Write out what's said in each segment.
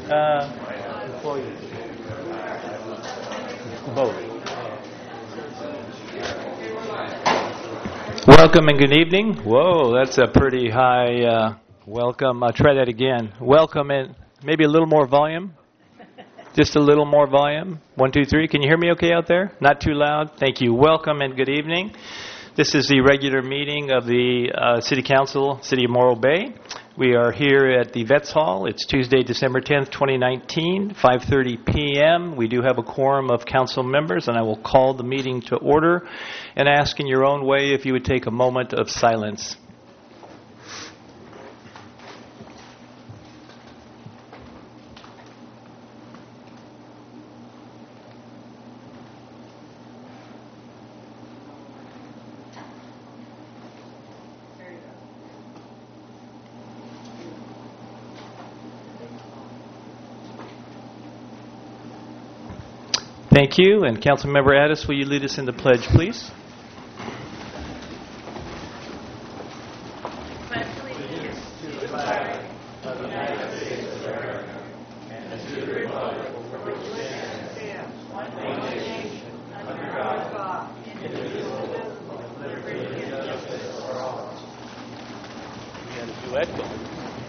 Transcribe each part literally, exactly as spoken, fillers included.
Uh, employees. Both. Welcome and good evening. Whoa, that's a pretty high uh, welcome. I'll try that again. Welcome and maybe a little more volume. Just a little more volume. One, two, three. Can you hear me okay out there? Not too loud? Thank you. Welcome and good evening. This is the regular meeting of the uh, City Council, City of Morro Bay. We are here at the Vets Hall. It's Tuesday, December tenth, twenty nineteen, five thirty p.m. We do have a quorum of council members, and I will call the meeting to order and ask in your own way if you would take a moment of silence. Thank you. And Councilmember Addis, will you lead us in the pledge, please? Pledge allegiance to the flag of the United States of America and to the republic for which it stands, one nation, under God, indivisible, with liberty and justice for all. We had a duet going.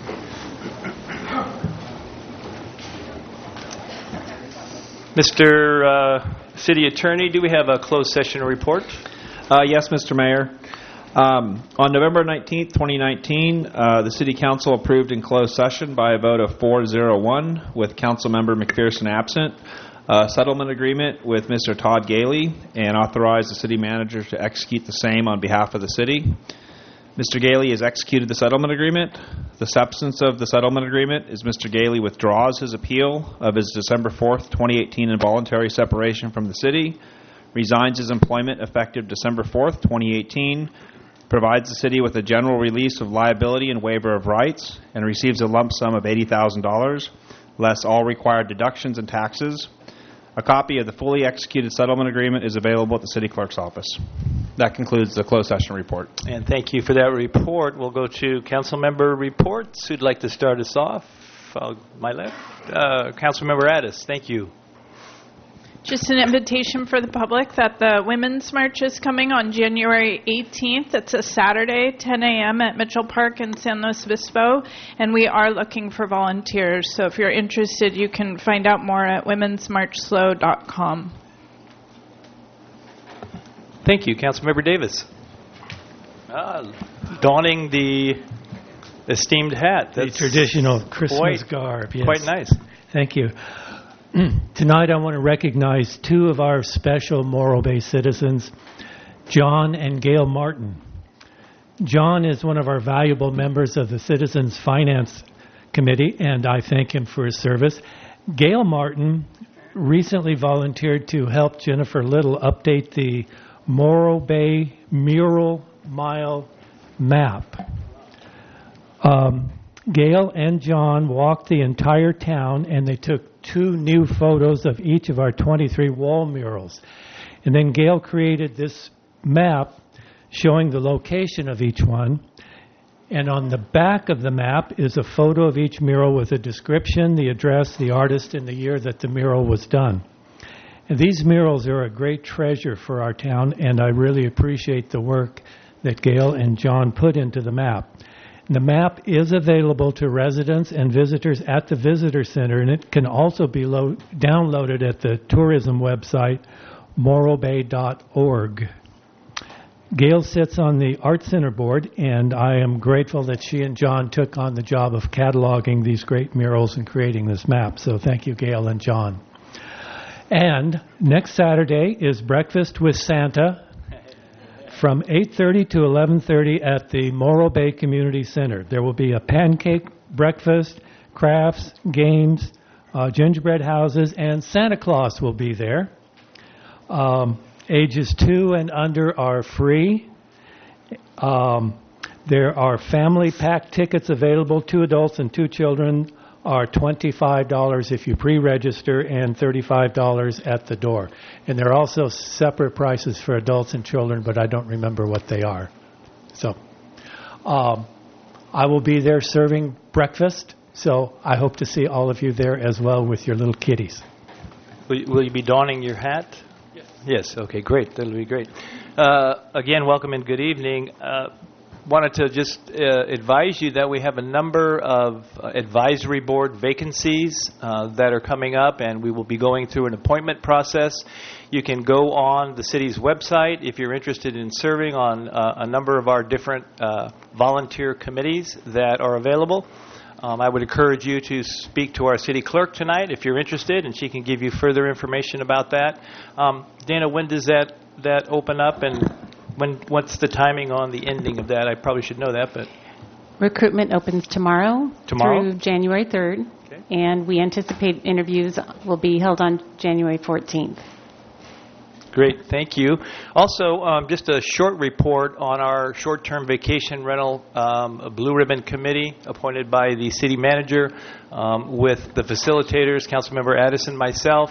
Mister Uh, City Attorney, do we have a closed session report? Uh, yes, Mister Mayor. Um, on November nineteenth, twenty nineteen, uh, the City Council approved in closed session by a vote of four zero one with Councilmember McPherson absent a settlement agreement with Mister Todd Gailey and authorized the City Manager to execute the same on behalf of the City. Mister Gailey has executed the settlement agreement. The substance of the settlement agreement is Mister Gailey withdraws his appeal of his December fourth, twenty eighteen involuntary separation from the City, resigns his employment effective December fourth, twenty eighteen, provides the City with a general release of liability and waiver of rights, and receives a lump sum of eighty thousand dollars, less all required deductions and taxes. A copy of the fully executed settlement agreement is available at the City Clerk's office. That concludes the closed session report. And thank you for that report. We'll go to council member reports. Who'd like to start us off? Uh, my left. Uh, Councilmember Addis, thank you. Just an invitation for the public that the Women's March is coming on January eighteenth. It's a Saturday, ten a.m. at Mitchell Park in San Luis Obispo, and we are looking for volunteers. So if you're interested, you can find out more at womens march slow dot com. Thank you. Councilmember Davis. Ah, donning the esteemed hat. That's the traditional Christmas quite, garb. Yes. Quite nice. Thank you. Tonight I want to recognize two of our special Morro Bay citizens, John and Gail Martin. John is one of our valuable members of the Citizens Finance Committee, and I thank him for his service. Gail Martin recently volunteered to help Jennifer Little update the Morro Bay Mural Mile map. Um, Gail and John walked the entire town, and they took two new photos of each of our twenty-three wall murals. And then Gail created this map showing the location of each one. And on the back of the map is a photo of each mural with a description, the address, the artist, and the year that the mural was done. And these murals are a great treasure for our town, and I really appreciate the work that Gail and John put into the map. The map is available to residents and visitors at the Visitor Center, and it can also be lo- downloaded at the tourism website, morro bay dot org. Gail sits on the Art Center board, and I am grateful that she and John took on the job of cataloging these great murals and creating this map. So thank you, Gail and John. And next Saturday is Breakfast with Santa, from eight thirty to eleven thirty at the Morro Bay Community Center. There will be a pancake breakfast, crafts, games, uh, gingerbread houses, and Santa Claus will be there. Um, ages two and under are free. Um, there are family pack tickets available. Two adults and two children are twenty-five dollars if you pre-register and thirty-five dollars at the door. And there are also separate prices for adults and children, but I don't remember what they are. So um, I will be there serving breakfast, So I hope to see all of you there as well with your little kitties. Will you, will you be donning your hat? Yes. Yes, okay, great. That'll be great. Uh, again, welcome and good evening. Uh, wanted to just uh, advise you that we have a number of uh, advisory board vacancies uh, that are coming up, and we will be going through an appointment process. You can go on the city's website if you're interested in serving on uh, a number of our different uh, volunteer committees that are available. Um, I would encourage you to speak to our city clerk tonight if you're interested, and she can give you further information about that. Um, Dana, when does that, that open up, and when what's the timing on the ending of that? I probably should know that, but recruitment opens tomorrow, Tomorrow? through January third, Okay. and we anticipate interviews will be held on January fourteenth. Great, thank you. Also, um, just a short report on our short-term vacation rental um, Blue Ribbon Committee appointed by the city manager um, with the facilitators, Councilmember Addison, myself,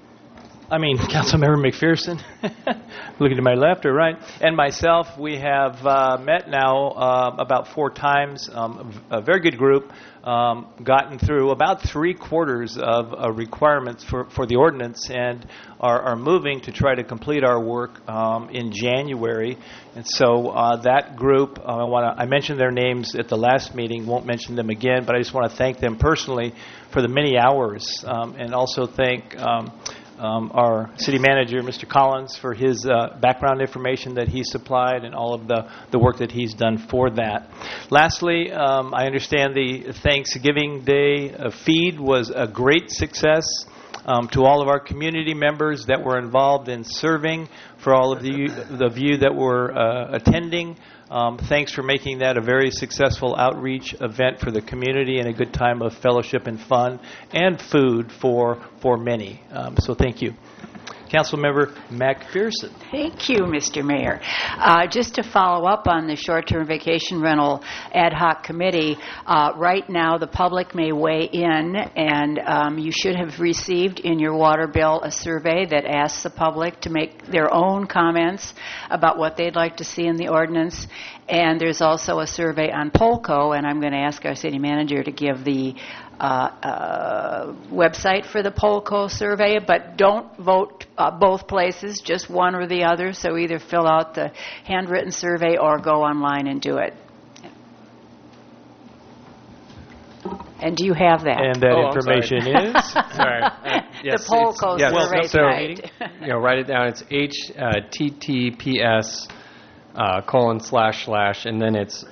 I mean, Councilmember McPherson, looking to my left or right, and myself. We have uh, met now uh, about four times, um, a very good group, um, gotten through about three quarters of uh, requirements for, for the ordinance, and are, are moving to try to complete our work um, in January. And so uh, that group, uh, I, wanna, I mentioned their names at the last meeting, won't mention them again, but I just want to thank them personally for the many hours, um, and also thank Um, Um, our city manager, Mister Collins, for his uh, background information that he supplied and all of the, the work that he's done for that. Lastly, um, I understand the Thanksgiving Day uh, feed was a great success. Um, to all of our community members that were involved in serving, for all of the, the of you that were uh, attending, Um, thanks for making that a very successful outreach event for the community and a good time of fellowship and fun and food for for many. Um, so thank you. Councilmember McPherson. Thank you, Mister Mayor. Uh, just to follow up on the short-term vacation rental ad hoc committee, uh, right now the public may weigh in, and um, you should have received in your water bill a survey that asks the public to make their own comments about what they'd like to see in the ordinance. And there's also a survey on Polco, and I'm going to ask our city manager to give the Uh, uh, website for the Polco survey, but don't vote uh, both places, just one or the other. So either fill out the handwritten survey or go online and do it. And do you have that? And that Oh, information is? Sorry. Uh, yes, the Polco it's- yes, survey so, site. you know, write it down. It's H T T P S uh, colon slash slash, and then it's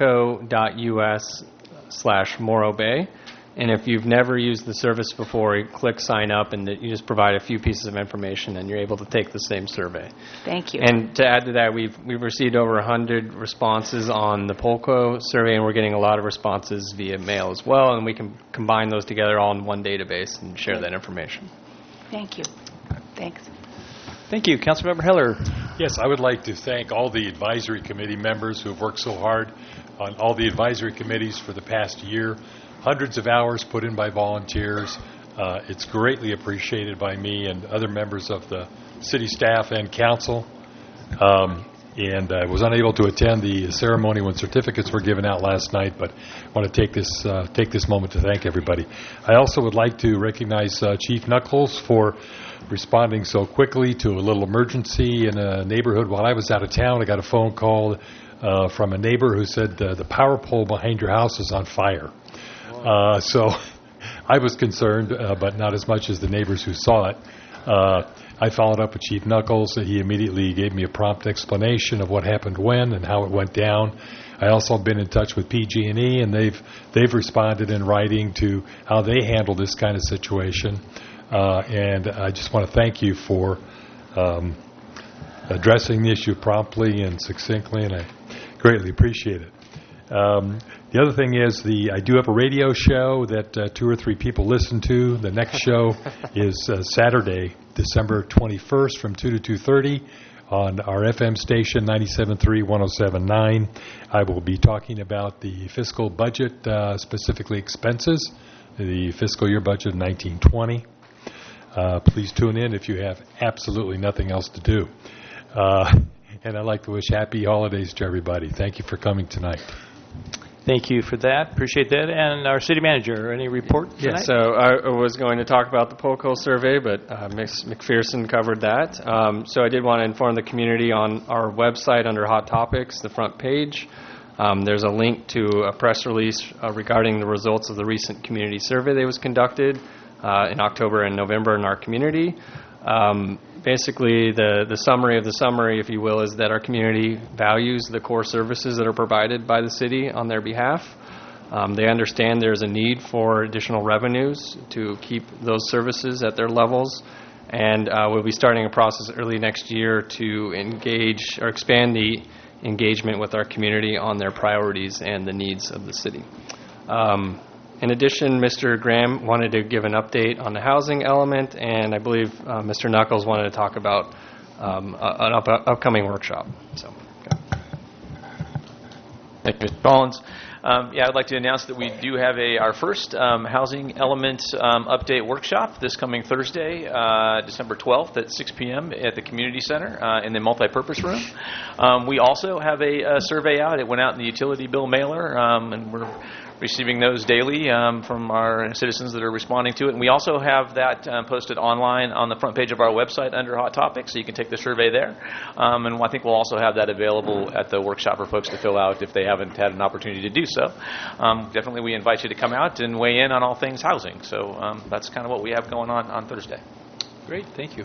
polco.us slash Morro Bay. And if you've never used the service before, you click sign up, and you just provide a few pieces of information, and you're able to take the same survey. Thank you. And to add to that, we've we've received over one hundred responses on the Polco survey, and we're getting a lot of responses via mail as well, and we can combine those together all in one database and share that information. Thank you. Thanks. Thank you. Councilmember Heller. Yes, I would like to thank all the advisory committee members who have worked so hard on all the advisory committees for the past year. Hundreds of hours put in by volunteers. Uh, it's greatly appreciated by me and other members of the city staff and council. Um, and I was unable to attend the ceremony when certificates were given out last night, but I want to take this uh, take this moment to thank everybody. I also would like to recognize uh, Chief Knuckles for responding so quickly to a little emergency in a neighborhood. While I was out of town, I got a phone call uh, from a neighbor who said uh, the power pole behind your house is on fire. Uh, so I was concerned, uh, but not as much as the neighbors who saw it. Uh, I followed up with Chief Knuckles. He immediately gave me a prompt explanation of what happened when and how it went down. I also been in touch with P G and E, and they've they've responded in writing to how they handle this kind of situation. Uh, and I just want to thank you for um, addressing the issue promptly and succinctly, and I greatly appreciate it. Um, the other thing is the I do have a radio show that uh, two or three people listen to. The next show is uh, Saturday, December twenty-first from two to two thirty on our F M station, ninety-seven point three, one oh seven point nine. I will be talking about the fiscal budget, uh, specifically expenses, the fiscal year budget of nineteen twenty. Uh, please tune in if you have absolutely nothing else to do. Uh, and I'd like to wish happy holidays to everybody. Thank you for coming tonight. Thank you for that. Appreciate that. And our city manager, any report tonight? Yeah, so I was going to talk about the Polko survey, but uh, Miz McPherson covered that. Um, so I did want to inform the community on our website under Hot Topics, the front page. Um, there's a link to a press release uh, regarding the results of the recent community survey that was conducted uh, in October and November in our community. Um, basically, the, the summary of the summary, if you will, is that our community values the core services that are provided by the city on their behalf. Um, they understand there's a need for additional revenues to keep those services at their levels, and uh, we'll be starting a process early next year to engage or expand the engagement with our community on their priorities and the needs of the city. Um, In addition, Mister Graham wanted to give an update on the housing element, and I believe uh, Mister Knuckles wanted to talk about um, a, an up, upcoming workshop. So, okay. Thank you, Mister Collins. Um, yeah, I'd like to announce that we do have a our first um, housing element um, update workshop this coming Thursday, uh, December twelfth at six p.m. at the community center uh, in the multipurpose room. Um, we also have a, a survey out. It went out in the utility bill mailer, um, and we're receiving those daily um, from our citizens that are responding to it. And we also have that um, posted online on the front page of our website under Hot Topics, so you can take the survey there. Um, and I think we'll also have that available at the workshop for folks to fill out if they haven't had an opportunity to do so. Um, definitely we invite you to come out and weigh in on all things housing. So um, that's kind of what we have going on on Thursday. Great, thank you.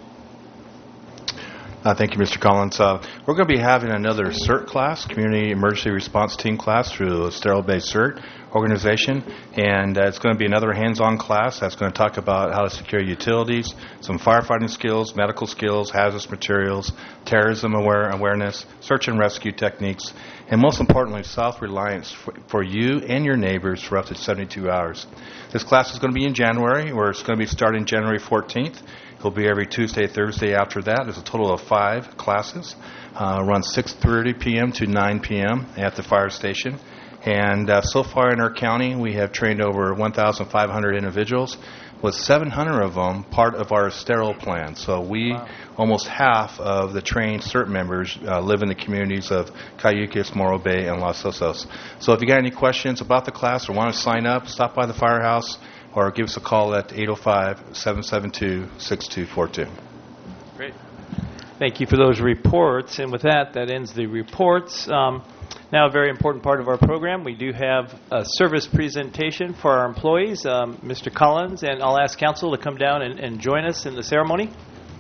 Uh, thank you, Mister Collins. Uh, we're going to be having another CERT class, Community Emergency Response Team class through the Sterile Bay CERT organization, and uh, it's going to be another hands-on class that's going to talk about how to secure utilities, some firefighting skills, medical skills, hazardous materials, terrorism aware awareness, search and rescue techniques, and most importantly, self-reliance for, for you and your neighbors for up to seventy-two hours. This class is going to be in January, or it's going to be starting January fourteenth. It'll be every Tuesday, Thursday after that. There's a total of five classes. Uh, runs six thirty p.m. to nine p.m. at the fire station. And uh, so far in our county, we have trained over one thousand five hundred individuals, with seven hundred of them part of our sterile plan. So we, wow. almost half of the trained CERT members uh, live in the communities of Cayucos, Morro Bay, and Los Osos. So if you got any questions about the class or want to sign up, stop by the firehouse or give us a call at eight oh five, seven seven two, six two four two. Great. Thank you for those reports. And with that, that ends the reports. Um, now, a very important part of our program, we do have a service presentation for our employees, um, Mister Collins, and I'll ask council to come down and, and join us in the ceremony.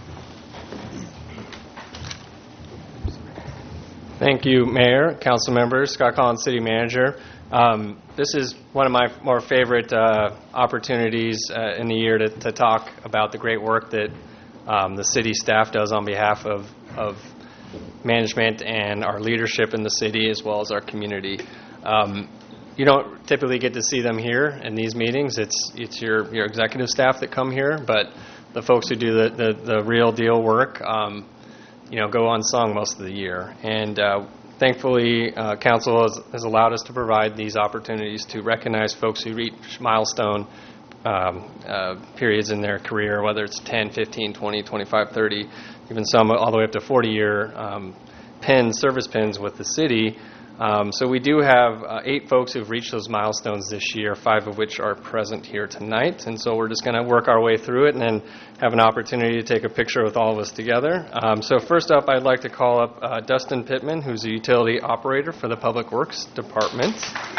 Thank you, Mayor, Council members, Scott Collins, City Manager. Um, this is one of my more favorite uh, opportunities uh, in the year to, to talk about the great work that um, the city staff does on behalf of, of management and our leadership in the city as well as our community. Um, you don't typically get to see them here in these meetings. It's it's your, your executive staff that come here, but the folks who do the, the, the real deal work um, you know, go unsung most of the year. And uh, thankfully, uh, Council has, has allowed us to provide these opportunities to recognize folks who reach milestone um, uh, periods in their career, whether it's ten, fifteen, twenty, twenty-five, thirty, even some all the way up to forty-year um, pins, service pins with the city. Um, so we do have uh, eight folks who've reached those milestones this year, five of which are present here tonight. And so we're just going to work our way through it and then have an opportunity to take a picture with all of us together. Um, so first up, I'd like to call up uh, Dustin Pittman, who's a utility operator for the Public Works Department.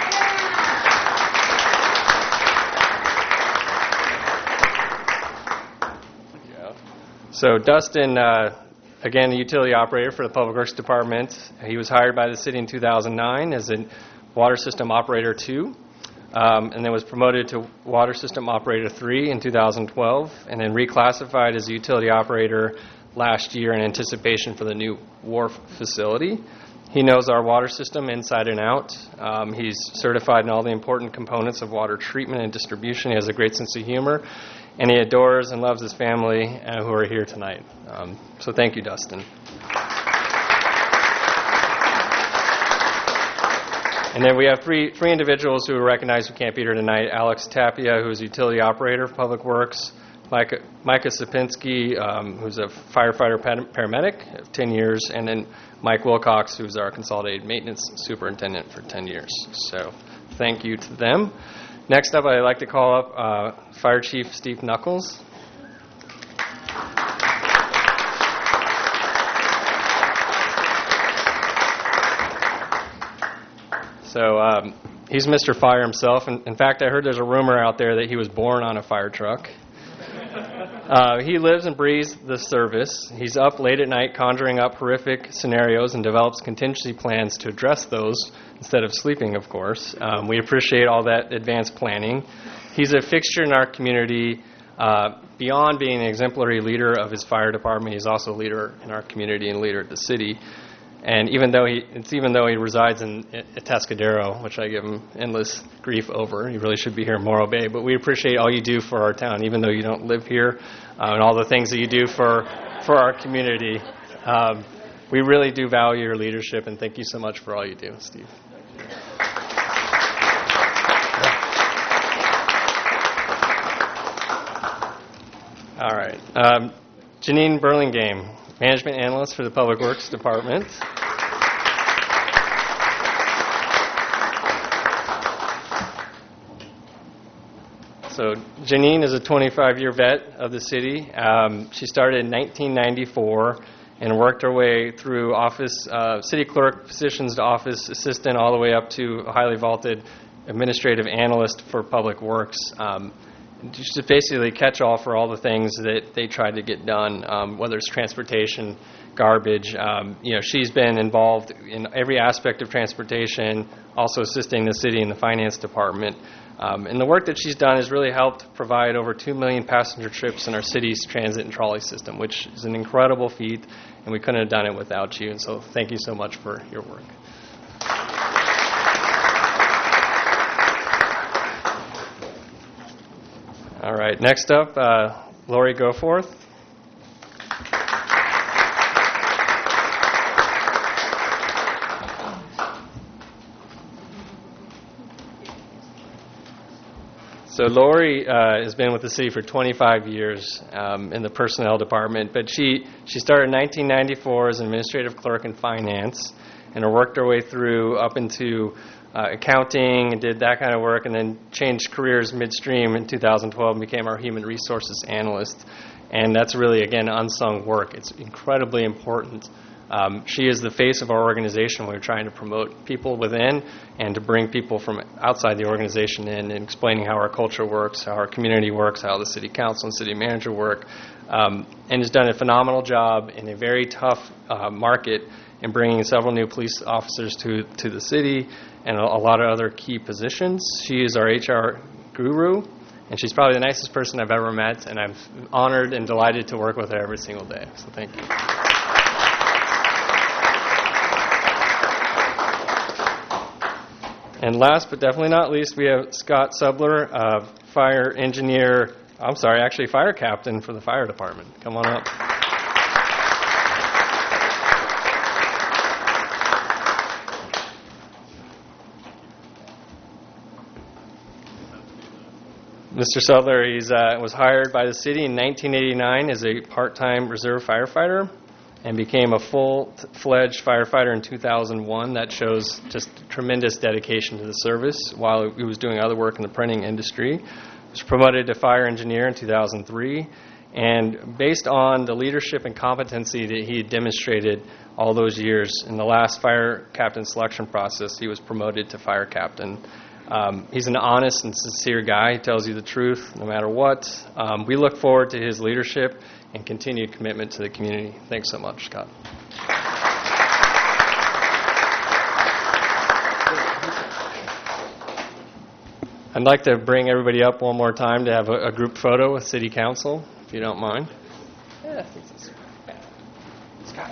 So Dustin, uh, again, a utility operator for the Public Works Department. He was hired by the city in two thousand nine as a Water System Operator two, um, and then was promoted to Water System Operator three in two thousand twelve, and then reclassified as a utility operator last year in anticipation for the new wharf facility. He knows our water system inside and out. Um, he's certified in all the important components of water treatment and distribution. He has a great sense of humor, and he adores and loves his family uh, who are here tonight. Um, so thank you, Dustin. And then we have three three individuals who are recognized who can't be here tonight. Alex Tapia, who is a utility operator for Public Works. Micah, Micah Sapinski, um, who's a firefighter pad- paramedic of ten years, and then Mike Wilcox, who's our consolidated maintenance superintendent for ten years. So thank you to them. Next up, I'd like to call up uh, Fire Chief Steve Knuckles. So um, he's Mister Fire himself. In, in fact, I heard there's a rumor out there that he was born on a fire truck. Uh, he lives and breathes the service. He's up late at night conjuring up horrific scenarios and develops contingency plans to address those instead of sleeping, of course. Um, we appreciate all that advanced planning. He's a fixture in our community. Uh, beyond being an exemplary leader of his fire department, he's also a leader in our community and leader at the city. And even though he, it's even though he resides in Atascadero, which I give him endless grief over, he really should be here in Morro Bay. But we appreciate all you do for our town, even though you don't live here, uh, and all the things that you do for for our community. Um, we really do value your leadership, and thank you so much for all you do, Steve. All right, um, Janine Burlingame, Management Analyst for the Public Works Department. So Janine is a twenty-five-year vet of the city. Um, she started in nineteen ninety-four and worked her way through office, uh, city clerk positions to office assistant, all the way up to a highly vaulted administrative analyst for Public Works. Um, Just basically catch-all for all the things that they tried to get done, um, whether it's transportation, garbage. Um, you know, she's been involved in every aspect of transportation, also assisting the city in the finance department. Um, and the work that she's done has really helped provide over two million passenger trips in our city's transit and trolley system, which is an incredible feat, and we couldn't have done it without you. And so thank you so much for your work. All right, next up, uh, Lori Goforth. So Lori uh, has been with the city for twenty-five years um, in the personnel department, but she, she started in nineteen ninety-four as an administrative clerk in finance and worked her way through up into uh, accounting and did that kind of work, and then changed careers midstream in two thousand twelve and became our human resources analyst. And that's really, again, unsung work. It's incredibly important. Um, she is the face of our organization. We're trying to promote people within and to bring people from outside the organization in and explaining how our culture works, how our community works, how the city council and city manager work, um, and has done a phenomenal job in a very tough uh, market in bringing several new police officers to, to the city and a, a lot of other key positions. She is our H R guru, and she's probably the nicest person I've ever met, and I'm honored and delighted to work with her every single day. So thank you. And last but definitely not least, we have Scott Subler, uh, fire engineer, I'm sorry, actually fire captain for the fire department. Come on up. Mister Subler, he uh, was hired by the city in nineteen eighty-nine as a part-time reserve firefighter and became a full-fledged firefighter in two thousand one. That shows just tremendous dedication to the service while he was doing other work in the printing industry. He was promoted to fire engineer in two thousand three, and based on the leadership and competency that he had demonstrated all those years, in the last fire captain selection process, he was promoted to fire captain. Um, he's an honest and sincere guy. He tells you the truth no matter what. Um, we look forward to his leadership and continued commitment to the community. Thanks so much, Scott. I'd like to bring everybody up one more time to have a, a group photo with City Council, if you don't mind. Yeah, I think that's Scott.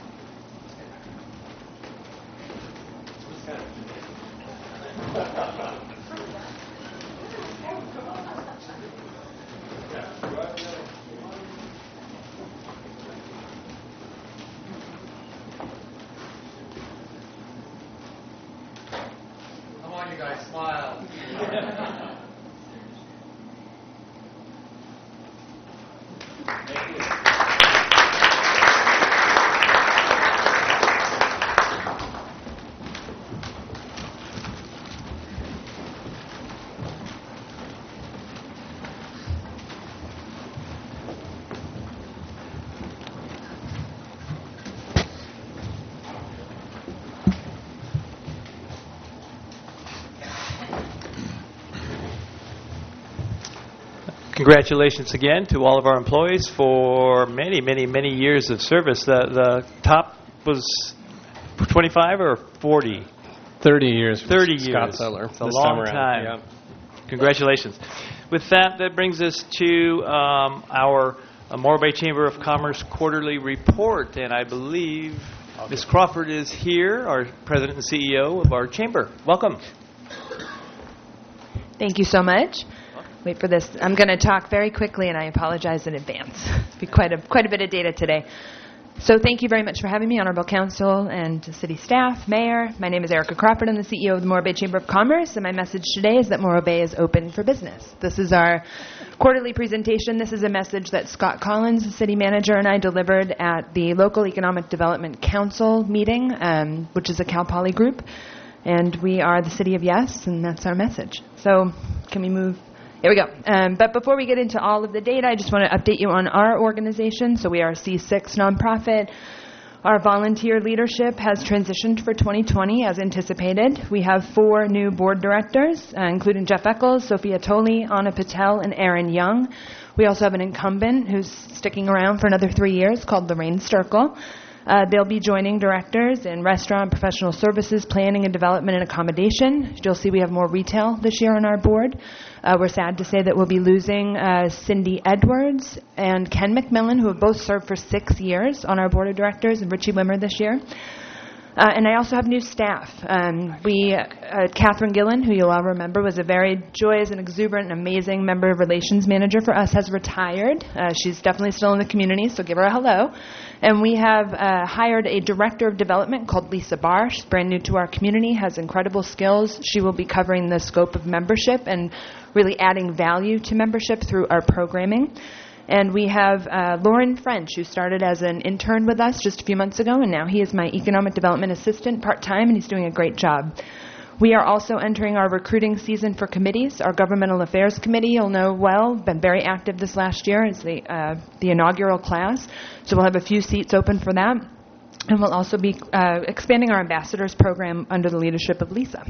Come on, you guys, smile. Congratulations again to all of our employees for many, many, many years of service. The the top was twenty-five or forty? thirty years. thirty Scott years. Sutler. It's a long time. Yeah. Congratulations. With that, that brings us to um, our uh, Morro Bay Chamber of Commerce quarterly report, and I believe Miz Crawford is here, our president and C E O of our chamber. Welcome. Thank you so much. Wait for this. I'm going to talk very quickly, and I apologize in advance. It'll be quite a quite a bit of data today. So thank you very much for having me, Honorable Council and city staff, Mayor. My name is Erica Crawford. I'm the C E O of the Morro Bay Chamber of Commerce, and my message today is that Morro Bay is open for business. This is our quarterly presentation. This is a message that Scott Collins, the city manager, and I delivered at the Local Economic Development Council meeting, um, which is a Cal Poly group. And we are the city of yes, and that's our message. So can we move? Here we go. Um, but before we get into all of the data, I just want to update you on our organization. So we are a C six nonprofit. Our volunteer leadership has transitioned for twenty twenty as anticipated. We have four new board directors, uh, including Jeff Eccles, Sophia Tolley, Anna Patel, and Aaron Young. We also have an incumbent who's sticking around for another three years called Lorraine Sturkle. Uh, they'll be joining directors in restaurant, professional services, planning and development, and accommodation. You'll see we have more retail this year on our board. Uh, we're sad to say that we'll be losing uh, Cindy Edwards and Ken McMillan, who have both served for six years on our board of directors, and Richie Wimmer this year. Uh, and I also have new staff. Um, we, uh, Catherine Gillen, who you'll all remember, was a very joyous and exuberant and amazing member of relations manager for us, has retired. Uh, she's definitely still in the community, so give her a hello. And we have uh, hired a director of development called Lisa Barr. She's brand new to our community, has incredible skills. She will be covering the scope of membership and really adding value to membership through our programming. And we have uh, Lauren French, who started as an intern with us just a few months ago, and now he is my economic development assistant part-time, and he's doing a great job. We are also entering our recruiting season for committees. Our Governmental Affairs Committee, you'll know well, been very active this last year. It's the, uh, the inaugural class, so we'll have a few seats open for that. And we'll also be uh, expanding our ambassadors program under the leadership of Lisa.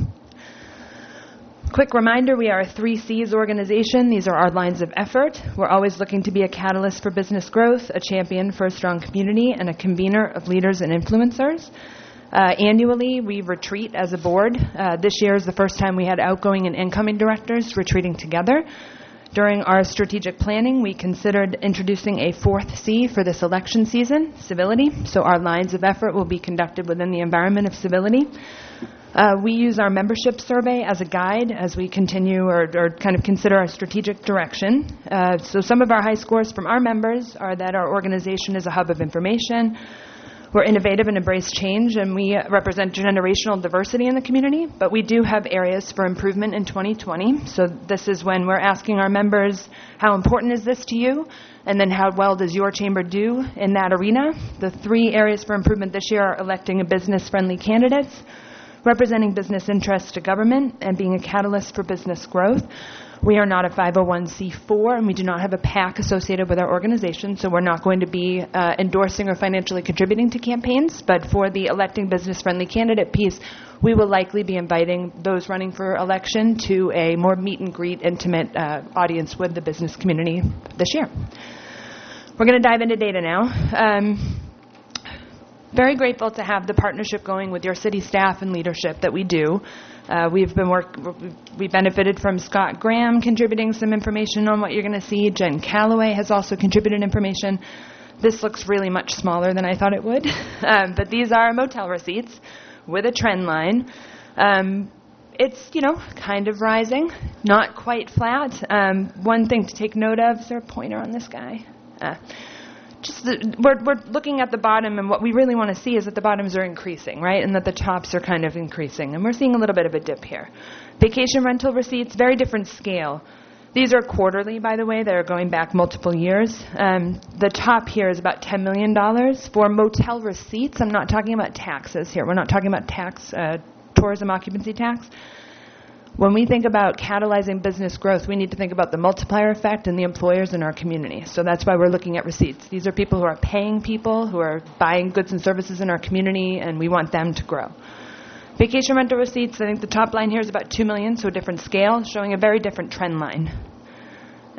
Quick reminder, we are a three C's organization. These are our lines of effort. We're always looking to be a catalyst for business growth, a champion for a strong community, and a convener of leaders and influencers. Uh, annually, we retreat as a board. Uh, this year is the first time we had outgoing and incoming directors retreating together. During our strategic planning, we considered introducing a fourth C for this election season, civility. So our lines of effort will be conducted within the environment of civility. Uh, we use our membership survey as a guide as we continue or, or kind of consider our strategic direction. Uh, so some of our high scores from our members are that our organization is a hub of information, we're innovative and embrace change, and we represent generational diversity in the community, but we do have areas for improvement in twenty twenty. So this is when we're asking our members, how important is this to you? And then how well does your chamber do in that arena? The three areas for improvement this year are electing a business-friendly candidates, representing business interests to government, and being a catalyst for business growth. We are not a five oh one c four, and we do not have a PAC associated with our organization, so we're not going to be uh, endorsing or financially contributing to campaigns. But for the electing business-friendly candidate piece, we will likely be inviting those running for election to a more meet-and-greet, intimate uh, audience with the business community this year. We're going to dive into data now. Um, Very grateful to have the partnership going with your city staff and leadership that we do. Uh, we've been work. We benefited from Scott Graham contributing some information on what you're going to see. Jen Calloway has also contributed information. This looks really much smaller than I thought it would, um, but these are motel receipts with a trend line. Um, it's, you know, kind of rising, not quite flat. Um, one thing to take note of, is there a pointer on this guy? Uh, Just the, we're, we're looking at the bottom, and what we really want to see is that the bottoms are increasing, right, and that the tops are kind of increasing. And we're seeing a little bit of a dip here. Vacation rental receipts, very different scale. These are quarterly, by the way. They're going back multiple years. Um, the top here is about ten million dollars. For motel receipts, I'm not talking about taxes here. We're not talking about tax, uh, tourism occupancy tax. When we think about catalyzing business growth, we need to think about the multiplier effect and the employers in our community. So that's why we're looking at receipts. These are people who are paying people, who are buying goods and services in our community, and we want them to grow. Vacation rental receipts, I think the top line here is about two million dollars, so a different scale, showing a very different trend line.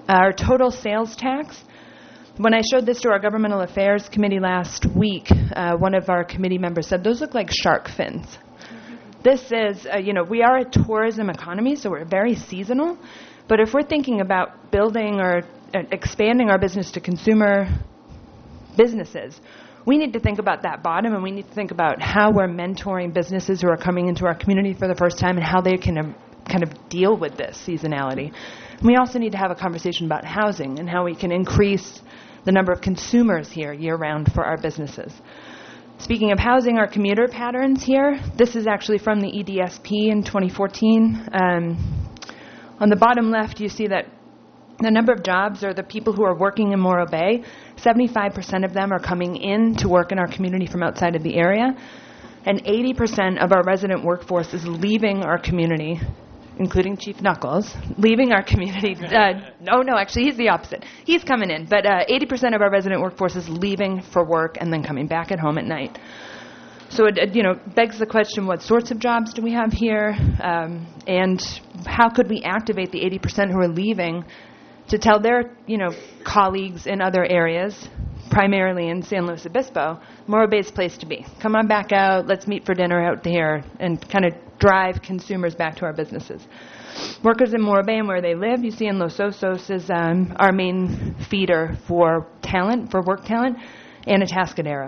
Our total sales tax, when I showed this to our Governmental Affairs Committee last week, uh, one of our committee members said, those look like shark fins. This is, uh, you know, we are a tourism economy, so we're very seasonal. But if we're thinking about building or uh, expanding our business to consumer businesses, we need to think about that bottom, and we need to think about how we're mentoring businesses who are coming into our community for the first time and how they can um, kind of deal with this seasonality. And we also need to have a conversation about housing and how we can increase the number of consumers here year-round for our businesses. Speaking of housing, our commuter patterns here, this is actually from the E D S P in twenty fourteen. Um, on the bottom left, you see that the number of jobs, or the people who are working in Morro Bay, seventy-five percent of them are coming in to work in our community from outside of the area, and eighty percent of our resident workforce is leaving our community, including Chief Knuckles, leaving our community. Uh, no, no, actually, he's the opposite. He's coming in, but uh, eighty percent of our resident workforce is leaving for work and then coming back at home at night. So it, it you know, begs the question, what sorts of jobs do we have here? Um, and how could we activate the eighty percent who are leaving to tell their, you know, colleagues in other areas, primarily in San Luis Obispo, Morro Bay's place to be. Come on back out, let's meet for dinner out there, and kind of drive consumers back to our businesses. Workers in Morro Bay and where they live, you see in Los Osos is um, our main feeder for talent, for work talent, and Atascadero.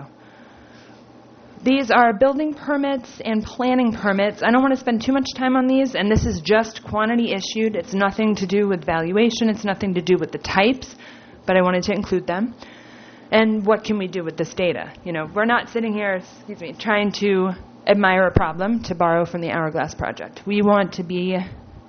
These are building permits and planning permits. I don't want to spend too much time on these, and this is just quantity issued. It's nothing to do with valuation. It's nothing to do with the types, but I wanted to include them. And what can we do with this data? You know, we're not sitting here, excuse me, trying to admire a problem, to borrow from the Hourglass Project. We want to be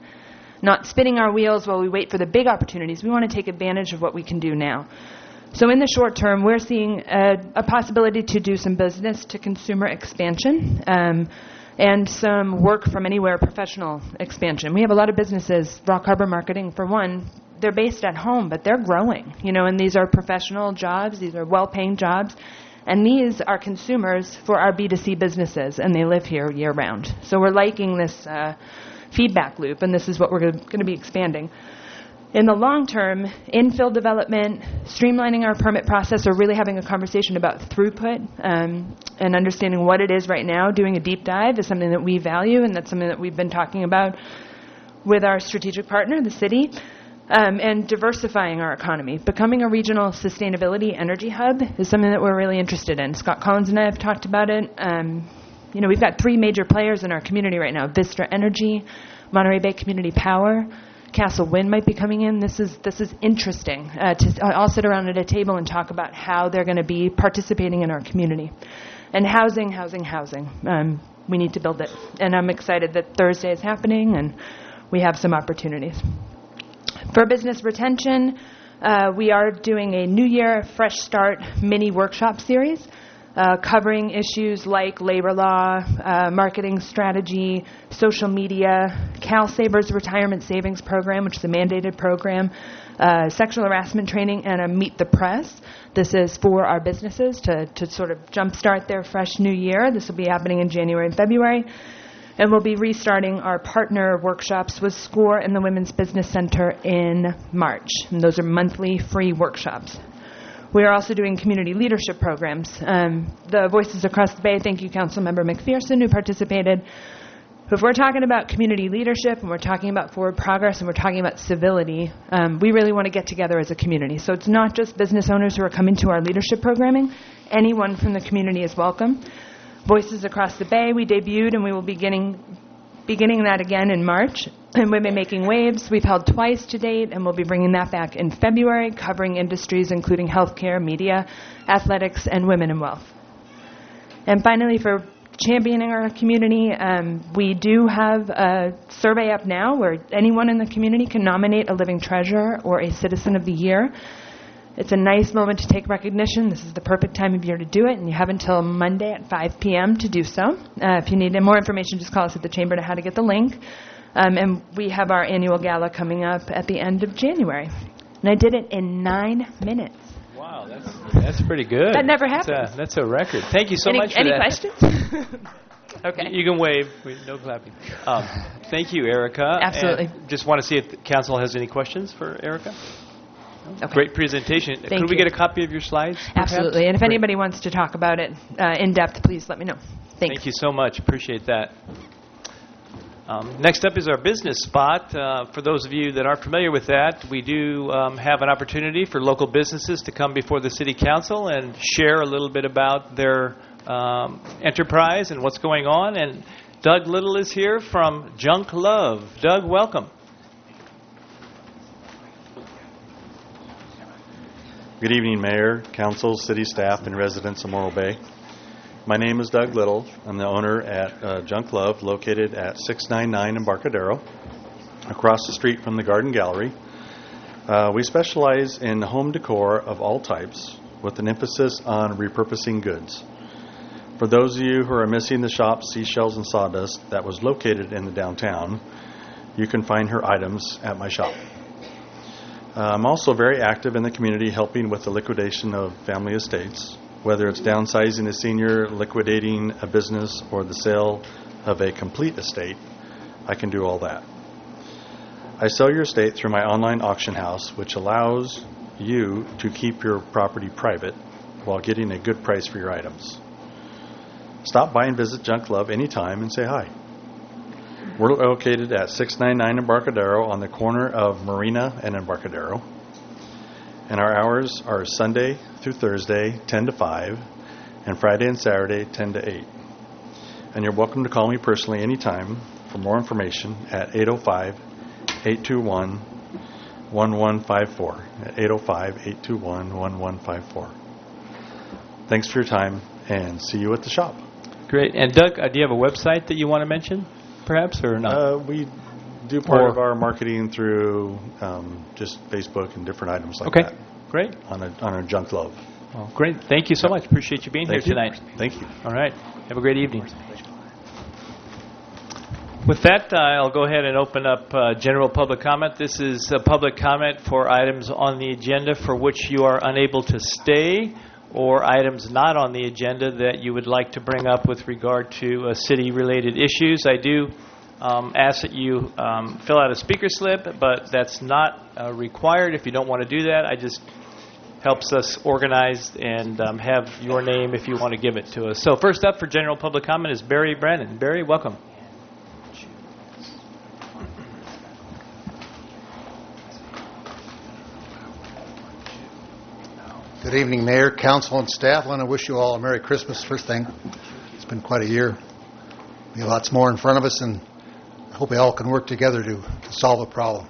not spinning our wheels while we wait for the big opportunities. We want to take advantage of what we can do now. So in the short term, we're seeing a, a possibility to do some business-to-consumer expansion um, and some work-from-anywhere professional expansion. We have a lot of businesses, Rock Harbor Marketing for one, they're based at home, but they're growing, you know, and these are professional jobs, these are well-paying jobs, and these are consumers for our B two C businesses, and they live here year-round. So we're liking this uh, feedback loop, and this is what we're going to be expanding. In the long term, infill development, streamlining our permit process, or really having a conversation about throughput um, and understanding what it is right now, doing a deep dive is something that we value, and that's something that we've been talking about with our strategic partner, the city, um, and diversifying our economy. Becoming a regional sustainability energy hub is something that we're really interested in. Scott Collins and I have talked about it. Um, you know, we've got three major players in our community right now, Vistra Energy, Monterey Bay Community Power, Castle Wind might be coming in. This is this is interesting uh, to uh, all sit around at a table and talk about how they're going to be participating in our community. And housing, housing, housing. Um, we need to build it. And I'm excited that Thursday is happening and we have some opportunities. For business retention, uh, we are doing a New Year Fresh Start mini workshop series. Uh, covering issues like labor law, uh, marketing strategy, social media, CalSavers Retirement Savings Program, which is a mandated program, uh, sexual harassment training, and a Meet the Press. This is for our businesses to, to sort of jumpstart their fresh new year. This will be happening in January and February. And we'll be restarting our partner workshops with SCORE and the Women's Business Center in March. And those are monthly free workshops. We are also doing community leadership programs. Um, the Voices Across the Bay, thank you, Councilmember McPherson, who participated. If we're talking about community leadership and we're talking about forward progress and we're talking about civility, um, we really want to get together as a community. So it's not just business owners who are coming to our leadership programming. Anyone from the community is welcome. Voices Across the Bay, we debuted, and we will be beginning, beginning that again in March. And Women Making Waves, we've held twice to date, and we'll be bringing that back in February, covering industries including healthcare, media, athletics, and women in wealth. And finally, for championing our community, um, we do have a survey up now where anyone in the community can nominate a living treasure or a citizen of the year. It's a nice moment to take recognition. This is the perfect time of year to do it, and you have until Monday at five p.m. to do so. Uh, if you need more information, just call us at the Chamber to how to get the link. Um, and we have our annual gala coming up at the end of January. And I did it in nine minutes. Wow, that's that's pretty good. That never happens. That's a, that's a record. Thank you so any, much for any that. Any questions? Okay. You can wave. No clapping. Um, thank you, Erica. Absolutely. And just want to see if the council has any questions for Erica. Okay. Great presentation. Thank Could we you. get a copy of your slides? perhaps? Absolutely. And if Great. anybody wants to talk about it uh, in depth, please let me know. Thanks. Thank you so much. Appreciate that. Um, next up is our business spot. Uh, for those of you that aren't familiar with that, we do um, have an opportunity for local businesses to come before the City Council and share a little bit about their um, enterprise and what's going on. And Doug Little is here from Junk Love. Doug, welcome. Good evening, Mayor, Council, City staff, and residents of Morro Bay. My name is Doug Little. I'm the owner at uh, Junk Love, located at six ninety-nine Embarcadero, across the street from the Garden Gallery. Uh, we specialize in home decor of all types, with an emphasis on repurposing goods. For those of you who are missing the shop Seashells and Sawdust that was located in the downtown, you can find her items at my shop. Uh, I'm also very active in the community, helping with the liquidation of family estates, whether it's downsizing a senior, liquidating a business, or the sale of a complete estate. I can do all that. I sell your estate through my online auction house, which allows you to keep your property private while getting a good price for your items. Stop by and visit Junk Love anytime and say hi. We're located at six ninety-nine Embarcadero on the corner of Marina and Embarcadero. And our hours are Sunday through Thursday, ten to five, and Friday and Saturday, ten to eight. And you're welcome to call me personally anytime for more information at eight oh five, eight two one, one one five four. At eight oh five, eight two one, one one five four. Thanks for your time, and see you at the shop. Great. And Doug, uh, do you have a website that you want to mention, perhaps, or not? Uh, we do part Or- of our marketing through um, just Facebook and different items like Okay. that. Great. On a, on our Junk Love. Well, great. Thank you so much. Appreciate you being Thank here you. tonight. Thank you. All right. Have a great evening. With that, uh, I'll go ahead and open up uh, general public comment. This is a public comment for items on the agenda for which you are unable to stay, or items not on the agenda that you would like to bring up with regard to uh, city-related issues. I do um, ask that you um, fill out a speaker slip, but that's not uh, required if you don't want to do that. I just helps us organize and um, have your name if you want to give it to us. So first up for general public comment is Barry Brennan. Barry, welcome. Good evening, Mayor, Council, and staff. I want to wish you all a Merry Christmas, first thing. It's been quite a year. Be lots more in front of us, and I hope we all can work together to, to solve a problem.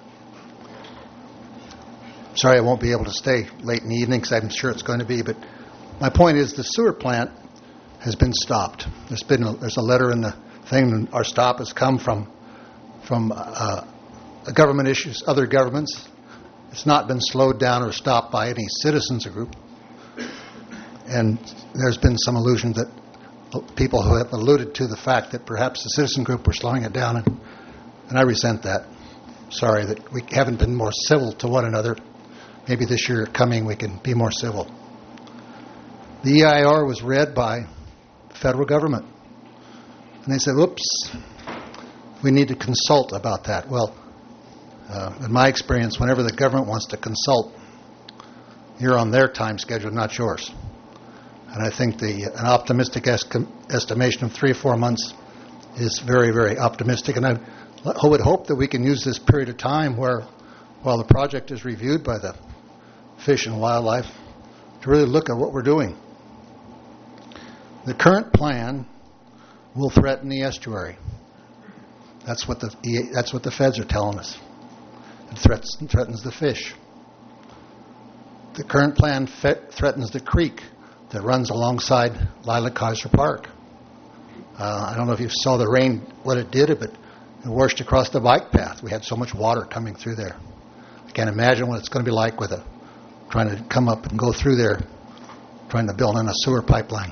Sorry I won't be able to stay late in the evening, because I'm sure it's going to be, but my point is the sewer plant has been stopped. There's been a, there's a letter in the thing, and our stop has come from, from uh, government issues, other governments. It's not been slowed down or stopped by any citizens group. And there's been some allusion that people who have alluded to the fact that perhaps the citizen group were slowing it down, and, and I resent that. Sorry that we haven't been more civil to one another. Maybe this year coming we can be more civil. The E I R was read by the federal government. And they said, whoops, we need to consult about that. Well, Uh, in my experience, whenever the government wants to consult, you're on their time schedule, not yours. And I think the an optimistic esc- estimation of three or four months is very, very optimistic. And I l- would hope that we can use this period of time where, while the project is reviewed by the Fish and Wildlife, to really look at what we're doing. The current plan will threaten the estuary. That's what the that's what the feds are telling us. It threats, threatens the fish. The current plan fe- threatens the creek that runs alongside Lilac Kaiser Park. Uh, I don't know if you saw the rain, what it did, but it washed across the bike path. We had so much water coming through there. I can't imagine what it's going to be like with a trying to come up and go through there, trying to build in a sewer pipeline.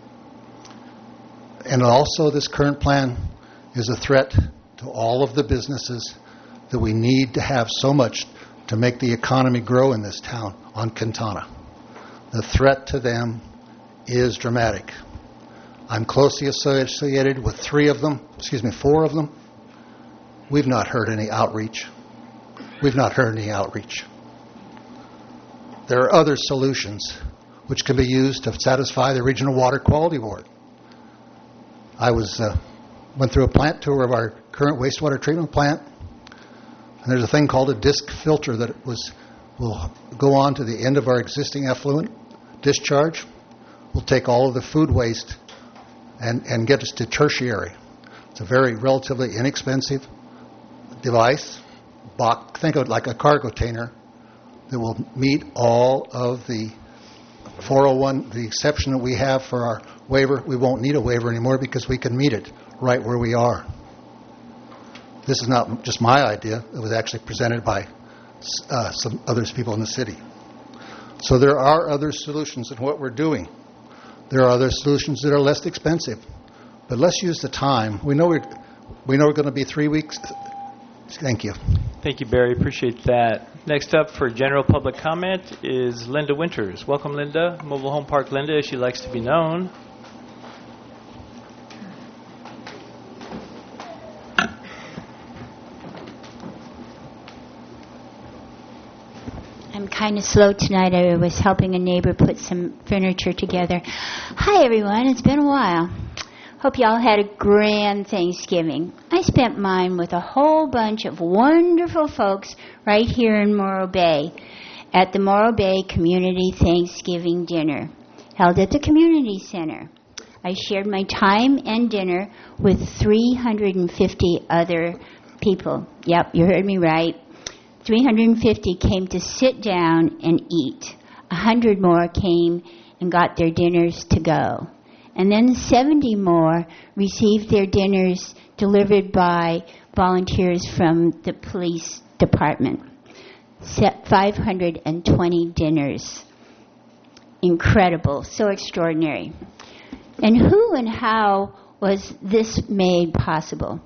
And also, this current plan is a threat to all of the businesses that we need to have so much to make the economy grow in this town on Quintana. The threat to them is dramatic. I'm closely associated with three of them, excuse me, four of them. We've not heard any outreach. We've not heard any outreach. there are other solutions which can be used to satisfy the Regional Water Quality Board. I was uh, went through a plant tour of our current wastewater treatment plant, and there's a thing called a disc filter that was will go on to the end of our existing effluent discharge. We'll take all of the food waste and, and get us to tertiary. It's a very relatively inexpensive device. Box, think of it like a cargo container that will meet all of the four oh one, the exception that we have for our waiver. We won't need a waiver anymore because we can meet it right where we are. This is not just my idea. It was actually presented by uh, some other people in the city. So there are other solutions in what we're doing. There are other solutions that are less expensive. But let's use the time. We know we're, we know we're going to be three weeks. Thank you. Thank you, Barry. Appreciate that. Next up for general public comment is Linda Winters. Welcome, Linda. Mobile Home Park Linda, as she likes to be known. I'm kind of slow tonight. I was helping a neighbor put some furniture together. Hi, everyone. It's been a while. Hope you all had a grand Thanksgiving. I spent mine with a whole bunch of wonderful folks right here in Morro Bay at the Morro Bay Community Thanksgiving Dinner, held at the Community Center. I shared my time and dinner with three hundred fifty other people. Yep, you heard me right. three hundred fifty came to sit down and eat. one hundred more came and got their dinners to go. And then seventy more received their dinners delivered by volunteers from the police department. five hundred twenty dinners. Incredible, so extraordinary. And who and how was this made possible?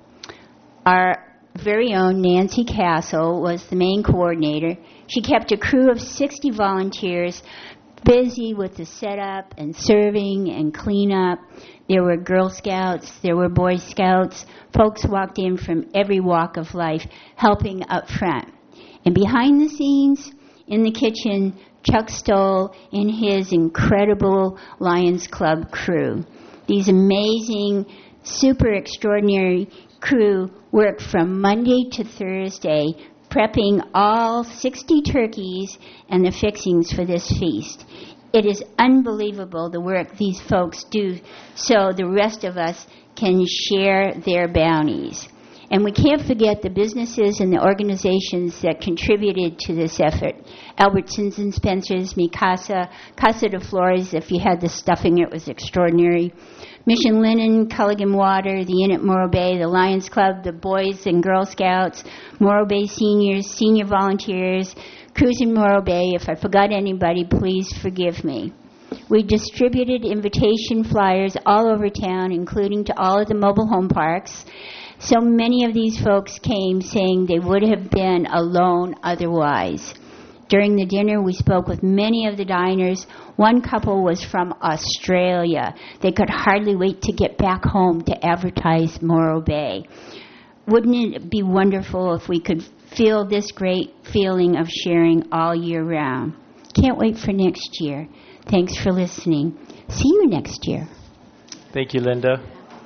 Our very own Nancy Castle was the main coordinator. She kept a crew of sixty volunteers busy with the setup and serving and cleanup. There were Girl Scouts, there were Boy Scouts. Folks walked in from every walk of life helping up front. And behind the scenes, in the kitchen, Chuck Stoll and his incredible Lions Club crew. These amazing, super extraordinary crew worked from Monday to Thursday, prepping all sixty turkeys and the fixings for this feast. It is unbelievable the work these folks do so the rest of us can share their bounties. And we can't forget the businesses and the organizations that contributed to this effort. Albertsons and Spencer's, Mi Casa, Casa de Flores, if you had the stuffing, it was extraordinary. Mission Linen, Culligan Water, the Inn at Morro Bay, the Lions Club, the Boys and Girl Scouts, Morro Bay Seniors, Senior Volunteers, Cruising Morro Bay. If I forgot anybody, please forgive me. We distributed invitation flyers all over town, including to all of the mobile home parks. So many of these folks came saying they would have been alone otherwise. During the dinner, we spoke with many of the diners. One couple was from Australia. They could hardly wait to get back home to advertise Morro Bay. Wouldn't it be wonderful if we could feel this great feeling of sharing all year round? Can't wait for next year. Thanks for listening. See you next year. Thank you, Linda.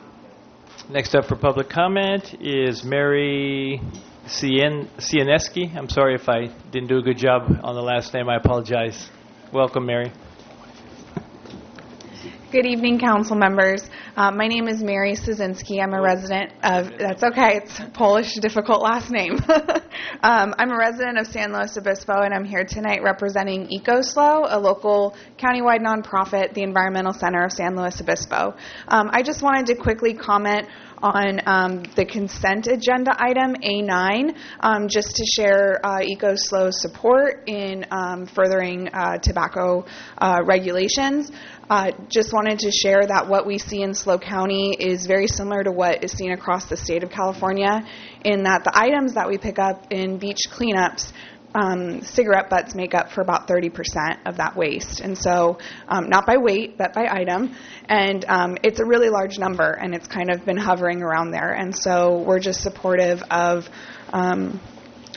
Next up for public comment is Mary Cien- Cieneski. I'm sorry if I didn't do a good job on the last name. I apologize. Welcome, Mary. Good evening, council members. Uh, my name is Mary Szynski. I'm a resident of, that's okay, it's a Polish, difficult last name. um, I'm a resident of San Luis Obispo, and I'm here tonight representing EcoSlow, a local countywide nonprofit, the Environmental Center of San Luis Obispo. Um, I just wanted to quickly comment on um, the consent agenda item A nine, um, just to share uh, EcoSlow's support in um, furthering uh, tobacco uh, regulations. Uh, just wanted to share that what we see in SLO County is very similar to what is seen across the state of California, in that the items that we pick up in beach cleanups, um, cigarette butts make up for about thirty percent of that waste. And so, um, not by weight, but by item. And um, it's a really large number, and it's kind of been hovering around there. And so we're just supportive of um,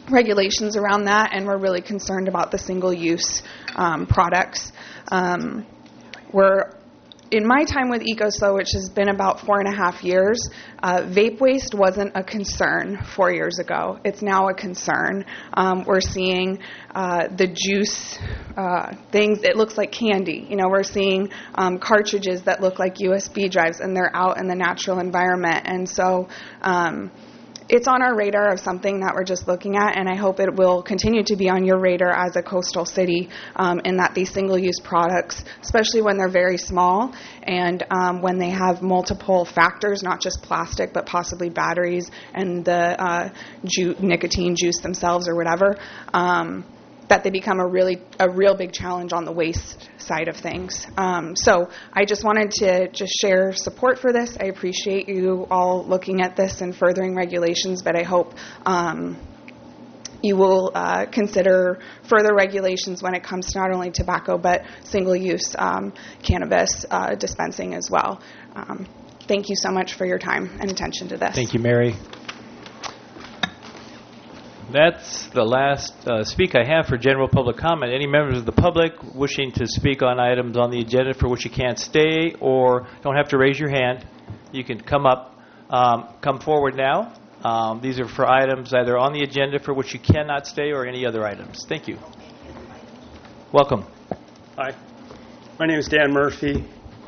regulations around that, and we're really concerned about the single-use um, products. Um, we're In my time with EcoSlow, which has been about four and a half years, uh, vape waste wasn't a concern four years ago. It's now a concern. Um, we're seeing uh, the juice uh, things, it looks like candy. You know, we're seeing um, cartridges that look like U S B drives, and they're out in the natural environment. And so um, it's on our radar of something that we're just looking at, and I hope it will continue to be on your radar as a coastal city, um, in that these single-use products, especially when they're very small and um, when they have multiple factors, not just plastic, but possibly batteries and the uh, ju- nicotine juice themselves or whatever, um, that they become a really a real big challenge on the waste side of things. Um, so I just wanted to just share support for this. I appreciate you all looking at this and furthering regulations, but I hope um, you will uh, consider further regulations when it comes to not only tobacco but single-use um, cannabis uh, dispensing as well. Um, thank you so much for your time and attention to this. Thank you, Mary. That's the last uh, speak I have for general public comment. Any members of the public wishing to speak on items on the agenda for which you can't stay or don't have to raise your hand, you can come up, um, come forward now. Um, these are for items either on the agenda for which you cannot stay or any other items. Thank you. Welcome. Hi. My name is Dan Murphy.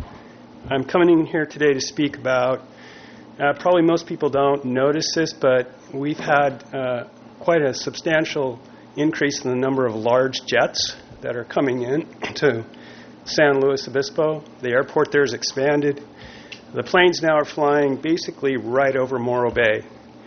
I'm coming in here today to speak about, uh, probably most people don't notice this, but we've had uh, quite a substantial increase in the number of large jets that are coming in to San Luis Obispo. The airport there is expanded. The planes now are flying basically right over Morro Bay.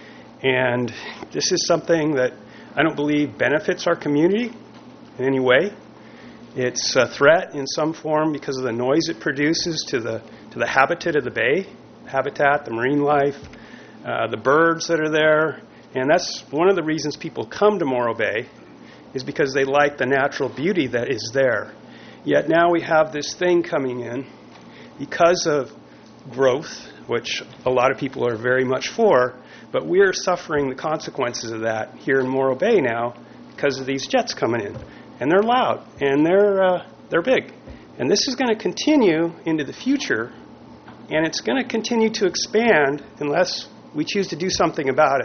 And this is something that I don't believe benefits our community in any way. It's a threat in some form because of the noise it produces to the to the habitat of the bay, habitat, the marine life, uh, the birds that are there. And that's one of the reasons people come to Morro Bay, is because they like the natural beauty that is there. Yet now we have this thing coming in because of growth, which a lot of people are very much for, but we're suffering the consequences of that here in Morro Bay now because of these jets coming in. And they're loud, and they're uh, they're big. And this is going to continue into the future, and it's going to continue to expand unless we choose to do something about it.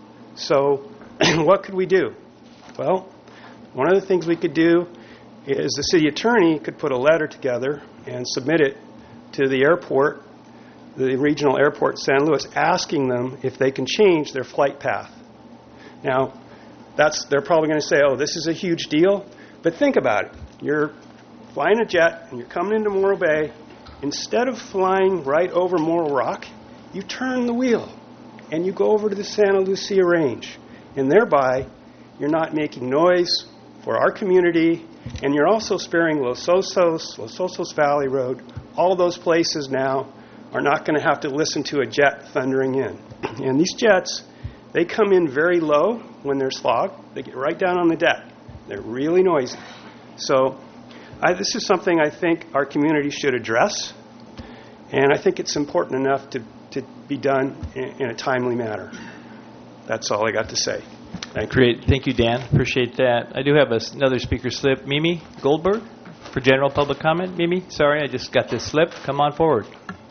So what could we do? Well, one of the things we could do is the city attorney could put a letter together and submit it to the airport, the regional airport San Luis, asking them if they can change their flight path. Now, that's they're probably going to say, oh, this is a huge deal. But think about it. You're flying a jet and you're coming into Morro Bay. Instead of flying right over Morro Rock, you turn the wheel and you go over to the Santa Lucia Range. And thereby, you're not making noise for our community, and you're also sparing Los Osos, Los Osos Valley Road. All those places now are not going to have to listen to a jet thundering in. And these jets, they come in very low when there's fog. They get right down on the deck. They're really noisy. So I, this is something I think our community should address, and I think it's important enough to, to be done in, in a timely manner. That's all I got to say. Thank you. Great. Thank you, Dan. Appreciate that. I do have a, another speaker slip. Mimi Goldberg for general public comment. Mimi, sorry, I just got this slip. Come on forward.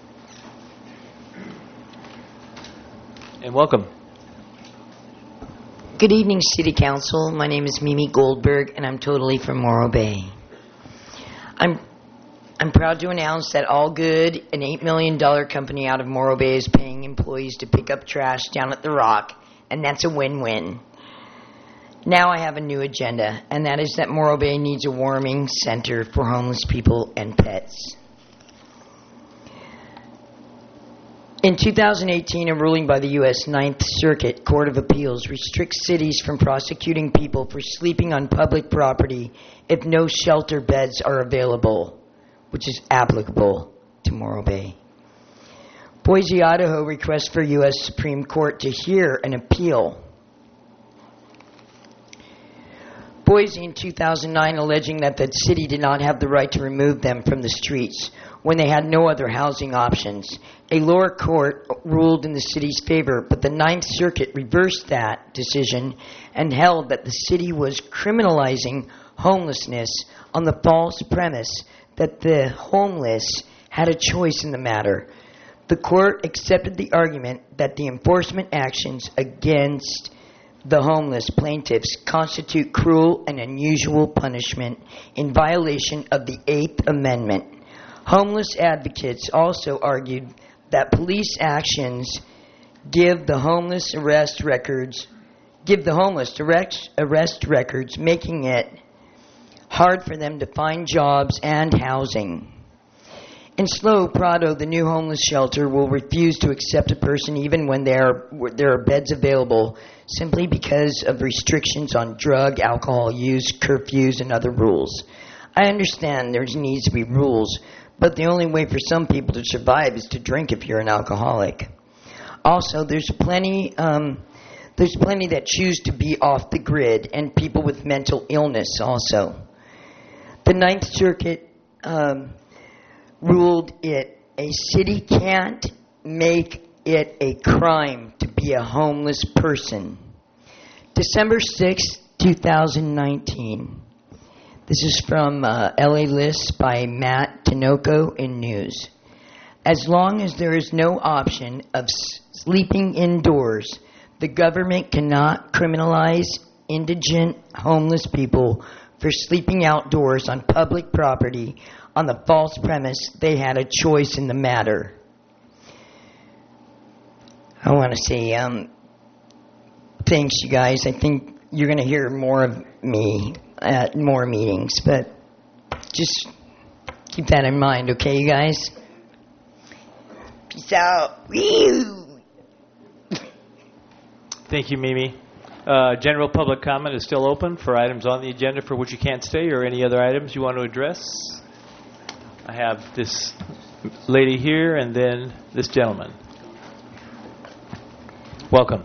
And welcome. Good evening, City Council. My name is Mimi Goldberg, and I'm totally from Morro Bay. I'm I'm proud to announce that All Good, an eight million dollars company out of Morro Bay, is paying employees to pick up trash down at the Rock, and that's a win-win. Now I have a new agenda, and that is that Morro Bay needs a warming center for homeless people and pets. In two thousand eighteen, a ruling by the U S Ninth Circuit Court of Appeals restricts cities from prosecuting people for sleeping on public property if no shelter beds are available, which is applicable to Morro Bay. Boise, Idaho requests for U S Supreme Court to hear an appeal. Boise in two thousand nine alleging that the city did not have the right to remove them from the streets when they had no other housing options. A lower court ruled in the city's favor, but the Ninth Circuit reversed that decision and held that the city was criminalizing homelessness on the false premise that the homeless had a choice in the matter. The court accepted the argument that the enforcement actions against the homeless plaintiffs constitute cruel and unusual punishment in violation of the Eighth Amendment. Homeless advocates also argued that police actions give the homeless arrest records, give the homeless direct arrest records, making it hard for them to find jobs and housing. In Slow Prado, the new homeless shelter will refuse to accept a person even when there are, there are beds available, simply because of restrictions on drug, alcohol use, curfews, and other rules. I understand there needs to be rules, but the only way for some people to survive is to drink if you're an alcoholic. Also, there's plenty, um, there's plenty that choose to be off the grid, and people with mental illness also. The Ninth Circuit um, ruled it a city can't make it a crime to be a homeless person. December sixth, twenty nineteen. This is from uh, L A List by Matt Tinoco in News. As long as there is no option of sleeping indoors, the government cannot criminalize indigent homeless people for sleeping outdoors on public property on the false premise they had a choice in the matter. I want to say um, thanks, you guys. I think you're going to hear more of me at more meetings, but just keep that in mind, okay, you guys? Peace out. Thank you, Mimi. Uh, general public comment is still open for items on the agenda for which you can't stay, or any other items you want to address. I have this lady here and then this gentleman. Welcome.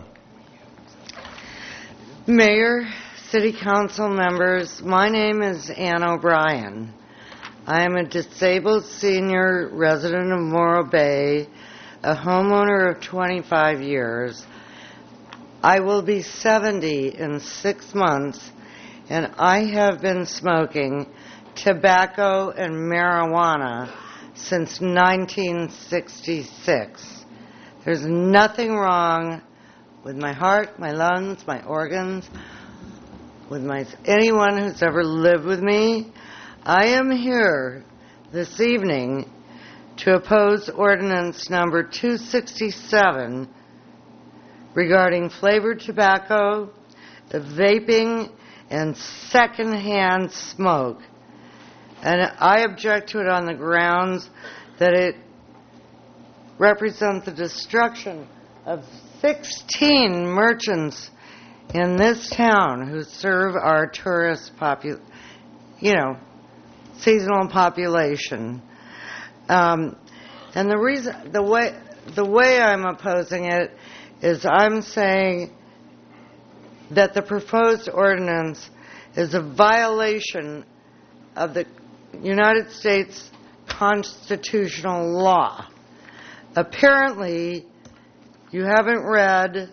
Mayor, City Council members, my name is Ann O'Brien. I am a disabled senior resident of Morro Bay, a homeowner of twenty-five years. I will be seventy in six months, and I have been smoking tobacco and marijuana since nineteen sixty-six. There's nothing wrong with my heart, my lungs, my organs, with my anyone who's ever lived with me. I am here this evening to oppose ordinance number two sixty-seven regarding flavored tobacco, vaping, and secondhand smoke. And I object to it on the grounds that it represents the destruction of sixteen merchants in this town who serve our tourist popu- you know, seasonal population. Um, and the reason, the way, the way I'm opposing it is I'm saying that the proposed ordinance is a violation of the United States constitutional law. Apparently, you haven't read,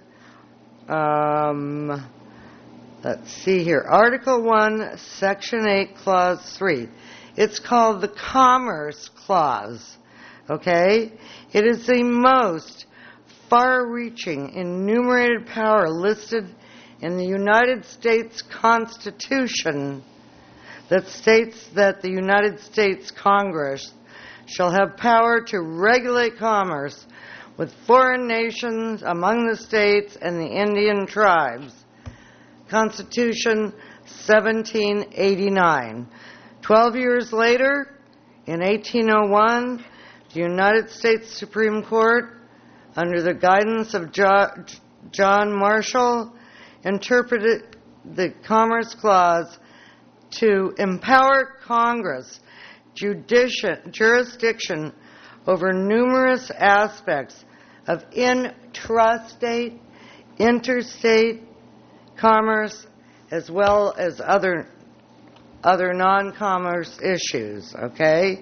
um, let's see here, Article one, Section eight, Clause three. It's called the Commerce Clause, okay? It is the most far-reaching enumerated power listed in the United States Constitution that states that the United States Congress shall have power to regulate commerce with foreign nations, among the states, and the Indian tribes. Constitution seventeen eighty-nine. Twelve years later, in eighteen oh one, the United States Supreme Court, under the guidance of jo- John Marshall, interpreted the Commerce Clause to empower Congress judici- jurisdiction over numerous aspects of intrastate, interstate commerce as well as other other non-commerce issues, okay?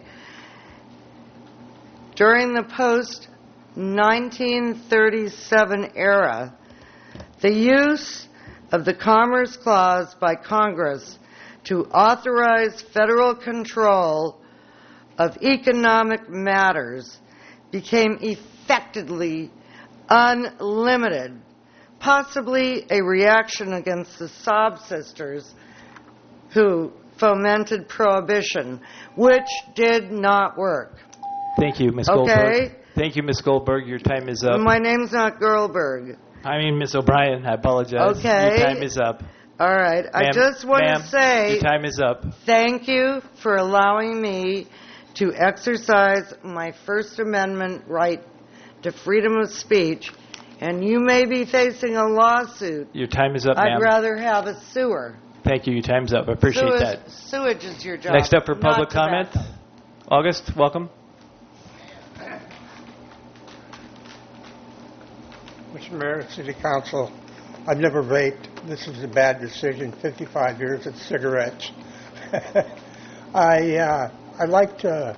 During the post nineteen thirty-seven era, the use of the Commerce Clause by Congress to authorize federal control of economic matters became effectively unlimited, possibly a reaction against the Sob sisters who fomented prohibition, which did not work. Thank you, Miz Okay. Goldberg. Thank you, Miz Goldberg. Your time is up. My name's not Goldberg. I mean, Miz O'Brien. I apologize. Okay. Your time is up. All right. I Ma'am, just want ma'am, to say your time is up. thank you for allowing me to exercise my First Amendment right to freedom of speech, and you may be facing a lawsuit. Your time is up, I'd ma'am. rather have a sewer. Thank you. Your time's up. I appreciate sewage, that. Sewage is your job. Next up for not public comment, tobacco. August, welcome. Mister Mayor, City Council, I've never vaped. This is a bad decision. fifty-five years of cigarettes. I uh, I'd like to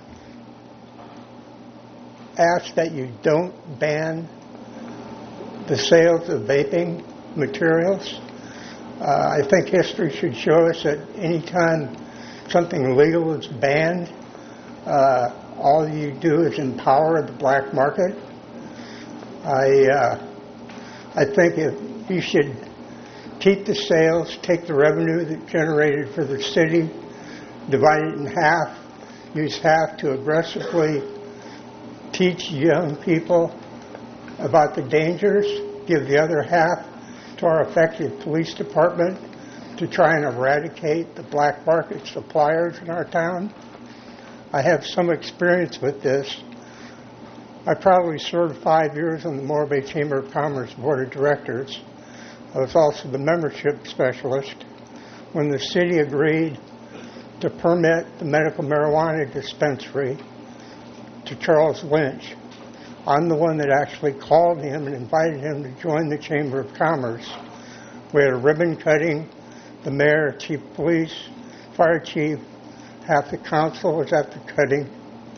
ask that you don't ban the sales of vaping materials. Uh, I think history should show us that any time something legal is banned, uh, all you do is empower the black market. I uh, I think if you should keep the sales, take the revenue that generated for the city, divide it in half, use half to aggressively teach young people about the dangers, give the other half to our effective police department to try and eradicate the black market suppliers in our town. I have some experience with this. I probably served five years on the Morro Bay Chamber of Commerce Board of Directors. I was also the membership specialist when the city agreed to permit the medical marijuana dispensary to Charles Lynch. I'm the one that actually called him and invited him to join the Chamber of Commerce. We had a ribbon cutting. The mayor, chief of police, fire chief, half the council was at the cutting.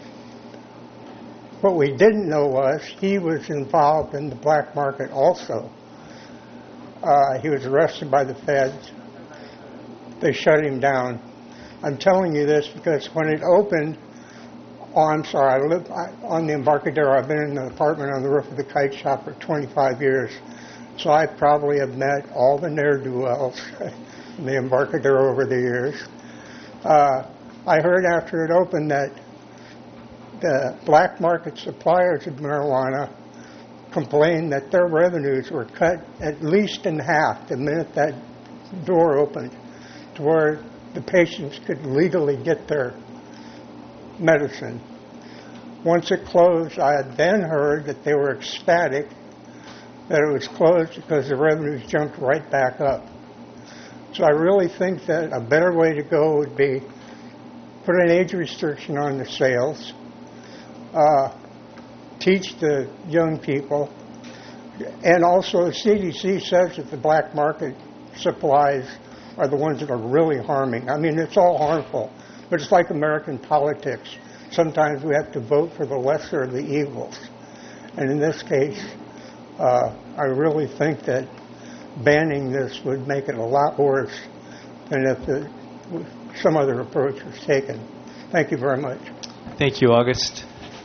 What we didn't know was he was involved in the black market also. Uh, he was arrested by the feds. They shut him down. I'm telling you this because when it opened, oh, I'm sorry, I live I, on the Embarcadero. I've been in the apartment on the roof of the kite shop for twenty-five years. So I probably have met all the ne'er-do-wells in the Embarcadero over the years. Uh, I heard after it opened that the black market suppliers of marijuana complained that their revenues were cut at least in half the minute that door opened to where the patients could legally get their medicine. Once it closed, I had then heard that they were ecstatic that it was closed because the revenues jumped right back up. So I really think that a better way to go would be put an age restriction on the sales, uh, teach the young people, and also the C D C says that the black market supplies are the ones that are really harming. I mean, it's all harmful, but it's like American politics. Sometimes we have to vote for the lesser of the evils. And in this case, uh, I really think that banning this would make it a lot worse than if the, some other approach was taken. Thank you very much. Thank you, August.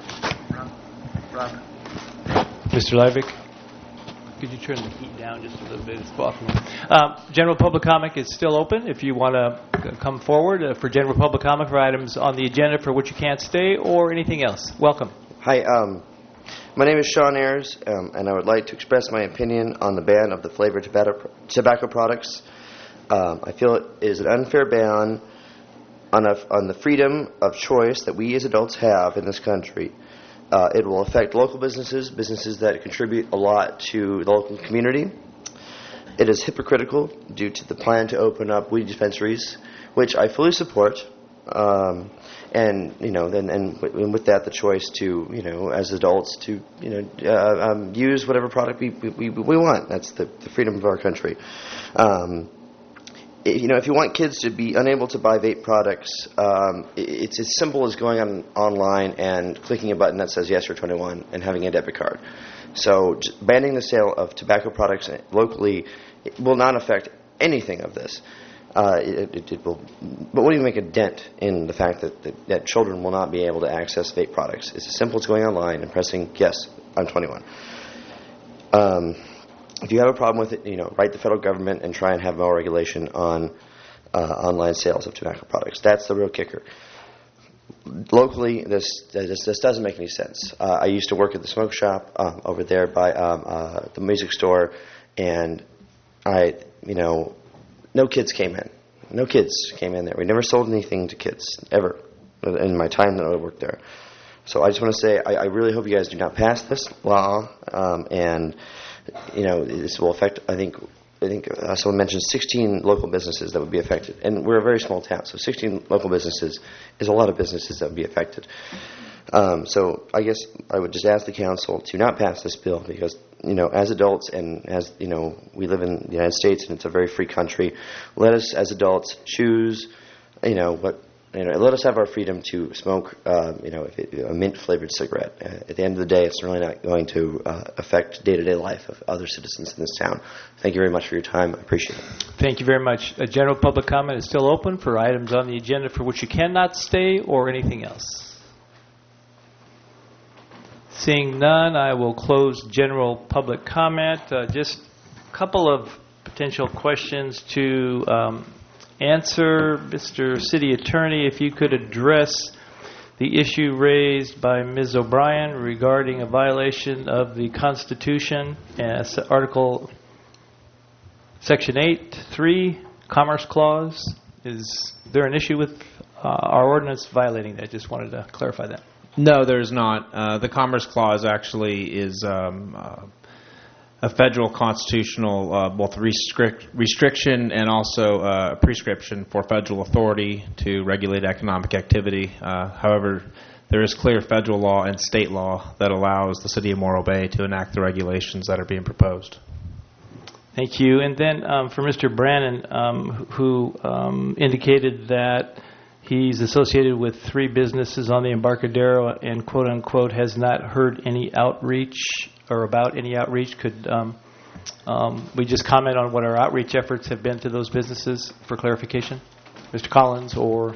Mister Levick, could you turn the heat down just a little bit? It's blocking me. Um, general public comment is still open. If you want to come forward uh, for general public comment for items on the agenda for which you can't stay or anything else, welcome. Hi, um, my name is Sean Ayers, um, and I would like to express my opinion on the ban of the flavored tobacco, tobacco products. Um, I feel it is an unfair ban on, a, on the freedom of choice that we as adults have in this country. Uh, it will affect local businesses, businesses that contribute a lot to the local community. It is hypocritical due to the plan to open up weed dispensaries, which I fully support. Um, and you know, then and, and with that, the choice to you know, as adults, to you know, uh, um, use whatever product we we, we want. That's the, the freedom of our country. Um, you know, if you want kids to be unable to buy vape products, um, it's as simple as going on online and clicking a button that says yes, you're twenty-one, and having a debit card. So banning the sale of tobacco products locally will not affect anything of this. Uh, it, it, it will, but won't even make a dent in the fact that, that, that children will not be able to access vape products. It's as simple as going online and pressing yes, I'm twenty-one. Um, if you have a problem with it, you know, write the federal government and try and have more regulation on uh, online sales of tobacco products. That's the real kicker. Locally, this this, this doesn't make any sense. Uh, I used to work at the smoke shop um, over there by um, uh, the music store, and I, you know, no kids came in. No kids came in there. We never sold anything to kids, ever, in my time that I worked there. So I just want to say, I, I really hope you guys do not pass this law, um, and, you know, this will affect, I think, I think uh, someone mentioned sixteen local businesses that would be affected. And we're a very small town, so sixteen local businesses is a lot of businesses that would be affected. Um, so I guess I would just ask the council to not pass this bill because, you know, as adults and as, you know, we live in the United States and it's a very free country, let us as adults choose, you know, what, you know, let us have our freedom to smoke, uh, you know, if it, a mint-flavored cigarette. Uh, at the end of the day, it's really not going to uh, affect day-to-day life of other citizens in this town. Thank you very much for your time. I appreciate it. Thank you very much. A general public comment is still open for items on the agenda for which you cannot stay or anything else. Seeing none, I will close general public comment. Uh, just a couple of potential questions to um, answer. Mister City Attorney, if you could address the issue raised by Miz O'Brien regarding a violation of the Constitution, as Article Section eight, three, Commerce Clause. Is there an issue with uh, our ordinance violating that? Just wanted to clarify that. No, there's not. Uh, the Commerce Clause actually is um, uh, a federal constitutional uh, both restrict, restriction and also uh, a prescription for federal authority to regulate economic activity. Uh, however, there is clear federal law and state law that allows the City of Morro Bay to enact the regulations that are being proposed. Thank you. And then um, for Mister Brannon, um, who um, indicated that he's associated with three businesses on the Embarcadero and, quote unquote, has not heard any outreach or about any outreach. Could um, um, we just comment on what our outreach efforts have been to those businesses for clarification? Mister Collins or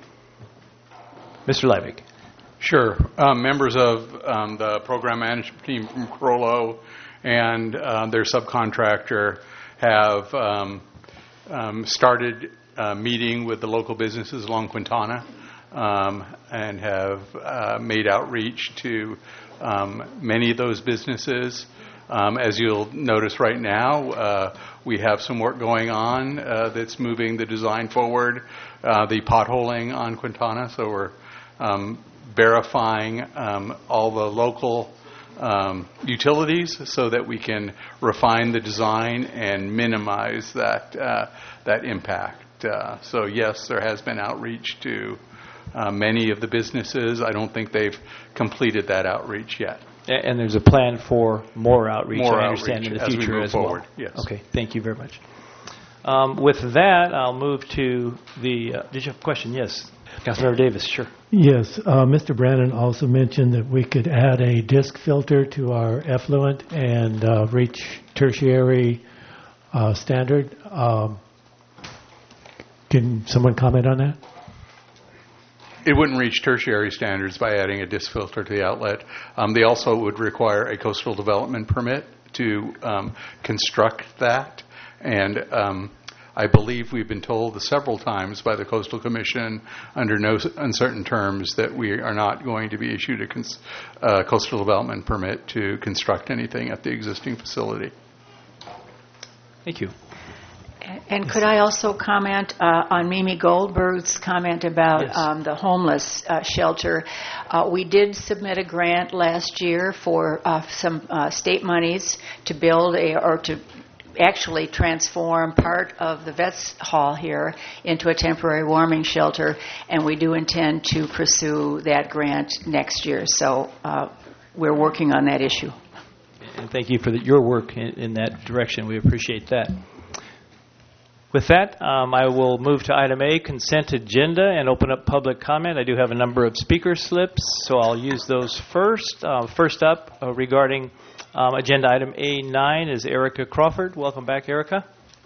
Mister Levick? Sure. Um, members of um, the program management team from Crollo and uh, their subcontractor have um, um, started Uh, meeting with the local businesses along Quintana um, and have uh, made outreach to um, many of those businesses. Um, as you'll notice right now, uh, we have some work going on uh, that's moving the design forward, uh, the potholing on Quintana. So we're um, verifying um, all the local um, utilities so that we can refine the design and minimize that uh, that impact. Uh, so yes, there has been outreach to uh, many of the businesses. I don't think they've completed that outreach yet. And there's a plan for more outreach, more I understand, outreach in the as future we move as forward. well. Yes. Okay, thank you very much. Um, with that, I'll move to the, uh, did you have a question? Yes. Councilmember Davis, sure. Yes, uh, Mister Brannon also mentioned that we could add a disc filter to our effluent and uh, reach tertiary uh, standard. Um, Can someone comment on that? It wouldn't reach tertiary standards by adding a disc filter to the outlet. Um, they also would require a coastal development permit to um, construct that. And um, I believe we've been told several times by the Coastal Commission under no uncertain terms that we are not going to be issued a cons- uh, coastal development permit to construct anything at the existing facility. Thank you. And could I also comment uh, on Mimi Goldberg's comment about yes. um, the homeless uh, shelter? Uh, we did submit a grant last year for uh, some uh, state monies to build a, or to actually transform part of the Vets Hall here into a temporary warming shelter, and we do intend to pursue that grant next year. So uh, we're working on that issue. And thank you for the, your work in, in that direction. We appreciate that. With that, um, I will move to item A, consent agenda, and open up public comment. I do have a number of speaker slips, so I'll use those first. Uh, first up, uh, regarding um, agenda item A nine, is Erica Crawford. Welcome back, Erica.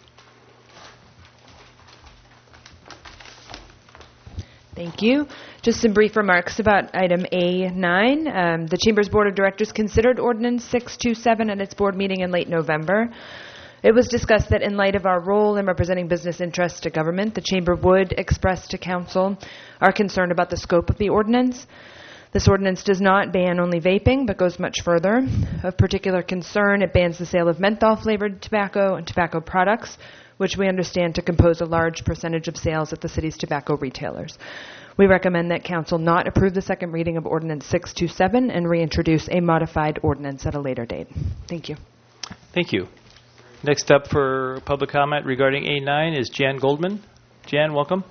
Thank you. Just some brief remarks about item A nine. Um, the Chamber's Board of Directors considered Ordinance six twenty-seven at its board meeting in late November. It was discussed that in light of our role in representing business interests to government, the Chamber would express to Council our concern about the scope of the ordinance. This ordinance does not ban only vaping, but goes much further. Of particular concern, it bans the sale of menthol-flavored tobacco and tobacco products, which we understand to compose a large percentage of sales at the city's tobacco retailers. We recommend that Council not approve the second reading of Ordinance six twenty-seven and reintroduce a modified ordinance at a later date. Thank you. Thank you. Next up for public comment regarding A nine is Jan Goldman. Jan, welcome.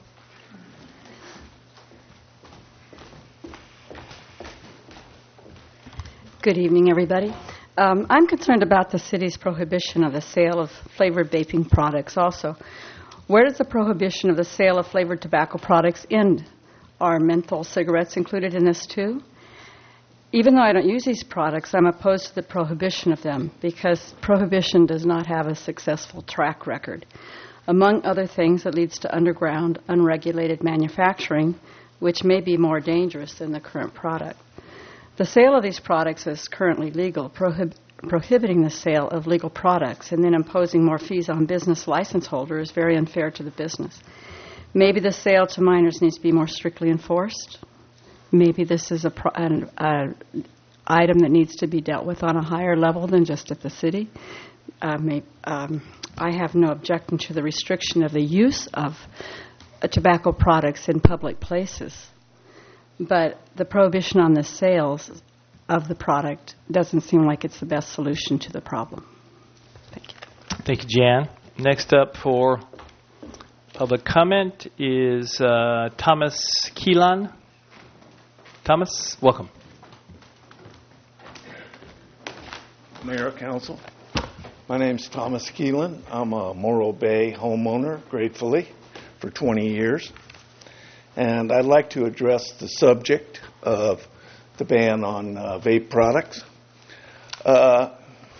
Good evening, everybody. Um, I'm concerned about the city's prohibition of the sale of flavored vaping products also. Where does the prohibition of the sale of flavored tobacco products end? Are menthol cigarettes included in this too? Even though I don't use these products, I'm opposed to the prohibition of them because prohibition does not have a successful track record. Among other things, it leads to underground, unregulated manufacturing, which may be more dangerous than the current product. The sale of these products is currently legal, prohib- prohibiting the sale of legal products and then imposing more fees on business license holders is very unfair to the business. Maybe the sale to minors needs to be more strictly enforced. Maybe this is a pro- an uh, item that needs to be dealt with on a higher level than just at the city. Uh, may, um, I have no objection to the restriction of the use of uh, tobacco products in public places. But the prohibition on the sales of the product doesn't seem like it's the best solution to the problem. Thank you. Thank you, Jan. Next up for public comment is uh, Thomas Keelan. Thomas, welcome. Mayor, Council. My name's Thomas Keelan. I'm a Morro Bay homeowner, gratefully, for twenty years. And I'd like to address the subject of the ban on uh, vape products. Uh,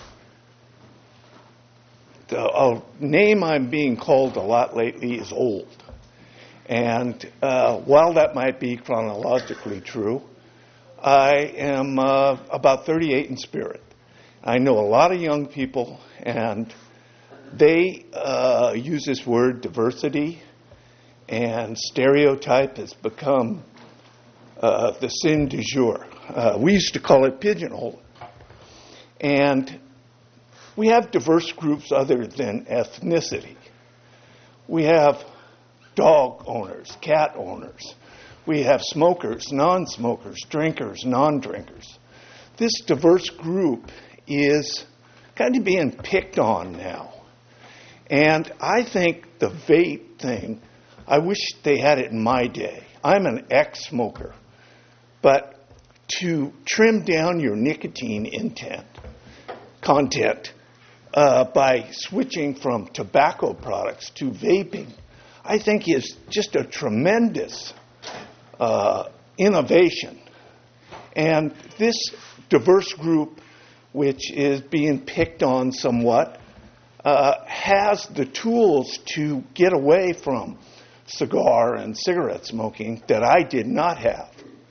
the uh, name I'm being called a lot lately is old. And uh, while that might be chronologically true, I am uh, about thirty-eight in spirit. I know a lot of young people, and they uh, use this word diversity, and stereotype has become uh, the sin du jour. Uh, we used to call it pigeonhole. And we have diverse groups other than ethnicity. We have dog owners, cat owners. We have smokers, non-smokers, drinkers, non-drinkers. This diverse group is kind of being picked on now. And I think the vape thing, I wish they had it in my day. I'm an ex-smoker. But to trim down your nicotine intent, content uh, by switching from tobacco products to vaping, I think is just a tremendous uh, innovation. And this diverse group, which is being picked on somewhat, uh, has the tools to get away from cigar and cigarette smoking that I did not have.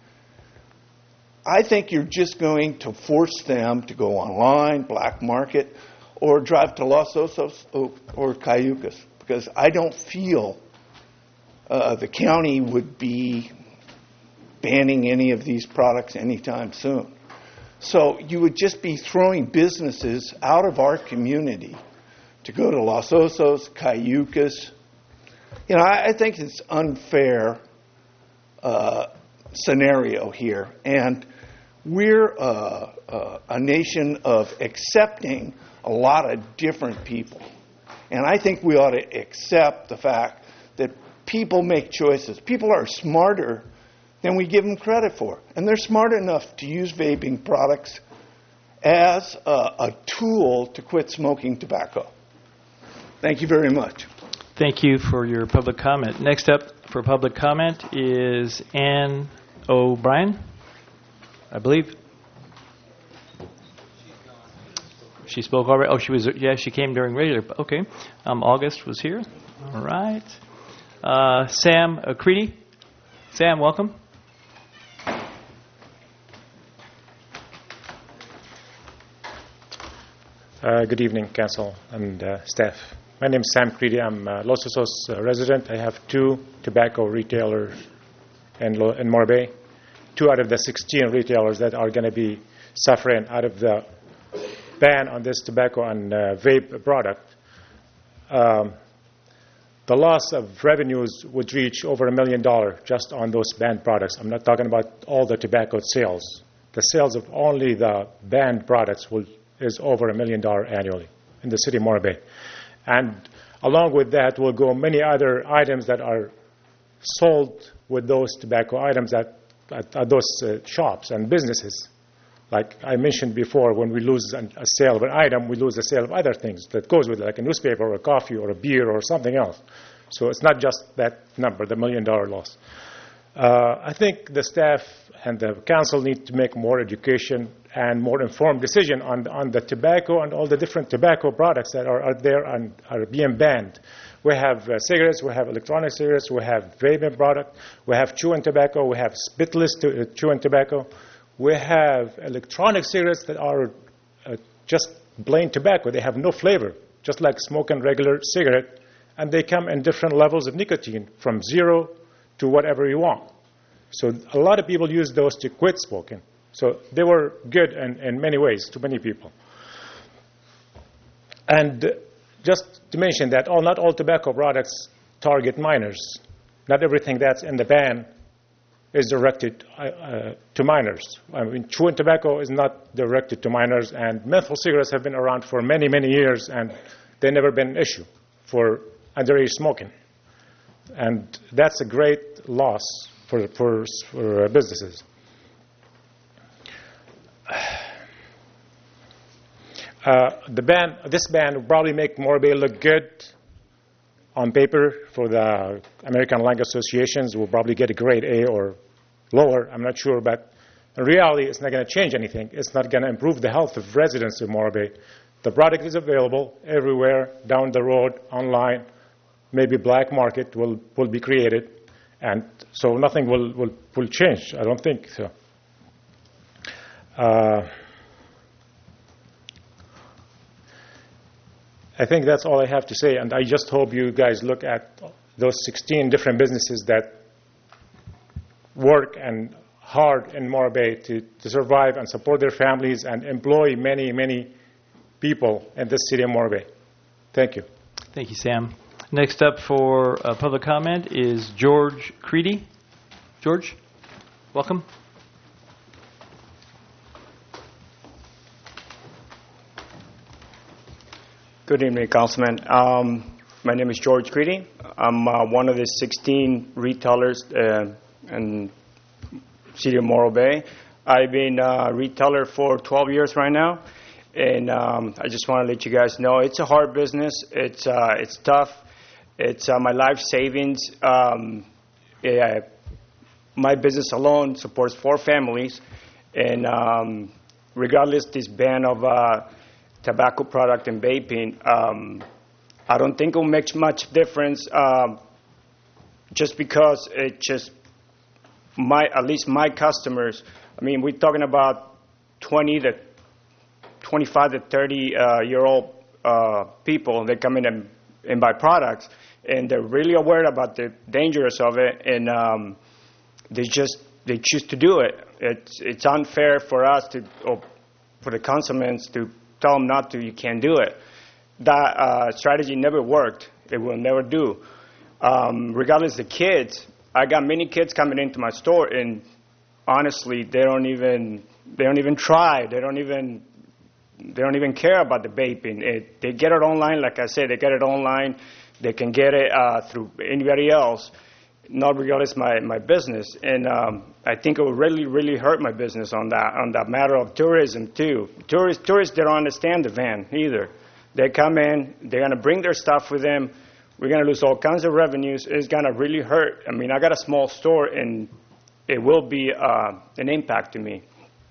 I think you're just going to force them to go online, black market, or drive to Los Osos or Cayucas, because I don't feel uh, the county would be banning any of these products anytime soon. So you would just be throwing businesses out of our community to go to Los Osos, Cayucas. You know, I, I think it's unfair uh, scenario here, and we're uh, uh, a nation of accepting a lot of different people. And I think we ought to accept the fact that people make choices. People are smarter than we give them credit for. And they're smart enough to use vaping products as a, a tool to quit smoking tobacco. Thank you very much. Thank you for your public comment. Next up for public comment is Ann O'Brien, I believe. She spoke already. Oh, she was. Yeah, she came during regular. Okay. Um, August was here. All right. Uh, Sam Creedy. Sam, welcome. Uh, good evening, Council and uh, staff. My name is Sam Creedy. I'm a Los Osos uh, resident. I have two tobacco retailers in, Lo- in Morro Bay. Two out of the sixteen retailers that are going to be suffering out of the ban on this tobacco and uh, vape product. Um, the loss of revenues would reach over a million dollars just on those banned products. I'm not talking about all the tobacco sales. The sales of only the banned products will is over a million dollars annually in the city of Morro Bay. And along with that will go many other items that are sold with those tobacco items at, at, at those uh, shops and businesses. Like I mentioned before, when we lose an, a sale of an item, we lose the sale of other things that goes with it, like a newspaper or a coffee or a beer or something else. So it's not just that number, the million dollar loss. Uh, I think the staff and the council need to make more education and more informed decision on, on the tobacco and all the different tobacco products that are out there and are being banned. We have uh, cigarettes, we have electronic cigarettes, we have vaping product, we have chewing tobacco, we have spitless to, uh, chewing tobacco, we have electronic cigarettes that are uh, just plain tobacco. They have no flavor, just like smoking regular cigarette, and they come in different levels of nicotine, from zero to whatever you want. So a lot of people use those to quit smoking. So they were good in, in many ways to many people. And just to mention that all, not all tobacco products target minors. Not everything that's in the ban is directed uh, to minors. I mean, chewing tobacco is not directed to minors, and menthol cigarettes have been around for many, many years, and they've never been an issue for underage smoking. And that's a great loss for, for, for businesses. Uh, the ban, this ban will probably make Morro Bay look good on paper for the American Lung Associations. Will probably get a grade A or lower, I'm not sure, but in reality it's not going to change anything. It's not going to improve the health of residents of Morro Bay. The product is available everywhere, down the road, online. Maybe black market will, will be created, and so nothing will, will, will change, I don't think so. Uh, I think that's all I have to say, and I just hope you guys look at those sixteen different businesses that work and hard in Morro Bay to, to survive and support their families and employ many, many people in this city of Morro Bay. Thank you. Thank you, Sam. Next up for uh, public comment is George Creedy. George, welcome. Good evening, Councilman. Um, my name is George Creedy. I'm uh, one of the sixteen retailers uh, in City of Morro Bay. I've been a retailer for twelve years right now, and um, I just want to let you guys know it's a hard business. It's uh, it's tough. It's uh, my life savings. Um, yeah, my business alone supports four families, and um, regardless this ban of uh, tobacco product and vaping, um, I don't think it will make much difference. Um, just because it just my at least my customers. I mean, we're talking about twenty to twenty-five to thirty uh, year old uh, people that come in and, and buy products, and they're really aware about the dangers of it, and um, they just they choose to do it. It's it's unfair for us to or for the consumers to tell them not to. You can't do it. That uh, strategy never worked. It will never do. Um, regardless of the kids, I got many kids coming into my store, and honestly, they don't even they don't even try. They don't even they don't even care about the vaping. It, they get it online, like I said. They get it online. They can get it uh, through anybody else, not regardless my my business. And um, I think it will really really hurt my business on that on that matter of tourism too. Tourists tourists they don't understand the van either. They come in, they're gonna bring their stuff with them. We're going to lose all kinds of revenues. It's going to really hurt. I mean, I got a small store, and it will be uh, an impact to me.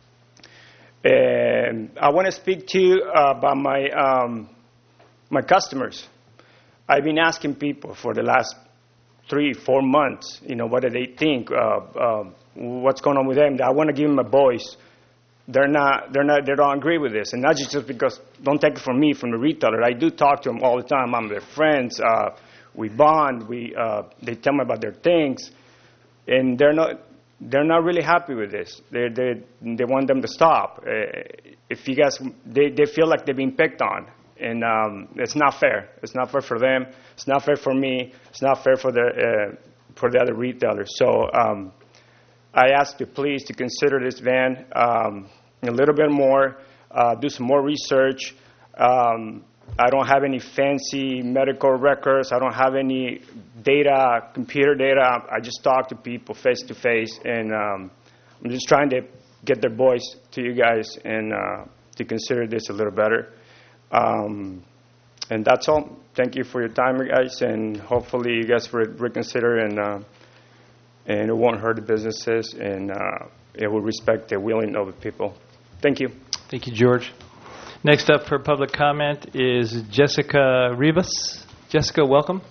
And I want to speak to you uh, about my um, my customers. I've been asking people for the last three, four months, you know, what do they think? Uh, uh, what's going on with them? I want to give them a voice. They're not, they're not, they don't agree with this, and not just because. Don't take it from me, from the retailer. I do talk to them all the time. I'm their friends. Uh, we bond. We, uh, they tell me about their things, and they're not. They're not really happy with this. They they they want them to stop. Uh, if you guys, they they feel like they're being picked on, and um, it's not fair. It's not fair for them. It's not fair for me. It's not fair for the uh, for the other retailers. So um, I ask you please to consider this ban um, a little bit more. Uh, do some more research. Um, I don't have any fancy medical records. I don't have any data, computer data. I just talk to people face to face, and um, I'm just trying to get their voice to you guys and uh, to consider this a little better. Um, and that's all. Thank you for your time, guys, and hopefully you guys will reconsider, and uh, and it won't hurt the businesses, and uh, it will respect the willing of the people. Thank you. Thank you, George. Next up for public comment is Jessica Rivas. Jessica, welcome.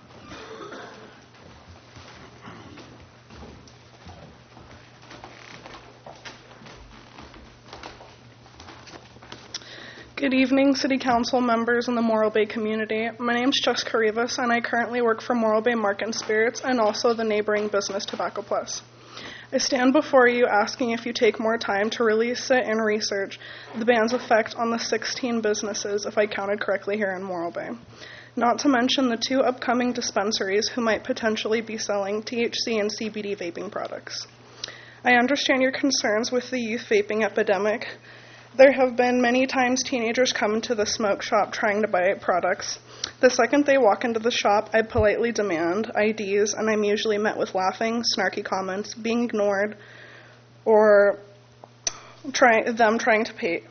Good evening, City Council members and the Morro Bay community. My name is Jessica Rivas, and I currently work for Morro Bay Market and Spirits and also the neighboring business Tobacco Plus. I stand before you asking if you take more time to really sit and research the ban's effect on the sixteen businesses, if I counted correctly, here in Morro Bay. Not to mention the two upcoming dispensaries who might potentially be selling T H C and C B D vaping products. I understand your concerns with the youth vaping epidemic. There have been many times teenagers come into the smoke shop trying to buy products. The second they walk into the shop, I politely demand I Ds, and I'm usually met with laughing, snarky comments, being ignored, or try, them trying to pay,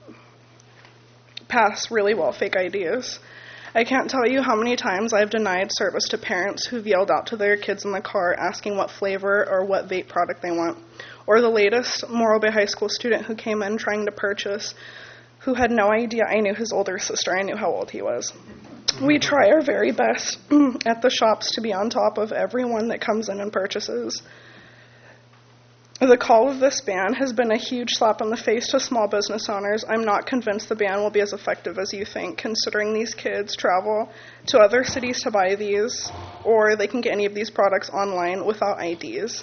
pass really well fake I Ds. I can't tell you how many times I've denied service to parents who've yelled out to their kids in the car asking what flavor or what vape product they want. Or the latest Morro Bay High School student who came in trying to purchase, who had no idea I knew his older sister. I knew how old he was. We try our very best at the shops to be on top of everyone that comes in and purchases. The call of this ban has been a huge slap in the face to small business owners. I'm not convinced the ban will be as effective as you think, considering these kids travel to other cities to buy these, or they can get any of these products online without I Ds.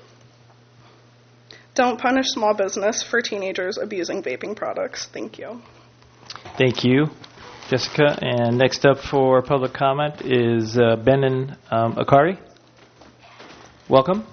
Don't punish small business for teenagers abusing vaping products. Thank you. Thank you, Jessica. And next up for public comment is uh, Benin um, Akari. Welcome.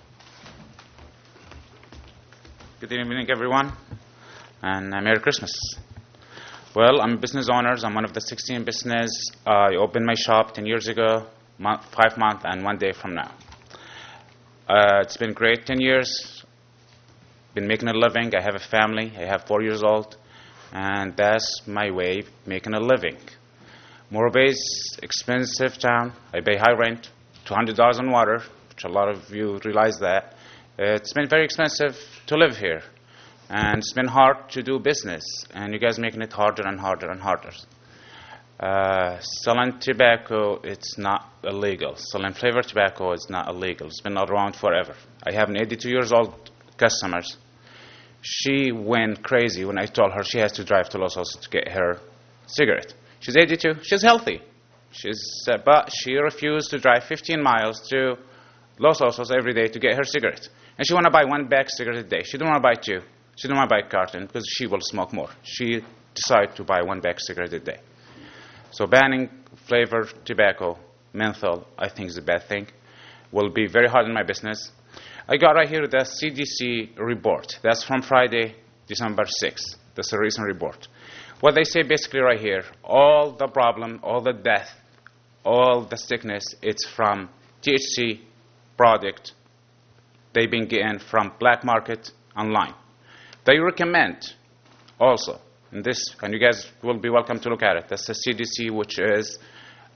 Good evening, everyone, and uh, Merry Christmas. Well, I'm a business owner. I'm one of the sixteen business. Uh, I opened my shop ten years ago, month, five months, and one day from now. Uh, it's been great ten years. Been making a living. I have a family. I have four years old, and that's my way of making a living. Morro Bay is expensive town. I pay high rent, two hundred dollars on water, which a lot of you realize that. It's been very expensive to live here, and it's been hard to do business, and you guys making it harder and harder and harder. Uh, selling tobacco, it's not illegal. Selling flavored tobacco is not illegal. It's been around forever. I have an eighty-two years old customer. She went crazy when I told her she has to drive to Los Osos to get her cigarette. She's eighty-two. She's healthy. She's, uh, but she refused to drive fifteen miles to Los Osos every day to get her cigarette. And she want to buy one bag cigarette a day. She don't want to buy two. She don't want to buy a carton because she will smoke more. She decided to buy one bag cigarette a day. So banning flavored tobacco, menthol, I think is a bad thing. Will be very hard on my business. I got right here the C D C report. That's from Friday, December sixth. That's a recent report. What they say basically right here, all the problem, all the death, all the sickness, it's from T H C product they've been getting from black market online. They recommend also, and this, and you guys will be welcome to look at it, that's the C D C, which is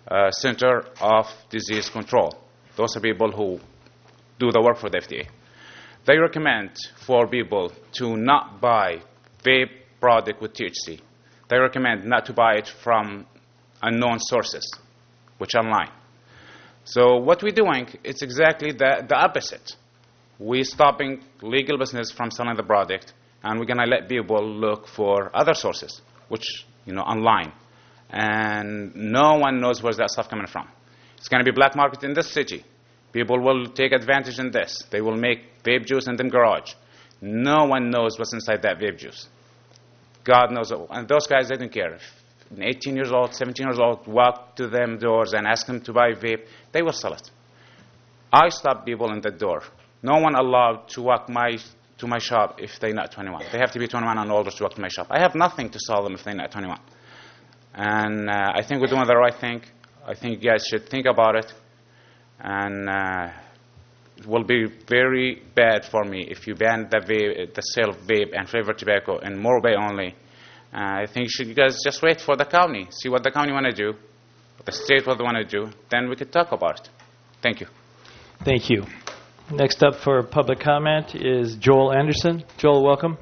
uh, Center of Disease Control. Those are people who do the work for the F D A. They recommend for people to not buy vape product with T H C. They recommend not to buy it from unknown sources, which are online. So what we're doing, it's exactly the, the opposite. We're stopping legal business from selling the product, and we're going to let people look for other sources, which, you know, online. And no one knows where's that stuff coming from. It's going to be black market in this city. People will take advantage in this. They will make vape juice in them garage. No one knows what's inside that vape juice. God knows it. And those guys, they don't care. If eighteen years old, seventeen years old, walk to them doors and ask them to buy vape, they will sell it. I stop people in the door. No one allowed to walk my to my shop if they're not twenty-one. They have to be twenty-one and older to walk to my shop. I have nothing to sell them if they're not twenty-one. And uh, I think we're doing the right thing. I think you guys should think about it. And uh, it will be very bad for me if you ban the, vape, the sale of vape and flavored tobacco in Morro Bay only. Uh, I think you should you guys just wait for the county, see what the county want to do, what the state what they want to do, then we could talk about it. Thank you. Thank you. Next up for public comment is Joel Anderson. Joel, welcome.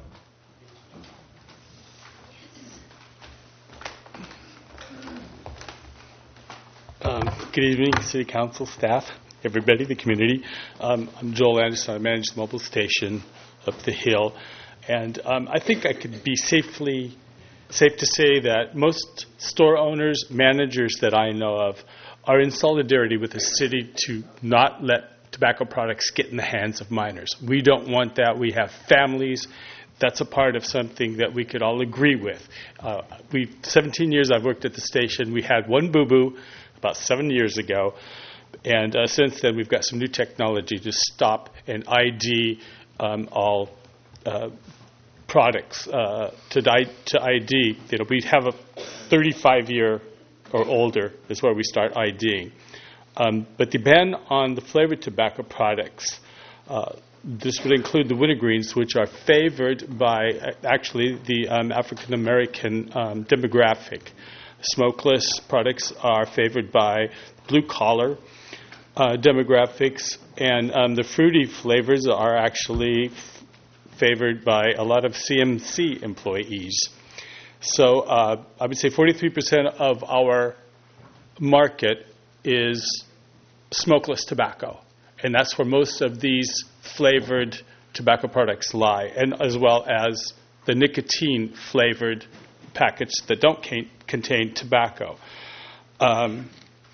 Um, good evening, City Council, staff, everybody, the community. Um, I'm Joel Anderson. I manage the mobile station up the hill. And um, I think I could be safely safe to say that most store owners, managers that I know of, are in solidarity with the city to not let tobacco products get in the hands of minors. We don't want that. We have families. That's a part of something that we could all agree with. Uh, we, seventeen years I've worked at the station. We had one boo-boo about seven years ago. And uh, since then, we've got some new technology to stop and I D um, all uh, products uh, to, di- to I D. You know, we have a thirty-five year or older is where we start IDing. Um, but the ban on the flavored tobacco products, uh, this would include the wintergreens, which are favored by uh, actually the um, African American um, demographic. Smokeless products are favored by blue collar uh, demographics, and um, the fruity flavors are actually f- favored by a lot of C M C employees. So uh, I would say forty-three percent of our market is smokeless tobacco, and that's where most of these flavored tobacco products lie, and as well as the nicotine flavored packets that don't ca- contain tobacco. Um,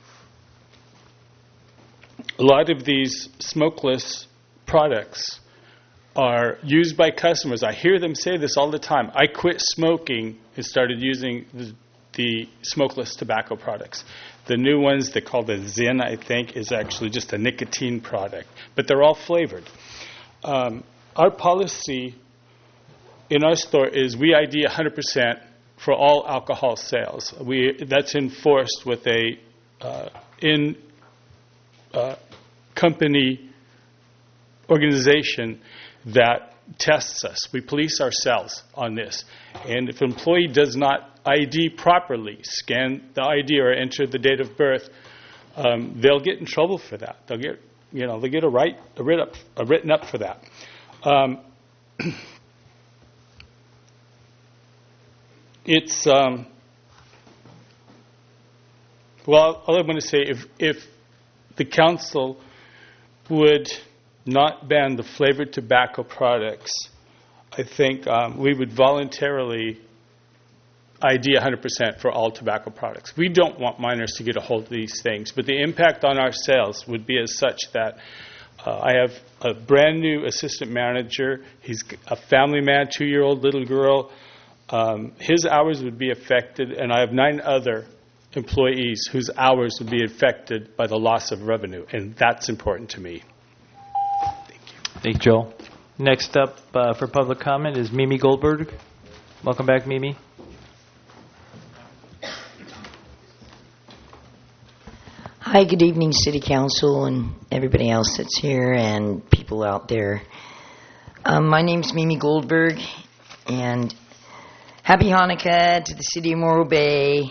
a lot of these smokeless products are used by customers. I hear them say this all the time. I quit smoking and started using the, the smokeless tobacco products. The new ones they call the Zyn, I think, is actually just a nicotine product, but they're all flavored. Um, our policy in our store is we I D one hundred percent for all alcohol sales. We that's enforced with a uh, in uh, company organization that tests us. We police ourselves on this. And if an employee does not I D properly, scan the I D or enter the date of birth, um, they'll get in trouble for that. They'll get, you know, they get a right, a writ up, a written up for that. Um, it's um, well, all I want to say, if if the council would not ban the flavored tobacco products, I think um, we would voluntarily I D one hundred percent for all tobacco products. We don't want minors to get a hold of these things, but the impact on our sales would be as such that uh, I have a brand new assistant manager. He's a family man, two-year-old little girl. Um, his hours would be affected, and I have nine other employees whose hours would be affected by the loss of revenue, and that's important to me. Thank you, Joel. Next up uh, for public comment is Mimi Goldberg. Welcome back, Mimi. Hi, good evening, City Council and everybody else that's here and people out there. Um, my name's Mimi Goldberg, and happy Hanukkah to the City of Morro Bay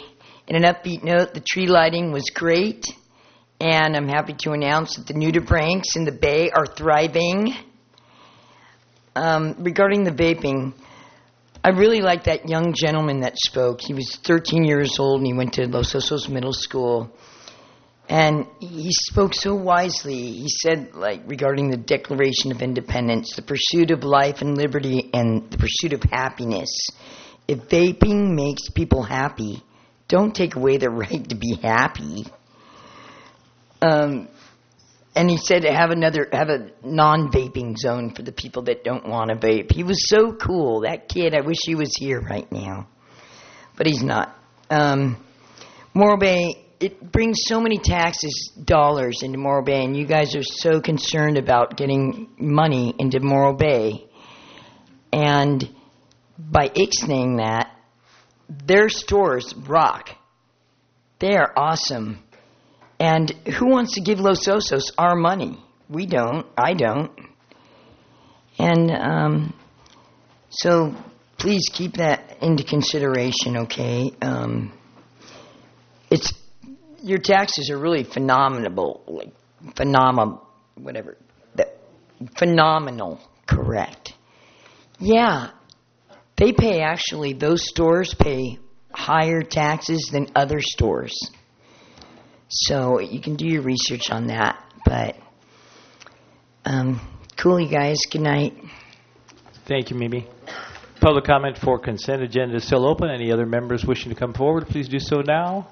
In an upbeat note, the tree lighting was great, and I'm happy to announce that the nudibranchs in the Bay are thriving. Um, regarding the vaping, I really like that young gentleman that spoke. He was thirteen years old, and he went to Los Osos Middle School. And he spoke so wisely. He said, like, regarding the Declaration of Independence, the pursuit of life and liberty and the pursuit of happiness. If vaping makes people happy, don't take away their right to be happy. Um, and he said to have another, have a non-vaping zone for the people that don't want to vape. He was so cool. That kid, I wish he was here right now. But he's not. Um, Morro Bay, it brings so many taxes, dollars into Morro Bay, and you guys are so concerned about getting money into Morro Bay. And by ixnaying that, their stores rock. They are awesome. And who wants to give Los Osos our money? We don't. I don't. And um, so please keep that into consideration, okay? Um, it's your taxes are really phenomenal, like phenomenal, whatever. That, phenomenal, correct? Yeah, they pay actually. Those stores pay higher taxes than other stores. So you can do your research on that. But um, cool, you guys. Good night. Thank you, Mimi. Public comment for consent agenda is still open. Any other members wishing to come forward, please do so now.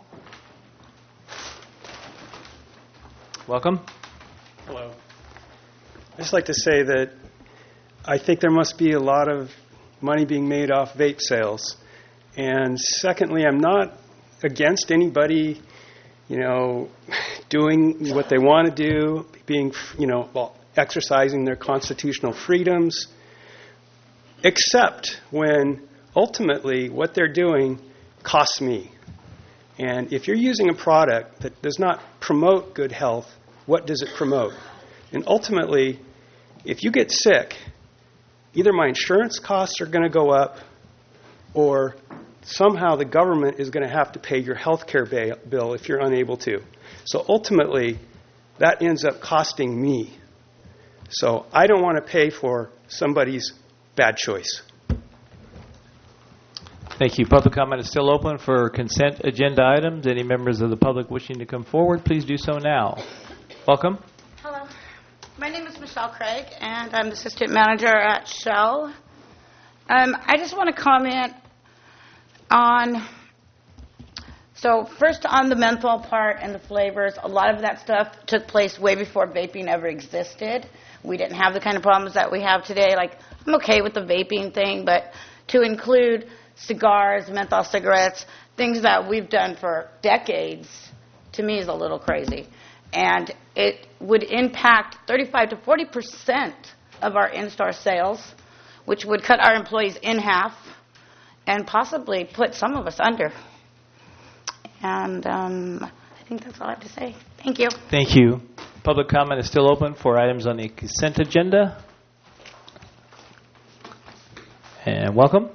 Welcome. Hello. I'd just like to say that I think there must be a lot of money being made off vape sales. And secondly, I'm not against anybody, you know, doing what they want to do, being, you know, well, exercising their constitutional freedoms, except when ultimately what they're doing costs me. And if you're using a product that does not promote good health, what does it promote? And ultimately, if you get sick, either my insurance costs are going to go up, or somehow the government is going to have to pay your health care ba- bill if you're unable to. So ultimately, that ends up costing me. So I don't want to pay for somebody's bad choice. Thank you. Public comment is still open for consent agenda items. Any members of the public wishing to come forward, please do so now. Welcome. Hello. My name is Michelle Craig, and I'm assistant manager at Shell. Um, I just want to comment on, so first on the menthol part and the flavors. A lot of that stuff took place way before vaping ever existed. We didn't have the kind of problems that we have today. Like, I'm okay with the vaping thing, but to include cigars, menthol cigarettes, things that we've done for decades, to me is a little crazy. And it would impact thirty-five to forty percent of our in-store sales, which would cut our employees in half and possibly put some of us under. And um, I think that's all I have to say. Thank you. Thank you. Public comment is still open for items on the consent agenda. And welcome.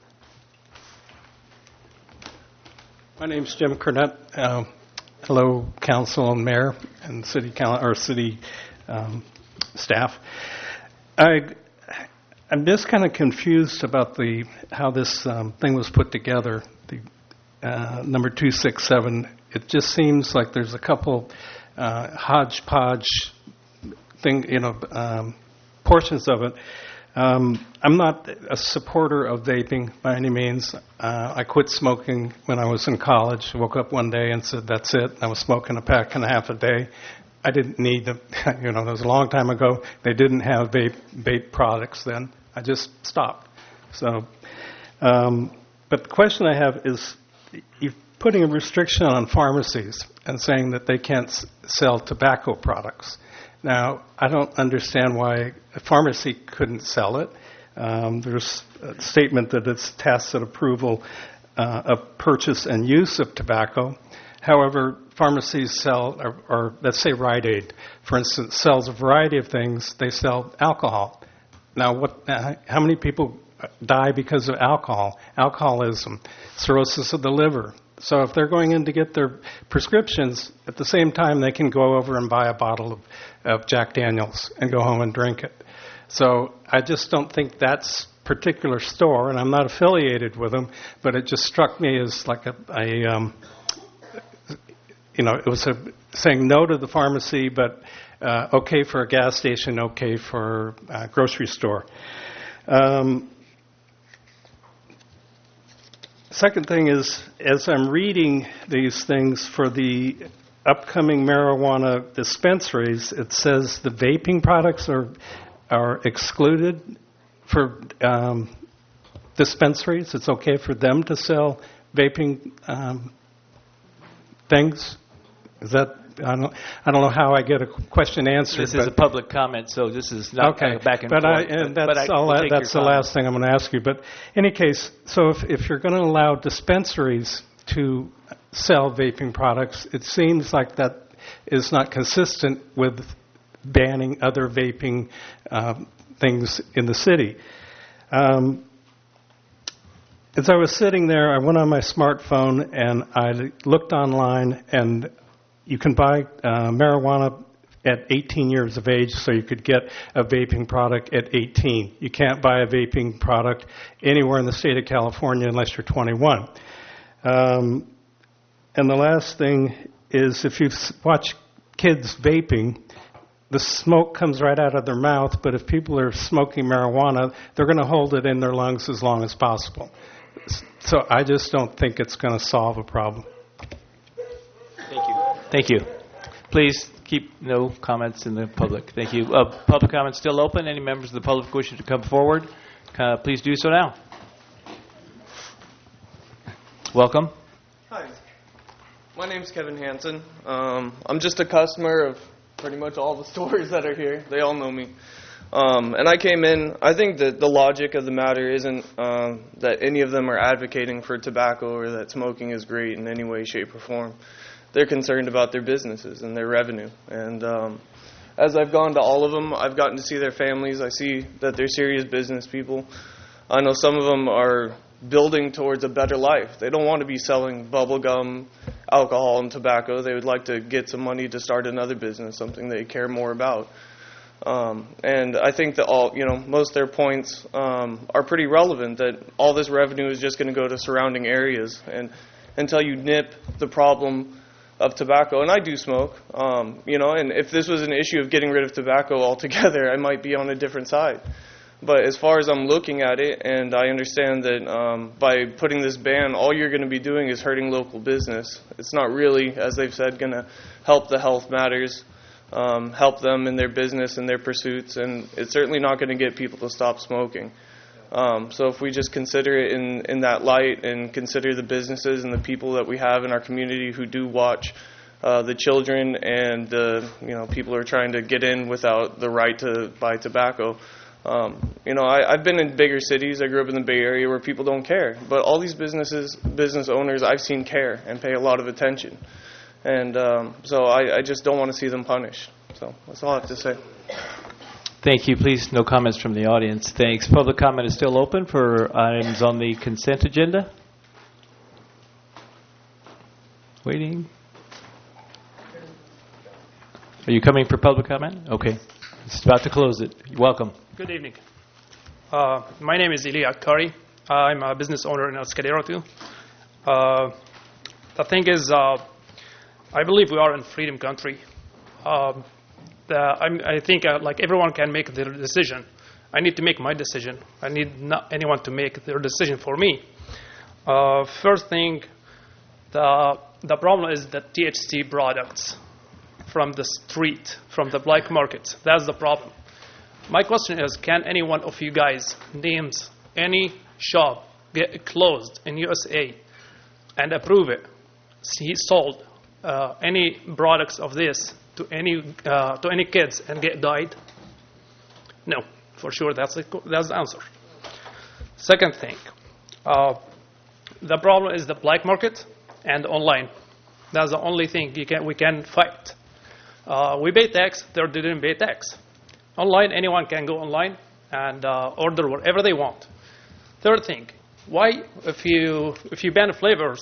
My name is Jim Cornett. Uh, hello, council and mayor and city council or city um, staff. I I'm just kind of confused about the how this um, thing was put together. The uh, number two six seven. It just seems like there's a couple uh, hodgepodge thing, you know, um, portions of it. Um, I'm not a supporter of vaping by any means. Uh, I quit smoking when I was in college. I woke up one day and said, that's it. I was smoking a pack and a half a day. I didn't need them. You know, that was a long time ago. They didn't have vape, vape products then. I just stopped. So, um, but the question I have is, you're putting a restriction on pharmacies and saying that they can't s- sell tobacco products. Now, I don't understand why a pharmacy couldn't sell it. Um, there's a statement that it's tacit approval uh, of purchase and use of tobacco. However, pharmacies sell, or, or let's say Rite Aid, for instance, sells a variety of things. They sell alcohol. Now, what? Uh, how many people die because of alcohol? Alcoholism, cirrhosis of the liver, So if they're going in to get their prescriptions, at the same time they can go over and buy a bottle of, of Jack Daniels and go home and drink it. So I just don't think that's particular store, and I'm not affiliated with them, but it just struck me as like a, a um, you know, it was a, saying no to the pharmacy, but uh, okay for a gas station, okay for a grocery store. Um, second thing is, as I'm reading these things for the upcoming marijuana dispensaries, it says the vaping products are are excluded for um, dispensaries. It's okay for them to sell vaping um, things. Is that I don't I don't know how I get a question answered. This is a public comment, so this is not okay. uh, back and but forth. I, and but, that's but I, all. we'll That's the comment. last thing I'm going to ask you. But in any case, so if if you're going to allow dispensaries to sell vaping products, it seems like that is not consistent with banning other vaping um, things in the city. Um, as I was sitting there, I went on my smartphone and I looked online, and you can buy uh, marijuana at eighteen years of age, so you could get a vaping product at eighteen. You can't buy a vaping product anywhere in the state of California unless you're twenty-one. Um, and the last thing is, if you watch kids vaping, the smoke comes right out of their mouth, but if people are smoking marijuana, they're going to hold it in their lungs as long as possible. So I just don't think it's going to solve a problem. Thank you. Thank you. Please keep no comments in the public. Thank you. Uh, public comment still open. Any members of the public wishing to come forward, uh, please do so now. Welcome. Hi. My name's Kevin Hansen. Um, I'm just a customer of pretty much all the stores that are here. They all know me. Um, and I came in, I think that the logic of the matter isn't um, that any of them are advocating for tobacco or that smoking is great in any way, shape, or form. They're concerned about their businesses and their revenue. And um, as I've gone to all of them, I've gotten to see their families. I see that they're serious business people. I know some of them are building towards a better life. They don't want to be selling bubble gum, alcohol, and tobacco. They would like to get some money to start another business, something they care more about. Um, and I think that all, you know, most of their points um, are pretty relevant, that all this revenue is just going to go to surrounding areas. And until you nip the problem of tobacco, and I do smoke, um, you know, and if this was an issue of getting rid of tobacco altogether, I might be on a different side. But as far as I'm looking at it, and I understand that um, by putting this ban, all you're going to be doing is hurting local business. It's not really, as they've said, going to help the health matters, um, help them in their business and their pursuits, and it's certainly not going to get people to stop smoking. Um, so if we just consider it in, in that light and consider the businesses and the people that we have in our community who do watch uh, the children and the you know people who are trying to get in without the right to buy tobacco, Um, you know, I, I've been in bigger cities. I grew up in the Bay Area where people don't care. But all these businesses, business owners, I've seen care and pay a lot of attention. And um, so I, I just don't want to see them punished. So that's all I have to say. Thank you. Please, no comments from the audience. Thanks. Public comment is still open for items on the consent agenda. Waiting. Are you coming for public comment? Okay. It's about to close it. You're welcome. Good evening. Uh, my name is Ilya Kari. I'm a business owner in El Escudero too. Uh, the thing is, uh, I believe we are in freedom country. Um, the, I'm, I think uh, like everyone can make their decision. I need to make my decision. I need not anyone to make their decision for me. Uh, first thing, the the problem is the T H C products from the street, from the black market. That's the problem. My question is, can any one of you guys names any shop get closed in U S A and approve it? He sold uh, any products of this to any uh, to any kids and get died? No, for sure. That's the, that's the answer. Second thing, uh, the problem is the black market and online. That's the only thing you can we can fight. Uh, we pay tax. They didn't pay tax. Online, anyone can go online and uh, order whatever they want. Third thing, why if you if you ban flavors,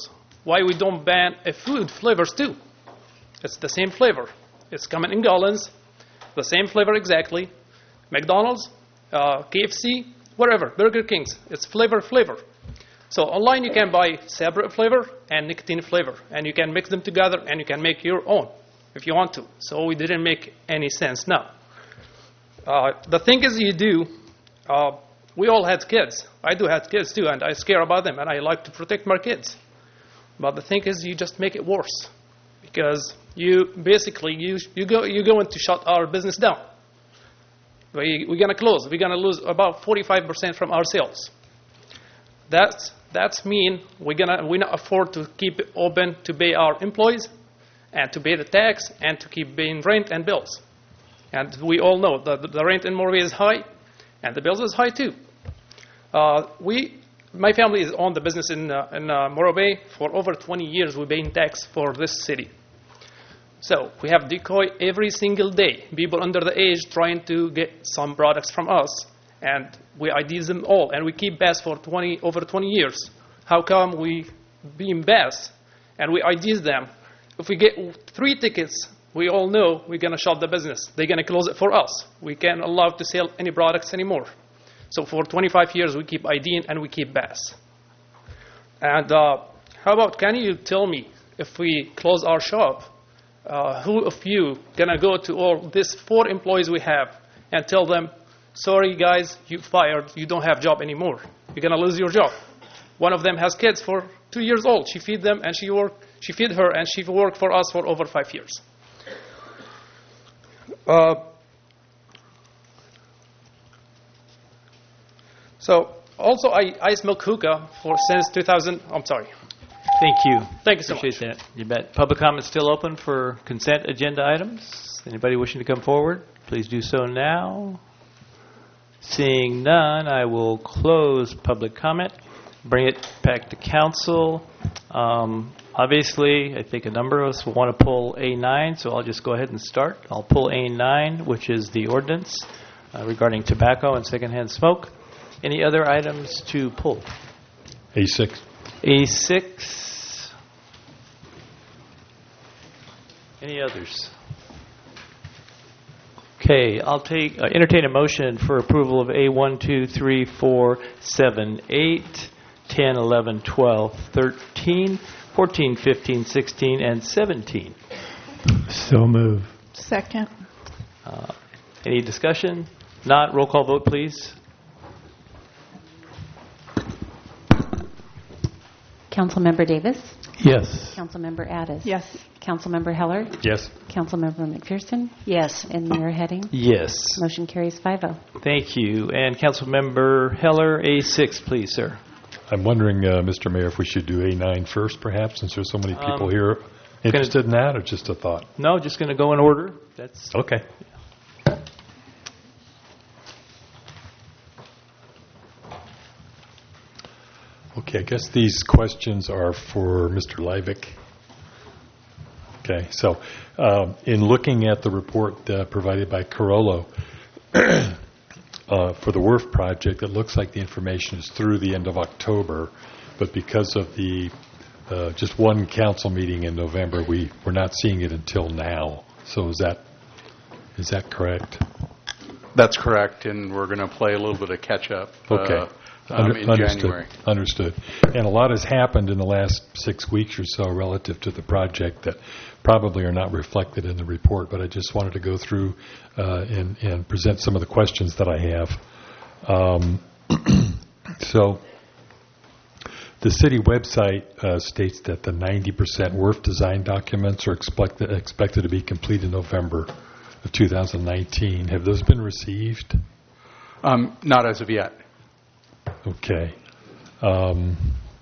why we don't ban a food flavors too. It's the same flavor. It's coming in gallons, the same flavor exactly. McDonald's, uh, K F C, whatever, Burger King's, it's flavor, flavor. So online you can buy separate flavor and nicotine flavor, and you can mix them together and you can make your own if you want to. So it didn't make any sense now. Uh, the thing is you do, uh, we all had kids. I do have kids too, and I care about them, and I like to protect my kids. But the thing is you just make it worse, because you basically, you, you, go, you're going to shut our business down. We, we're going to close. We're going to lose about forty-five percent from our sales. That's, that's mean we're going to we not afford to keep it open to pay our employees and to pay the tax and to keep paying rent and bills. And we all know that the rent in Moroway is high and the bills is high too. Uh, we, my family is on the business in, uh, in uh, Moroway. For over twenty years we're paying tax for this city. So we have decoy every single day, people under the age trying to get some products from us, and we I D them all, and we keep B A S for twenty, over twenty years. How come we being B A S and we I D them? If we get three tickets, we all know we're going to shut the business. They're going to close it for us. We can't allow to sell any products anymore. So for twenty-five years, we keep IDing and we keep B A S. And uh, how about, can you tell me, if we close our shop, uh, who of you going to go to all these four employees we have and tell them, sorry guys, you fired, you don't have job anymore. You're going to lose your job. One of them has kids for two years old. She feed them and she work, she feed her and she worked for us for over five years. Uh, so also I ice milk hookah for since two thousand. I'm sorry. Thank you. Thank you so Appreciate much. that. You bet. Public comment still open for consent agenda items. Anybody wishing to come forward, please do so now. Seeing none, I will close public comment. Bring it back to council. Um, obviously, I think a number of us will want to pull A nine, so I'll just go ahead and start. I'll pull A nine, which is the ordinance uh, regarding tobacco and secondhand smoke. Any other items to pull? A six. A six. Any others? Okay, I'll take uh, entertain a motion for approval of A one, two, three, four, seven, eight, ten, eleven, twelve, thirteen, fourteen, fifteen, sixteen, and seventeen. So move. Second. Uh, any discussion? Not. Roll call vote, please. Councilmember Davis? Yes. Councilmember Addis? Yes. Councilmember Heller? Yes. Councilmember McPherson? Yes. And Mayor Heading? Yes. Motion carries five oh. Thank you. And Councilmember Heller, A six, please, sir. I'm wondering, uh, Mister Mayor, if we should do A nine first, perhaps, since there's so many people Um, here interested in that, or just a thought? No, just going to go in order. That's Okay. Okay, I guess these questions are for Mister Leivik. Okay, so um, in looking at the report uh, provided by Carollo uh, for the W R F project, it looks like the information is through the end of October, but because of the uh, just one council meeting in November, we, we're not seeing it until now. So is that is that correct? That's correct, and we're going to play a little bit of catch-up Okay. uh, um, Under- in understood. January. Understood. And a lot has happened in the last six weeks or so relative to the project that probably are not reflected in the report, but I just wanted to go through uh, and, and present some of the questions that I have. Um, so the city website uh, states that the ninety percent W R F design documents are expected, expected to be complete in November of two thousand nineteen. Have those been received? Um, not as of yet. Okay. Um,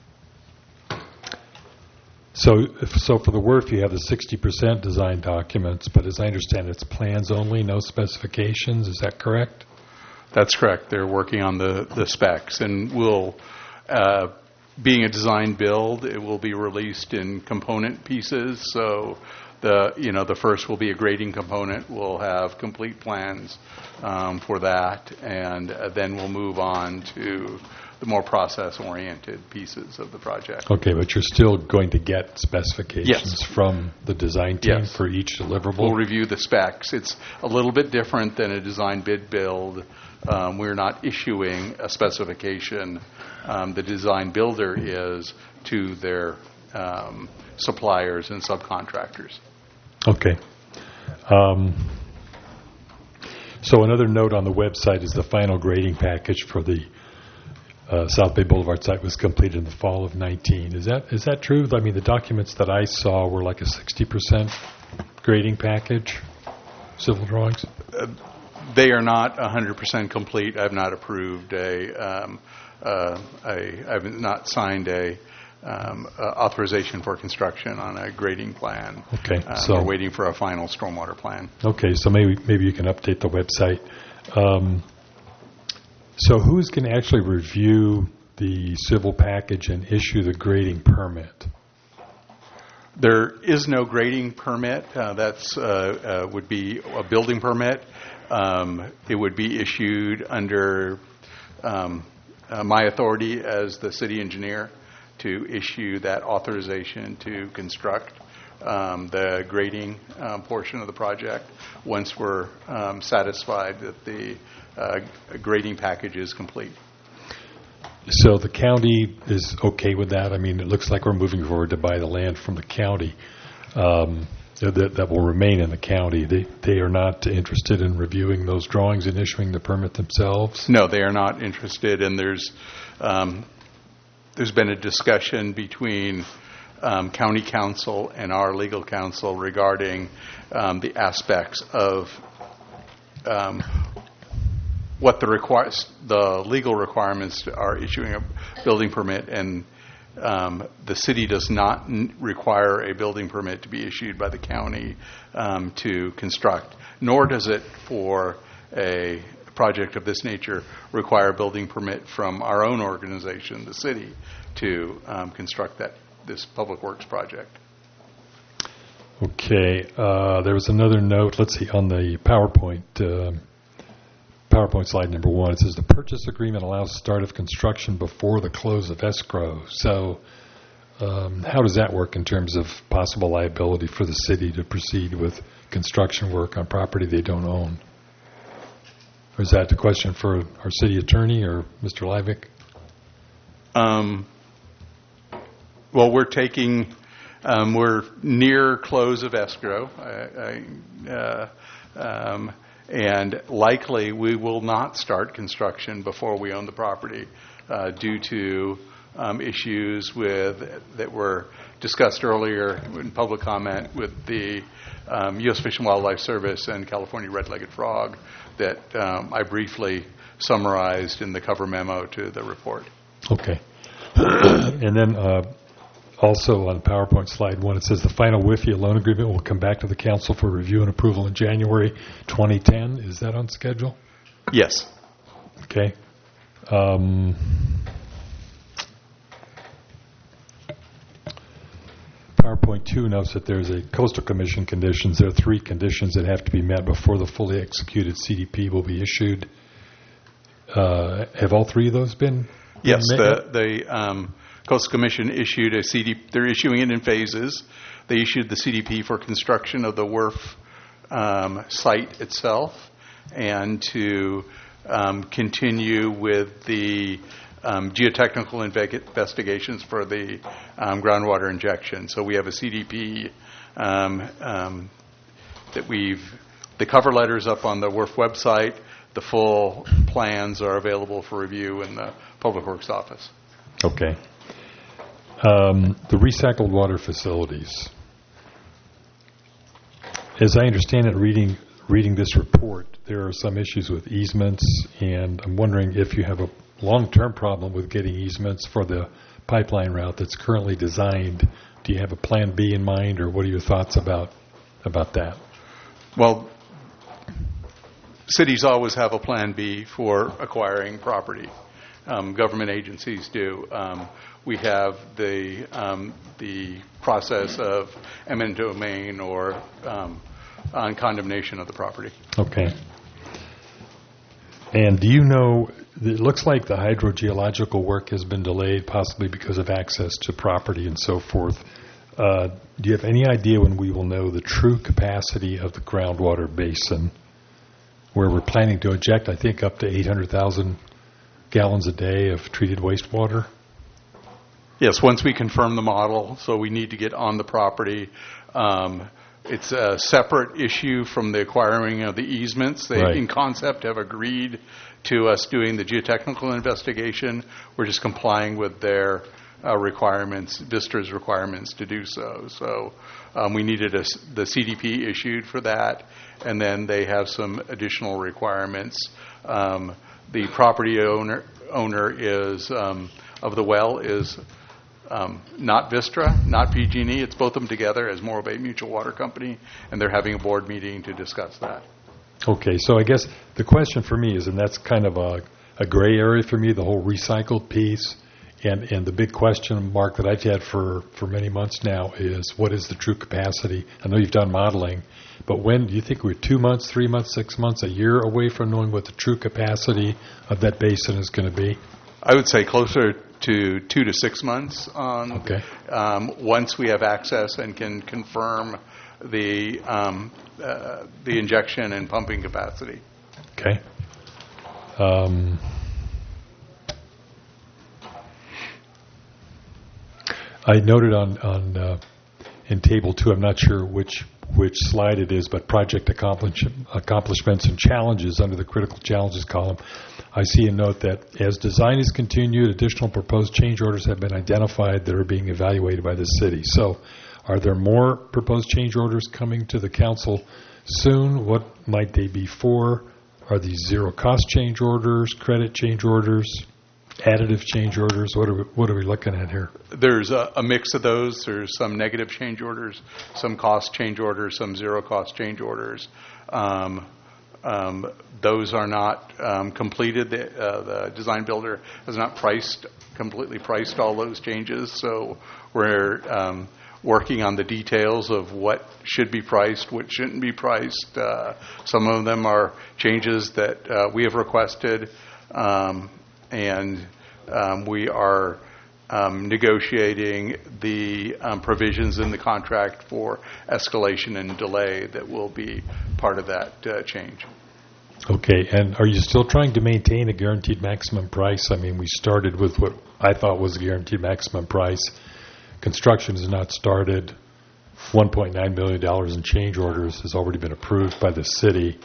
so, if, so for the W R F, you have the sixty percent design documents, but as I understand, it's plans only, no specifications. Is that correct? That's correct. They're working on the, the specs, and will, uh, being a design build, it will be released in component pieces. So the you know the first will be a grading component. We'll have complete plans um, for that, and uh, then we'll move on to the more process-oriented pieces of the project. Okay, but you're still going to get specifications Yes. from the design team Yes. for each deliverable? We'll review the specs. It's a little bit different than a design bid build. Um, we're not issuing a specification. Um, the design builder is to their um, suppliers and subcontractors. Okay. Um, so another note on the website is the final grading package for the uh, South Bay Boulevard site was completed in the fall of nineteen. Is that is that true? I mean, the documents that I saw were like a sixty percent grading package, civil drawings? Uh, they are not one hundred percent complete. I've not approved a, um, uh, a I've not signed a um, uh, authorization for construction on a grading plan. Okay, Uh, so we're waiting for a final stormwater plan. Okay, so maybe maybe you can update the website. Um, so who's going to actually review the civil package and issue the grading permit? There is no grading permit. Uh, that's uh, uh, would be a building permit. Um, it would be issued under um, uh, my authority as the city engineer to issue that authorization to construct um, the grading um, portion of the project once we're um, satisfied that the uh, grading package is complete. So the county is okay with that? I mean, it looks like we're moving forward to buy the land from the county. Um, that, that will remain in the county. They they are not interested in reviewing those drawings and issuing the permit themselves? No, they are not interested, and there's um, there's been a discussion between um, county council and our legal counsel regarding um, the aspects of um, what the requires the legal requirements are issuing a building permit, and um, the city does not n- require a building permit to be issued by the county um, to construct, nor does it for a project of this nature require a building permit from our own organization, the city, to um, construct that this public works project. Okay. Uh, there was another note, let's see, on the PowerPoint, uh, PowerPoint slide number one. It says the purchase agreement allows start of construction before the close of escrow. So um, how does that work in terms of possible liability for the city to proceed with construction work on property they don't own? Or is that the question for our city attorney or Mister Livick? Um, well, we're taking, um, we're near close of escrow, I, I, uh, um, and likely we will not start construction before we own the property uh, due to um, issues with that were discussed earlier in public comment with the um, U S Fish and Wildlife Service and California red-legged frog that um, I briefly summarized in the cover memo to the report. Okay. And then uh, also on PowerPoint slide one, it says the final W I F I loan agreement will come back to the council for review and approval in January twenty ten. Is that on schedule? Yes. Okay. Um, PowerPoint two notes that there's a Coastal Commission conditions. There are three conditions that have to be met before the fully executed C D P will be issued. Uh, have all three of those been? Yes, been the the um, Coastal Commission issued a C D P. They're issuing it in phases. They issued the C D P for construction of the W R F um, site itself, and to um, continue with the um, geotechnical investigations for the um, groundwater injection. So we have a C D P um, um, that we've. The cover letter's up on the W R F website. The full plans are available for review in the Public Works office. Okay. Um, the recycled water facilities. As I understand it, reading reading this report, there are some issues with easements, and I'm wondering if you have a long-term problem with getting easements for the pipeline route that's currently designed. Do you have a plan B in mind, or what are your thoughts about about that? Well, cities always have a plan B for acquiring property. um, government agencies do. Um, we have the um, the process of eminent domain or um, on condemnation of the property. Okay. And do you know, it looks like the hydrogeological work has been delayed, possibly because of access to property and so forth. Uh, do you have any idea when we will know the true capacity of the groundwater basin, where we're planning to inject, I think, up to eight hundred thousand gallons a day of treated wastewater? Yes, once we confirm the model, so we need to get on the property. Um, it's a separate issue from the acquiring of the easements. They, Right. in concept, have agreed to us doing the geotechnical investigation. We're just complying with their uh, requirements, Vistra's requirements to do so. So um, we needed a s the C D P issued for that, and then they have some additional requirements. Um, the property owner owner is um, of the well is um, not Vistra, not P G and E. It's both of them together as Morro Bay Mutual Water Company, and they're having a board meeting to discuss that. Okay, so I guess the question for me is, and that's kind of a, a gray area for me, the whole recycled piece, and, and the big question mark that I've had for, for many months now is, what is the true capacity? I know you've done modeling, but when do you think we're two months, three months, six months, a year away from knowing what the true capacity of that basin is going to be? I would say closer to two to six months on Okay. um, once we have access and can confirm the um, uh, the injection and pumping capacity. Okay. Um, I noted on, on uh, in table two, I'm not sure which which slide it is, but project accomplish, accomplishments and challenges under the critical challenges column. I see a note that as design is continued, additional proposed change orders have been identified that are being evaluated by the city. So are there more proposed change orders coming to the council soon? What might they be for? Are these zero cost change orders, credit change orders, additive change orders? What are we, what are we looking at here? There's a, a mix of those. There's some negative change orders, some cost change orders, some zero cost change orders. Um, um, those are not um, completed. The, uh, the design builder has not priced, completely priced all those changes. So we're um, working on the details of what should be priced, what shouldn't be priced. Uh, some of them are changes that uh, we have requested, um, and um, we are um, negotiating the um, provisions in the contract for escalation and delay that will be part of that uh, change. Okay, and are you still trying to maintain a guaranteed maximum price? I mean, we started with what I thought was a guaranteed maximum price. Construction has not started. one point nine million dollars in change orders has already been approved by the city.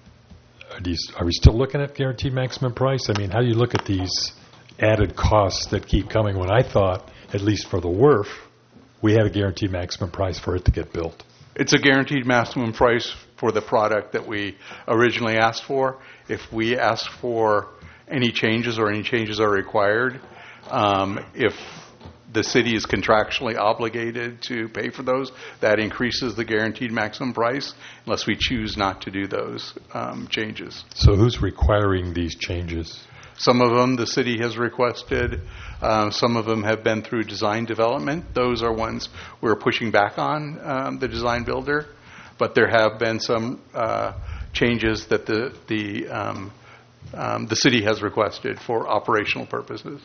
Are, these, are we still looking at guaranteed maximum price? I mean, how do you look at these added costs that keep coming when I thought, at least for the W R F, we had a guaranteed maximum price for it to get built? It's a guaranteed maximum price for the product that we originally asked for. If we ask for any changes or any changes are required, um, if the city is contractually obligated to pay for those, that increases the guaranteed maximum price unless we choose not to do those um, changes. So who's requiring these changes? Some of them the city has requested. Um, some of them have been through design development. Those are ones we're pushing back on um, the design builder. But there have been some uh, changes that the the um, um, the city has requested for operational purposes.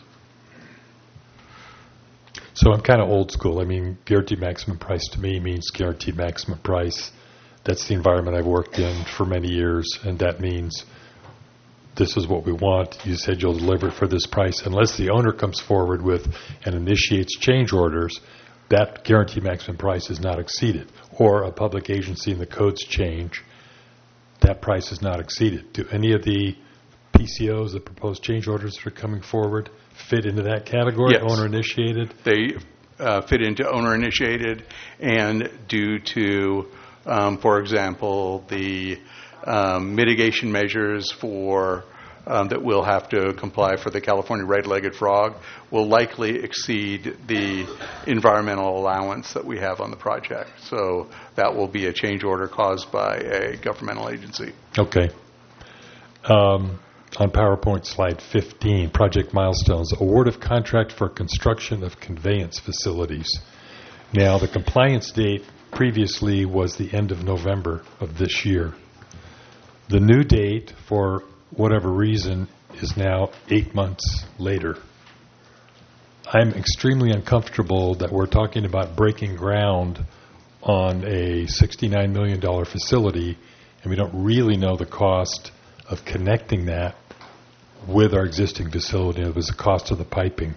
So I'm kind of old school. I mean, guaranteed maximum price to me means guaranteed maximum price. That's the environment I've worked in for many years, and that means this is what we want. You said you'll deliver it for this price. Unless the owner comes forward with and initiates change orders, that guaranteed maximum price is not exceeded. Or a public agency in the codes change, that price is not exceeded. Do any of the P C Os, the proposed change orders that are coming forward, fit into that category, Yes. owner-initiated? They uh, fit into owner-initiated, and due to, um, for example, the um, mitigation measures for um, that we'll have to comply for the California red-legged frog will likely exceed the environmental allowance that we have on the project. So that will be a change order caused by a governmental agency. Okay. Um, on PowerPoint slide fifteen, project milestones, award of contract for construction of conveyance facilities. Now, the compliance date previously was the end of November of this year. The new date, for whatever reason, is now eight months later. I'm extremely uncomfortable that we're talking about breaking ground on a sixty-nine million dollars facility, and we don't really know the cost of connecting that with our existing facility. It was the cost of the piping.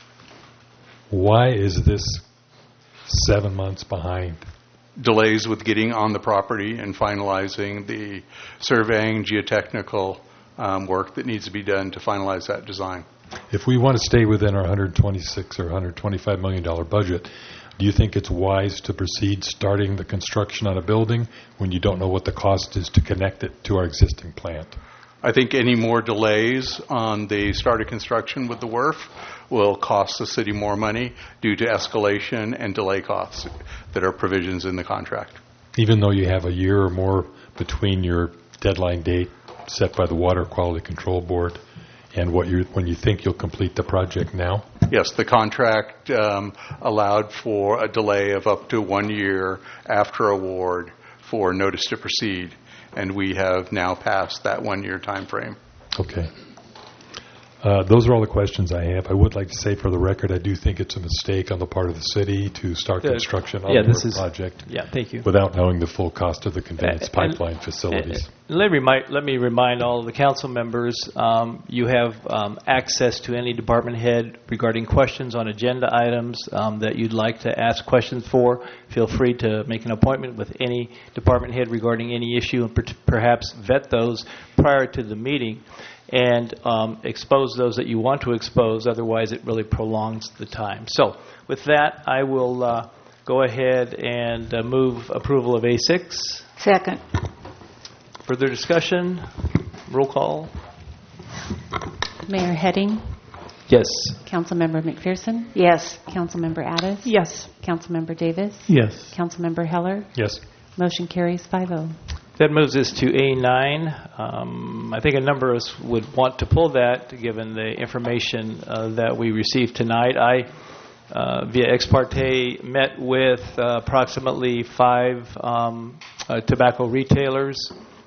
Why is this seven months behind? Delays with getting on the property and finalizing the surveying, geotechnical um, work that needs to be done to finalize that design. If we want to stay within our one hundred twenty-six or one hundred twenty-five million dollars budget, do you think it's wise to proceed starting the construction on a building when you don't know what the cost is to connect it to our existing plant? I think any more delays on the start of construction with the W R F will cost the city more money due to escalation and delay costs that are provisions in the contract. Even though you have a year or more between your deadline date set by the Water Quality Control Board and what you when you think you'll complete the project now? Yes, the contract um, allowed for a delay of up to one year after award for notice to proceed, and we have now passed that one-year time frame. Okay. Uh, those are all the questions I have. I would like to say for the record, I do think it's a mistake on the part of the city to start Uh, construction on yeah, the this is- project yeah, thank you. without knowing the full cost of the conveyance Uh, pipeline and- facilities. Uh, Let me, remind, let me remind all of the council members, um, you have um, access to any department head regarding questions on agenda items um, that you'd like to ask questions for. Feel free to make an appointment with any department head regarding any issue and per- perhaps vet those prior to the meeting and um, expose those that you want to expose. Otherwise, it really prolongs the time. So with that, I will uh, go ahead and uh, move approval of A six. Second. Further discussion? Roll call. Mayor Heading? Yes. Councilmember McPherson? Yes. Councilmember Addis? Yes. Councilmember Davis? Yes. Councilmember Heller? Yes. Motion carries five oh. That moves us to A nine. Um, I think a number of us would want to pull that, given the information uh, that we received tonight. I, uh, via ex parte, met with uh, approximately five um, uh, tobacco retailers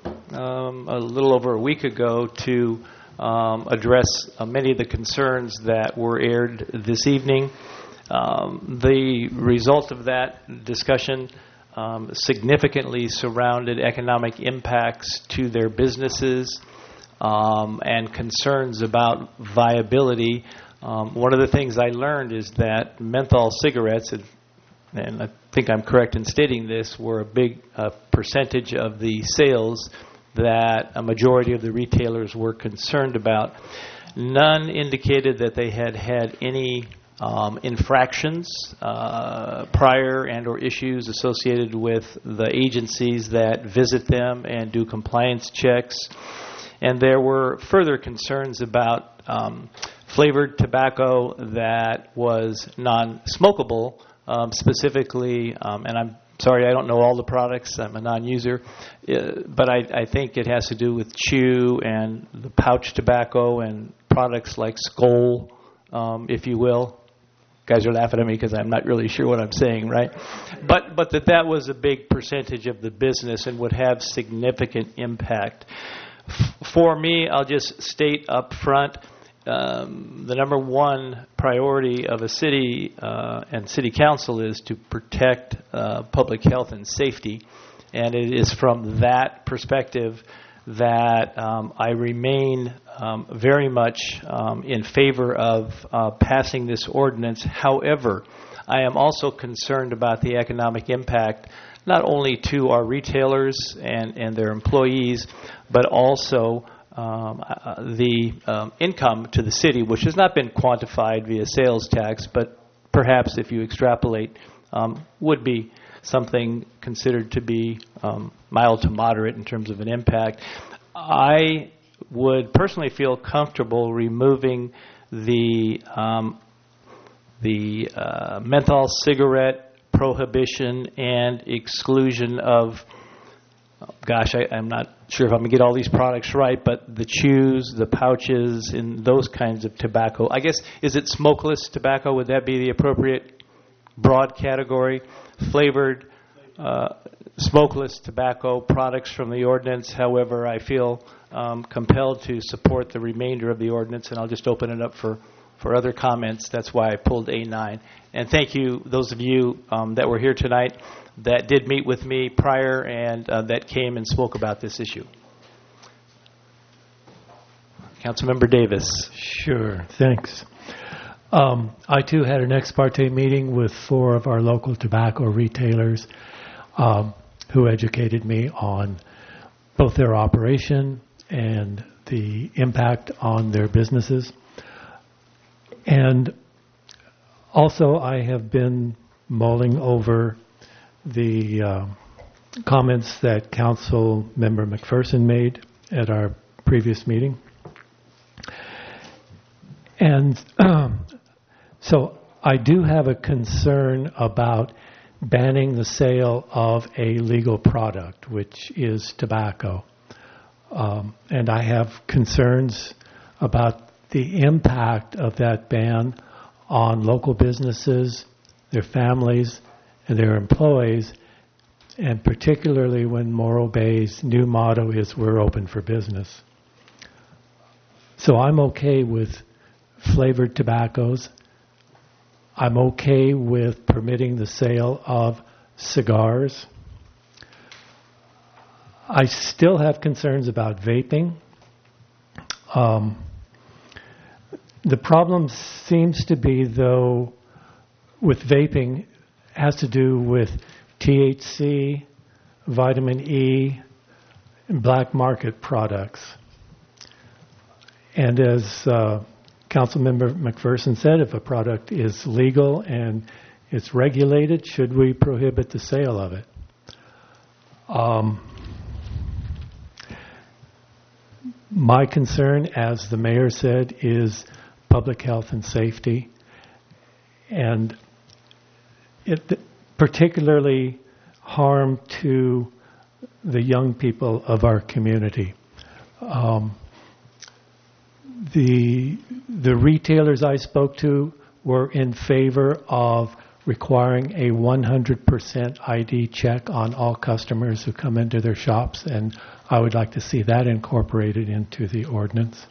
um, a little over a week ago to um, address uh, many of the concerns that were aired this evening. Um, the result of that discussion Um, significantly surrounded economic impacts to their businesses um, and concerns about viability. Um, one of the things I learned is that menthol cigarettes, and, and I think I'm correct in stating this, were a big uh, percentage of the sales that a majority of the retailers were concerned about. None indicated that they had had any Um, infractions uh, prior and or issues associated with the agencies that visit them and do compliance checks. And there were further concerns about um, flavored tobacco that was non-smokable, um, specifically, um, and I'm sorry, I don't know all the products, I'm a non-user, uh, but I, I think it has to do with chew and the pouch tobacco and products like Skoal, um, if you will. Guys are laughing at me because I'm not really sure what I'm saying, right? But but that that was a big percentage of the business and would have significant impact. F- for me, I'll just state up front, um, the number one priority of a city uh, and city council is to protect uh, public health and safety. And it is from that perspective that um, I remain um, very much um, in favor of uh, passing this ordinance. However, I am also concerned about the economic impact, not only to our retailers and, and their employees, but also um, uh, the um, income to the city, which has not been quantified via sales tax, but perhaps if you extrapolate, um, would be something considered to be um, mild to moderate in terms of an impact. I would personally feel comfortable removing the um, the uh, menthol cigarette prohibition and exclusion of gosh, I, I'm not sure if I'm going to get all these products right, but the chews, the pouches, and those kinds of tobacco. I guess, is it smokeless tobacco? Would that be the appropriate broad category? Flavored uh, smokeless tobacco products from the ordinance. However, I feel um, compelled to support the remainder of the ordinance, and I'll just open it up for, for other comments. That's why I pulled A nine. And thank you, those of you um, that were here tonight that did meet with me prior and uh, that came and spoke about this issue. Councilmember Davis. Sure, thanks. Um, I too had an ex parte meeting with four of our local tobacco retailers um, who educated me on both their operation and the impact on their businesses. And also I have been mulling over the uh, comments that Council Member McPherson made at our previous meeting. And um, so I do have a concern about banning the sale of a legal product, which is tobacco. Um, and I have concerns about the impact of that ban on local businesses, their families, and their employees, and particularly when Morro Bay's new motto is "We're open for business." So I'm okay with flavored tobaccos. I'm okay with permitting the sale of cigars. I still have concerns about vaping. Um, the problem seems to be, though, with vaping, has to do with T H C, vitamin E, and black market products. And as uh, Councilmember McPherson said, if a product is legal and it's regulated, should we prohibit the sale of it? Um, my concern, as the mayor said, is public health and safety, and it particularly harm to the young people of our community. Um, The the retailers I spoke to were in favor of requiring a one hundred percent I D check on all customers who come into their shops, and I would like to see that incorporated into the ordinance.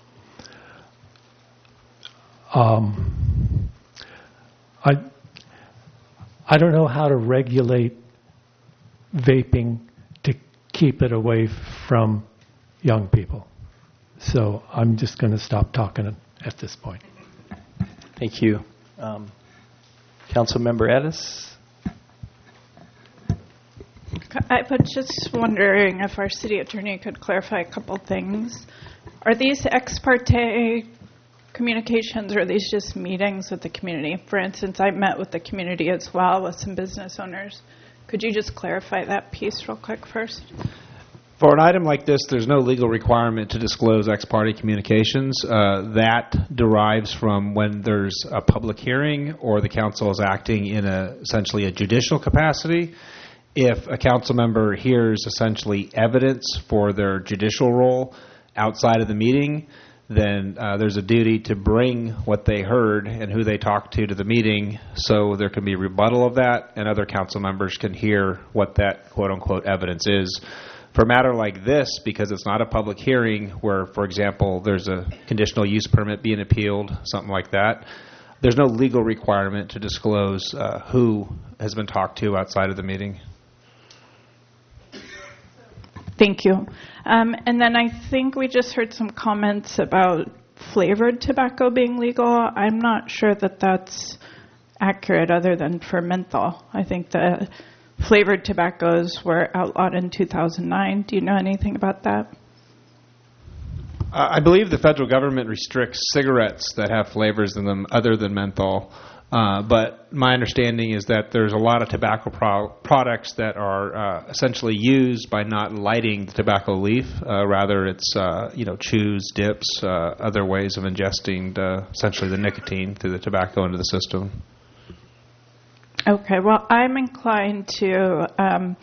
Um, I I don't know how to regulate vaping to keep it away from young people. So I'm just going to stop talking at this point. Thank you. Um, Councilmember Addis? I was just wondering if our city attorney could clarify a couple things. Are these ex parte communications, or are these just meetings with the community? For instance, I met with the community as well with some business owners. Could you just clarify that piece real quick first? For an item like this, there's no legal requirement to disclose ex parte communications. Uh, that derives from when there's a public hearing or the council is acting in a, essentially a judicial capacity. If a council member hears essentially evidence for their judicial role outside of the meeting, then uh, there's a duty to bring what they heard and who they talked to to the meeting, so there can be rebuttal of that, and other council members can hear what that quote-unquote evidence is. For a matter like this, because it's not a public hearing where, for example, there's a conditional use permit being appealed, something like that, there's no legal requirement to disclose uh, who has been talked to outside of the meeting. Thank you. Um, and then I think we just heard some comments about flavored tobacco being legal. I'm not sure that that's accurate other than for menthol. I think the flavored tobaccos were outlawed in two thousand nine. Do you know anything about that? Uh, I believe the federal government restricts cigarettes that have flavors in them other than menthol. Uh, but my understanding is that there's a lot of tobacco pro- products that are uh, essentially used by not lighting the tobacco leaf. Uh, rather, it's uh, you know chews, dips, uh, other ways of ingesting the, essentially the nicotine through the tobacco into the system. Okay. Well, I'm inclined to um,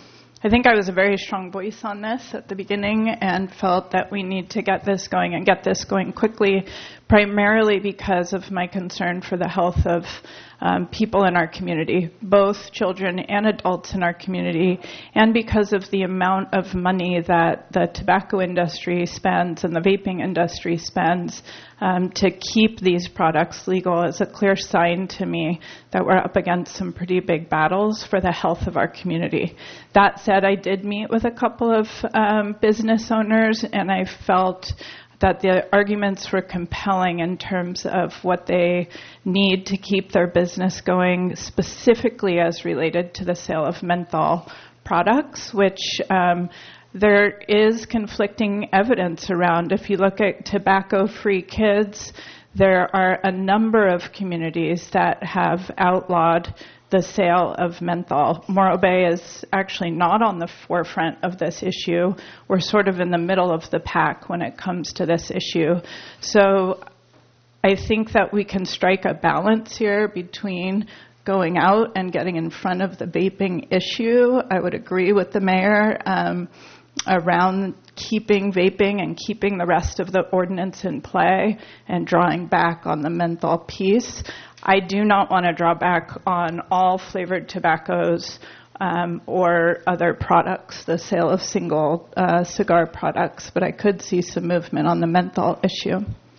I think I was a very strong voice on this at the beginning and felt that we need to get this going and get this going quickly, primarily because of my concern for the health of um, people in our community, both children and adults in our community, and because of the amount of money that the tobacco industry spends and the vaping industry spends um, to keep these products legal is a clear sign to me that we're up against some pretty big battles for the health of our community. That said, I did meet with a couple of um, business owners, and I felt that the arguments were compelling in terms of what they need to keep their business going, specifically as related to the sale of menthol products, which um, there is conflicting evidence around. If you look at tobacco-free kids, there are a number of communities that have outlawed the sale of menthol. Morro Bay is actually not on the forefront of this issue. We're sort of in the middle of the pack when it comes to this issue. So I think that we can strike a balance here between going out and getting in front of the vaping issue. I would agree with the mayor um, around keeping vaping and keeping the rest of the ordinance in play and drawing back on the menthol piece. I do not want to draw back on all flavored tobaccos um, or other products, the sale of single uh, cigar products, but I could see some movement on the menthol issue.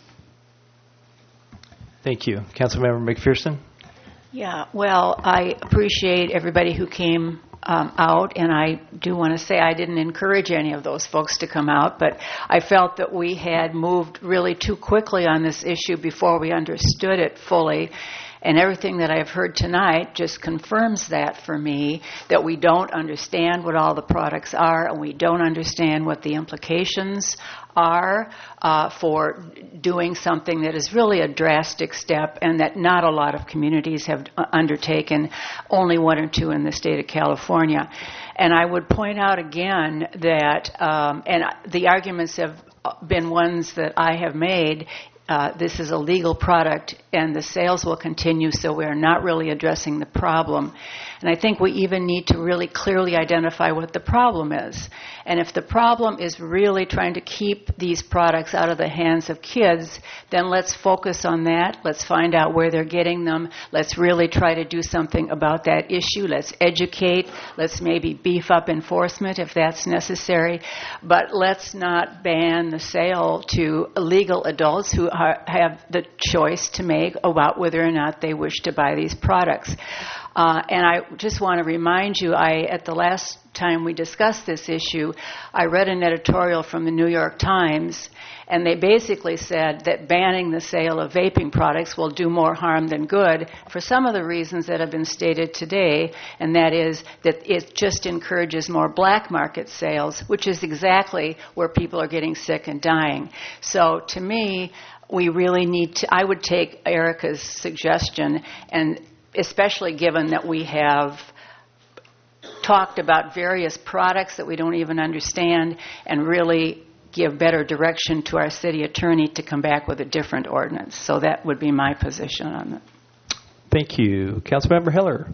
Thank you. Councilmember McPherson? Yeah, well, I appreciate everybody who came um, out, and I do want to say I didn't encourage any of those folks to come out, but I felt that we had moved really too quickly on this issue before we understood it fully. And everything that I've heard tonight just confirms that for me, that we don't understand what all the products are, and we don't understand what the implications are uh, for doing something that is really a drastic step and that not a lot of communities have undertaken, only one or two in the state of California. And I would point out again that, um, and the arguments have been ones that I have made, Uh, this is a legal product and the sales will continue, so we're not really addressing the problem. And I think we even need to really clearly identify what the problem is. And if the problem is really trying to keep these products out of the hands of kids, then let's focus on that. Let's find out where they're getting them. Let's really try to do something about that issue. Let's educate. Let's maybe beef up enforcement if that's necessary. But let's not ban the sale to legal adults who are, have the choice to make about whether or not they wish to buy these products. Uh, and I just want to remind you, I, at the last time we discussed this issue, I read an editorial from the New York Times, and they basically said that banning the sale of vaping products will do more harm than good for some of the reasons that have been stated today, and that is that it just encourages more black market sales, which is exactly where people are getting sick and dying. So to me, we really need to, I would take Erica's suggestion, and especially given that we have talked about various products that we don't even understand, and really give better direction to our city attorney to come back with a different ordinance. So that would be my position on it. Thank you. Councilmember Heller.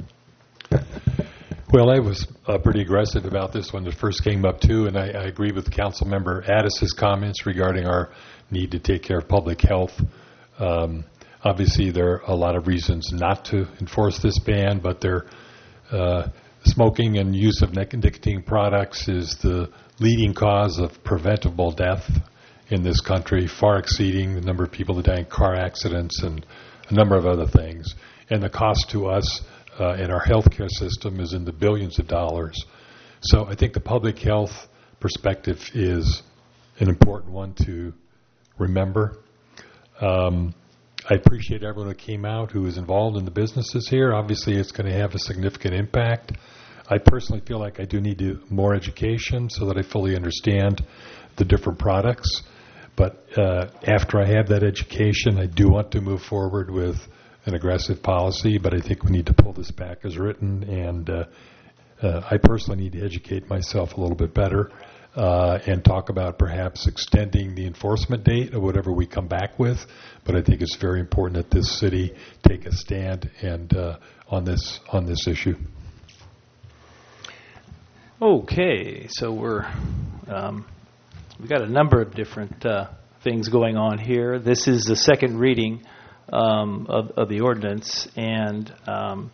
Well, I was uh, pretty aggressive about this when it first came up, too, and I, I agree with Councilmember Addis's comments regarding our need to take care of public health. Um, Obviously, there are a lot of reasons not to enforce this ban, but there, uh, smoking and use of nicotine products is the leading cause of preventable death in this country, far exceeding the number of people that die in car accidents and a number of other things. And the cost to us uh, in our healthcare system is in the billions of dollars. So I think the public health perspective is an important one to remember. Um, I appreciate everyone who came out who is involved in the businesses here. Obviously, it's going to have a significant impact. I personally feel like I do need to, more education so that I fully understand the different products. But uh, after I have that education, I do want to move forward with an aggressive policy, but I think we need to pull this back as written. And uh, uh, I personally need to educate myself a little bit better. Uh, and talk about perhaps extending the enforcement date or whatever we come back with. But I think it's very important that this city take a stand and uh, on this on this issue. Okay, so we're um, we've got a number of different uh, things going on here. This is the second reading um, of, of the ordinance, and um,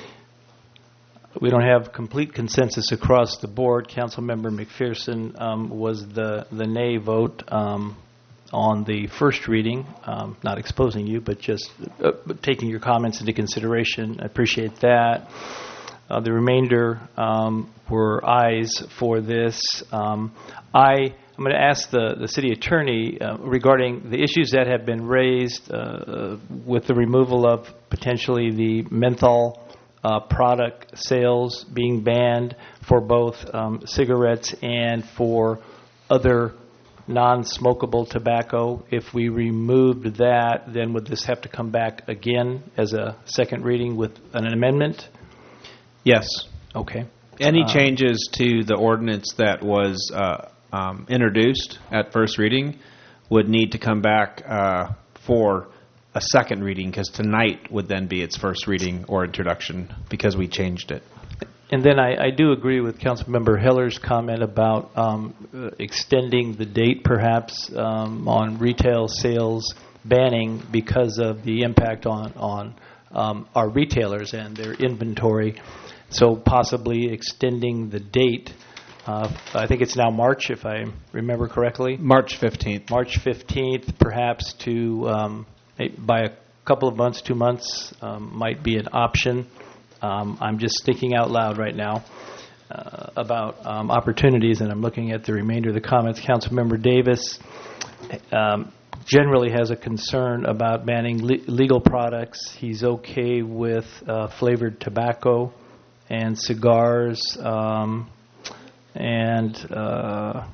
we don't have complete consensus across the board. Councilmember McPherson um, was the the nay vote um, on the first reading, um, not exposing you, but just uh, taking your comments into consideration. I appreciate that. Uh, the remainder um, were ayes for this. Um, I, I'm going to ask the, the city attorney uh, regarding the issues that have been raised uh, with the removal of potentially the menthol uh, product sales being banned for both um, cigarettes and for other non-smokable tobacco. If we removed that, then would this have to come back again as a second reading with an amendment? Yes. Okay. Any Uh, changes to the ordinance that was uh, um, introduced at first reading would need to come back uh, for a second reading, because tonight would then be its first reading or introduction because we changed it. And then I, I do agree with Councilmember Heller's comment about um, uh, extending the date perhaps um, on retail sales banning because of the impact on, on um, our retailers and their inventory. So possibly extending the date. Uh, I think it's now March, if I remember correctly. March fifteenth. March fifteenth, perhaps to um, by a couple of months, two months, um, might be an option. Um, I'm just thinking out loud right now uh, about um, opportunities, and I'm looking at the remainder of the comments. Councilmember Davis um, generally has a concern about banning le- legal products. He's okay with uh, flavored tobacco and cigars, um, and uh,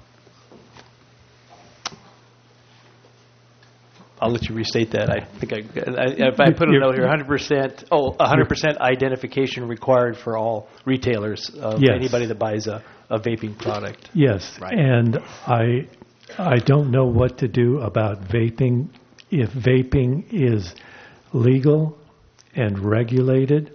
I'll let you restate that. I think I, I if I put a note here, one hundred percent. Oh, one hundred percent identification required for all retailers of Yes. anybody that buys a, a vaping product. Yes, Right. and I I don't know what to do about vaping. If vaping is legal and regulated,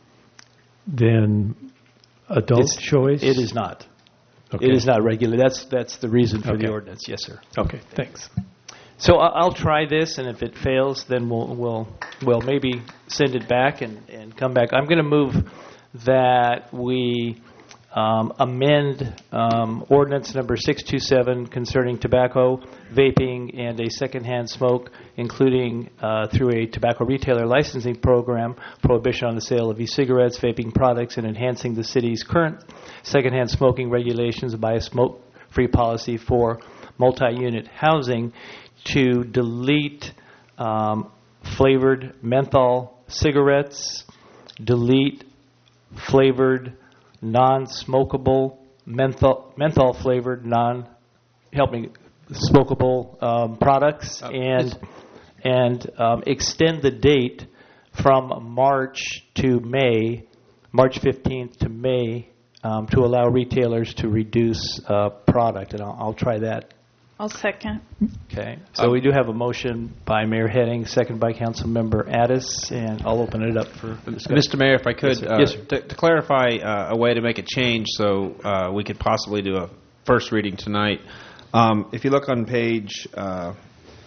then adult It's- choice. It is not. Okay. It is not regulated. That's that's the reason for the Okay. ordinance. Yes, sir. Okay, thanks. So I- I'll try this, and if it fails, then we'll we'll we'll maybe send it back and, and come back. I'm going to move that we um, amend um, ordinance number six two seven concerning tobacco, vaping, and a secondhand smoke, including uh, through a tobacco retailer licensing program, prohibition on the sale of e-cigarettes, vaping products, and enhancing the city's current secondhand smoking regulations by a smoke-free policy for multi-unit housing, to delete um, flavored menthol cigarettes, delete flavored non-smokable menthol menthol flavored non help me smokable um, products, and and um, extend the date from March to May, March fifteenth to May, um, to allow retailers to reduce uh, product, and I'll, I'll try that. I'll second. Okay, so we do have a motion by Mayor Heading, second by Councilmember Addis, and I'll open it up for discussion. Mister Mayor, if I could, Yes, sir. uh, Yes, sir. to, to clarify uh, a way to make a change so uh, we could possibly do a first reading tonight. Um, if you look on page uh,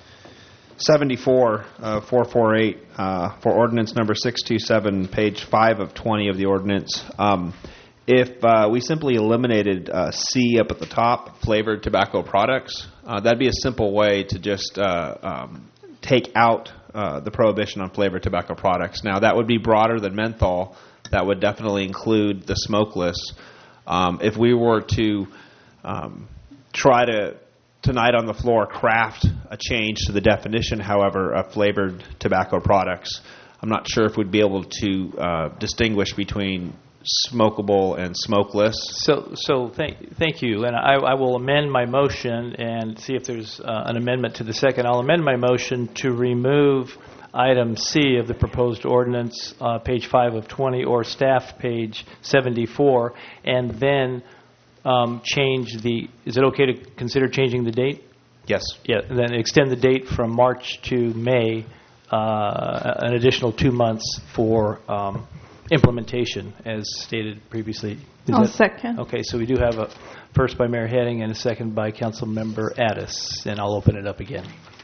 seventy-four, uh, four forty-eight, uh, for ordinance number six two seven, page five of twenty of the ordinance, um, if uh, we simply eliminated uh, C up at the top, flavored tobacco products, uh, that'd be a simple way to just uh, um, take out uh, the prohibition on flavored tobacco products. Now, that would be broader than menthol. That would definitely include the smokeless. Um, if we were to um, try to, tonight on the floor, craft a change to the definition, however, of flavored tobacco products, I'm not sure if we'd be able to uh, distinguish between smokable and smokeless. So, so thank, thank you, and I, I will amend my motion and see if there's uh, an amendment to the second. I'll amend my motion to remove item C of the proposed ordinance, uh, page five of twenty, or staff page seventy-four, and then um, change the. Is it okay to consider changing the date? Yes. Yeah. And then extend the date from March to May, uh, an additional two months for. Um, implementation, as stated previously. Is I'll that- second. Okay, so we do have a first by Mayor Heading and a second by Councilmember Addis, and I'll open it up again.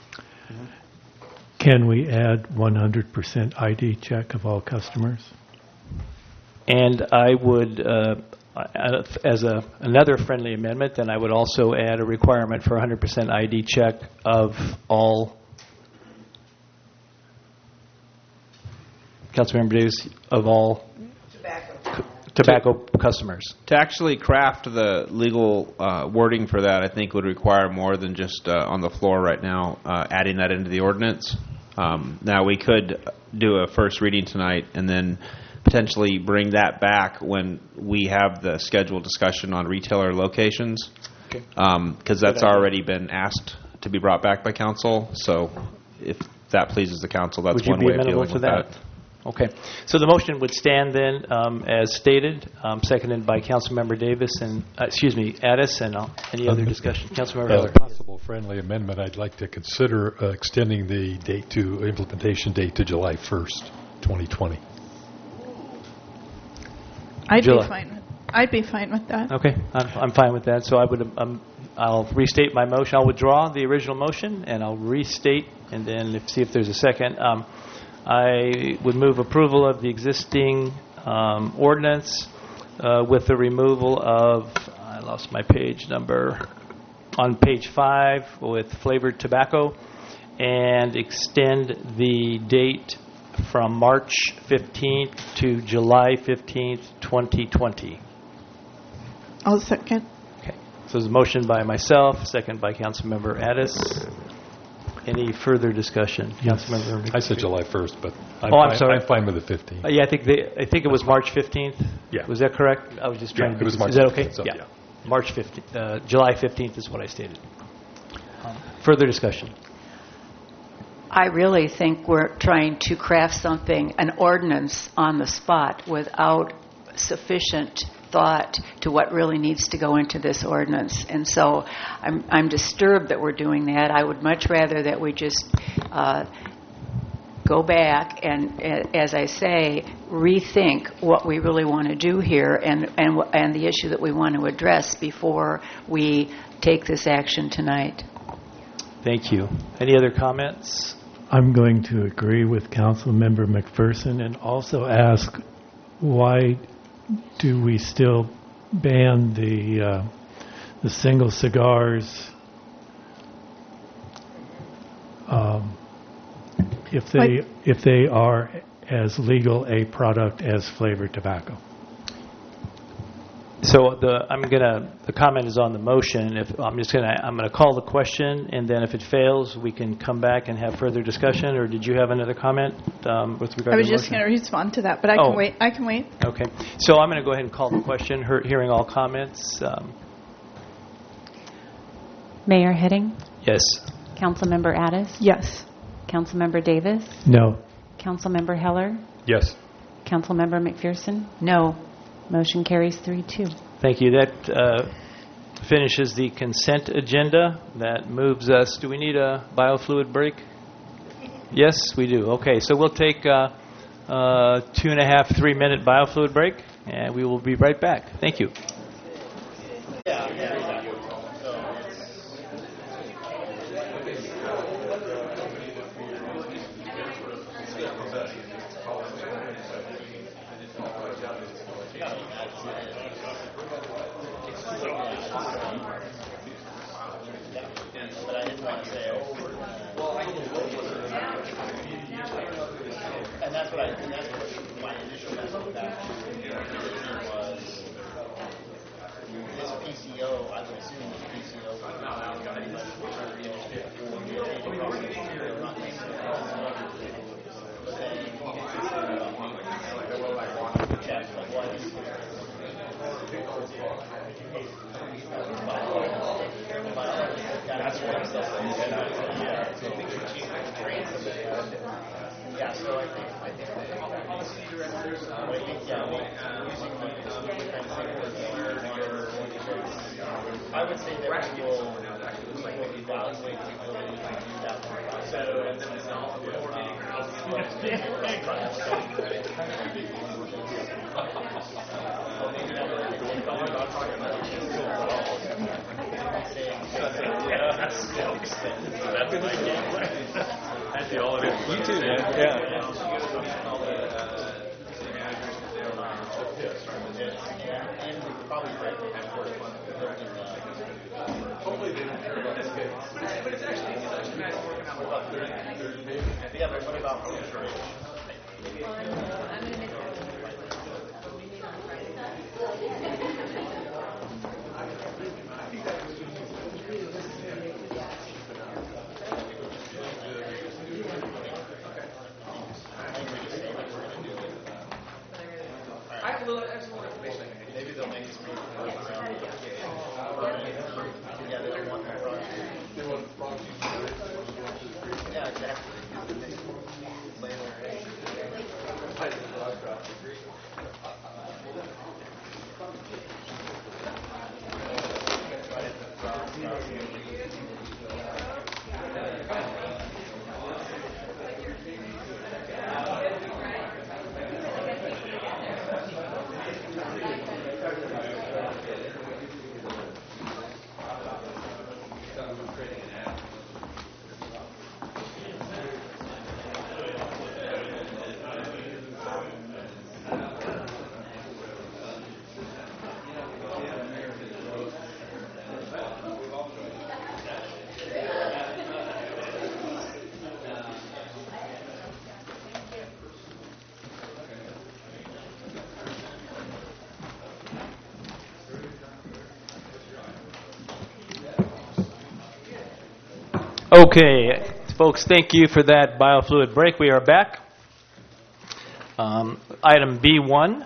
Can we add one hundred percent I D check of all customers? And I would, uh, uh, as a another friendly amendment, then I would also add a requirement for one hundred percent I D check of all. Councilmember Davis, of all tobacco, tobacco customers. To actually craft the legal uh, wording for that, I think would require more than just uh, on the floor right now, uh, adding that into the ordinance. Um, now, we could do a first reading tonight and then potentially bring that back when we have the scheduled discussion on retailer locations, because Okay. um, that's already been asked to be brought back by council. So if that pleases the council, that's Would you one be way of amenable dealing to with that? that. Okay. So the motion would stand then um, as stated, um, seconded by Councilmember Davis and, uh, excuse me, Addis, and uh, any other discussion. Councilmember A Heller. possible friendly amendment, I'd like to consider uh, extending the date to, implementation date to July first, twenty twenty. I'd July. be fine. With, I'd be fine with that. Okay, I'm, I'm fine with that. So I would, um, I'll restate my motion. I'll withdraw the original motion, and I'll restate, and then if, see if there's a second. Um, I would move approval of the existing um, ordinance uh, with the removal of, I lost my page number, on page five with flavored tobacco, and extend the date from March fifteenth to July fifteenth, twenty twenty. I'll second. Okay. So there's a motion by myself, second by Councilmember Addis. Any further discussion? Councilmember. I said July first, but I'm, Oh, I'm fine, sorry. I'm fine with the fifteenth. Uh, yeah, I think they, I think it was March fifteenth. Yeah. Was that correct? I was just trying Yeah, to. it was be- March Is that okay? fifteenth, so, yeah. yeah. March fifteenth. Uh, July fifteenth is what I stated. Um, further discussion. I really think we're trying to craft something, an ordinance on the spot without sufficient thought to what really needs to go into this ordinance. And so I'm, I'm disturbed that we're doing that. I would much rather that we just uh, go back and, uh, as I say, rethink what we really want to do here and, and, and the issue that we want to address before we take this action tonight. Thank you. Any other comments? I'm going to agree with Councilmember McPherson and also ask why do we still ban the uh, the single cigars um, if they Like- if they are as legal a product as flavored tobacco? So the I'm gonna the comment is on the motion. If I'm just gonna I'm gonna call the question, and then if it fails, we can come back and have further discussion. Or did you have another comment um, with regard I was to the just motion? going to respond to that, but I Oh. can wait. I can wait. Okay. So I'm going to go ahead and call the question, hear- hearing all comments. Um, Mayor Heading? yes. Councilmember Addis? Yes. Councilmember Davis? No. Councilmember Heller? Yes. Councilmember McPherson? No. Motion carries three two. Thank you. That uh, finishes the consent agenda. That moves us. Do we need a biofluid break? Yes, we do. Okay. So we'll take a uh, uh, two and a half, three minute biofluid break, and we will be right back. Thank you. And that's what I, and that's what my initial message back was, this P C O, I would assume this P C O would be pretty much that's what I'm saying. Yeah, so I think we changed the trains a bit. Yeah, so I think, I think the policy directors, I think, yeah, we, uh, using the, I would say that we will, we will evaluate the ability to do that. So, and then it's all the coordinating. You too, man. Yeah. Okay, folks, thank you for that biofluid break. We are back. Um, item B one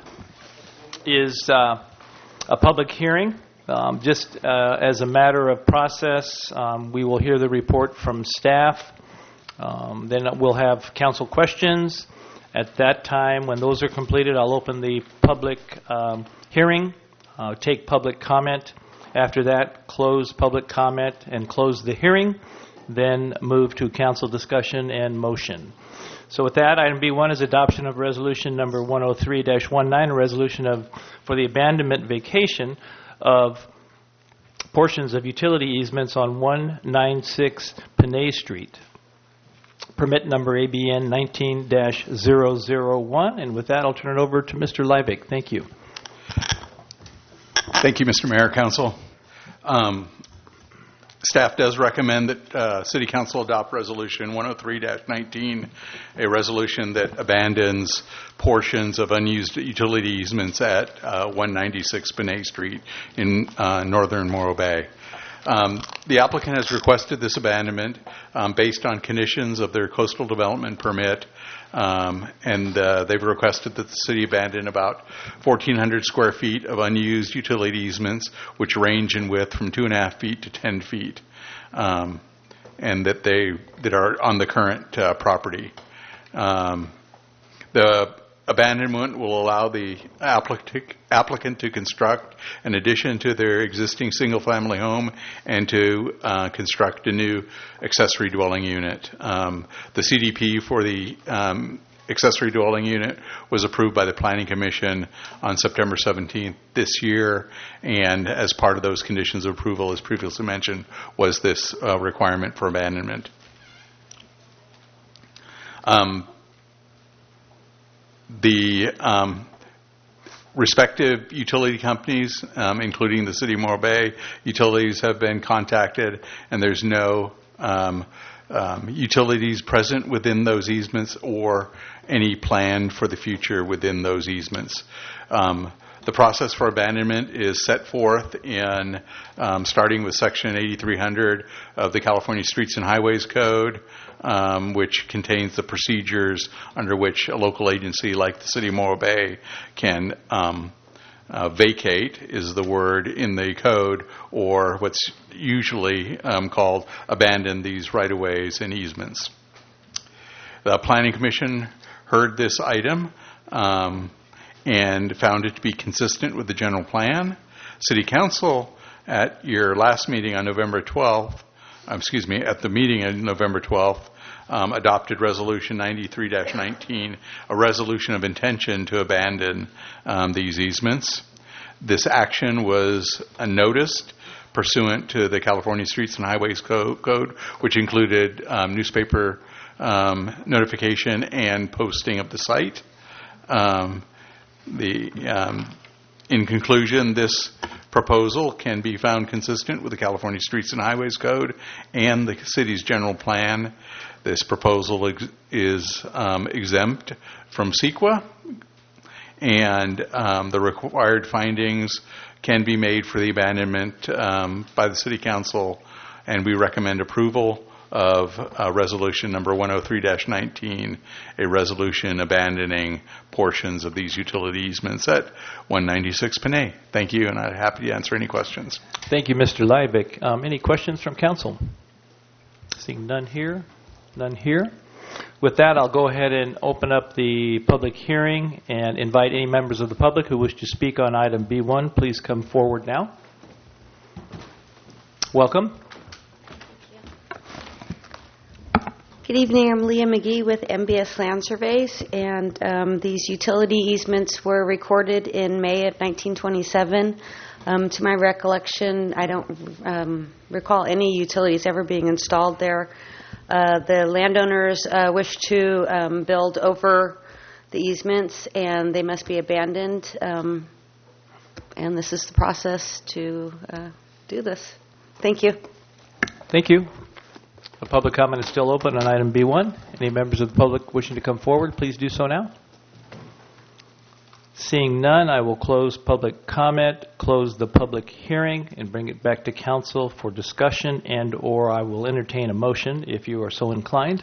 is uh, a public hearing. Um, just uh, as a matter of process, um, we will hear the report from staff. Um, then we'll have council questions. At that time, when those are completed, I'll open the public um, hearing, uh, take public comment. After that, close public comment and close the hearing. Then move to council discussion and motion. So with that, item B one is adoption of resolution number one oh three dash nineteen, a resolution of for the abandonment vacation of portions of utility easements on one ninety-six Panay Street. Permit number A B N nineteen dash zero zero one. And with that, I'll turn it over to Mister Leibig. Thank you. Thank you, Mister Mayor, Council. Um, Staff does recommend that uh, City Council adopt Resolution one oh three dash nineteen, a resolution that abandons portions of unused utility easements at uh, one ninety-six Panay Street in uh, northern Morro Bay. Um, the applicant has requested this abandonment um, based on conditions of their coastal development permit, um, and uh, they've requested that the city abandon about fourteen hundred square feet of unused utility easements, which range in width from two and a half feet to ten feet, um, and that they that are on the current uh, property. Um, the abandonment will allow the applicant, applicant to construct an addition to their existing single-family home and to uh, construct a new accessory dwelling unit. Um, the C D P for the um, accessory dwelling unit was approved by the Planning Commission on September seventeenth this year, and as part of those conditions of approval, as previously mentioned, was this uh, requirement for abandonment. Um, The um, respective utility companies, um, including the City of Morro Bay utilities, have been contacted, and there's no um, um, utilities present within those easements or any plan for the future within those easements. Um, The process for abandonment is set forth in, um, starting with Section eighty-three hundred of the California Streets and Highways Code, um, which contains the procedures under which a local agency like the City of Morro Bay can um, uh, vacate, is the word in the code, or what's usually um, called abandon these right-of-ways and easements. The Planning Commission heard this item Um, and found it to be consistent with the general plan. City Council, at your last meeting on November twelfth, um, excuse me, at the meeting on November twelfth, um, adopted Resolution ninety-three dash nineteen, a resolution of intention to abandon um, these easements. This action was uh, noticed pursuant to the California Streets and Highways Co- Code, which included um, newspaper um, notification and posting of the site. Um, the um, in conclusion, this proposal can be found consistent with the California Streets and Highways Code and the city's general plan. This proposal ex- is um, exempt from C E Q A, and um, the required findings can be made for the abandonment um, by the City Council, and we recommend approval of uh, resolution number one oh three dash nineteen, a resolution abandoning portions of these utility easements at one ninety-six Panay. Thank you, and I'm happy to answer any questions. Thank you, Mister Liebig. Um, any questions from council? Seeing none here, none here. With that, I'll go ahead and open up the public hearing and invite any members of the public who wish to speak on item B one. Please come forward now. Welcome. Good evening. I'm Leah McGee with M B S Land Surveys, and um, these utility easements were recorded in May of nineteen twenty-seven. Um, to my recollection, I don't um, recall any utilities ever being installed there. Uh, the landowners uh, wish to um, build over the easements, and they must be abandoned. Um, and this is the process to uh, do this. Thank you. Thank you. The public comment is still open on item B one. Any members of the public wishing to come forward, please do so now. Seeing none, I will close public comment, close the public hearing, and bring it back to council for discussion, and or I will entertain a motion if you are so inclined.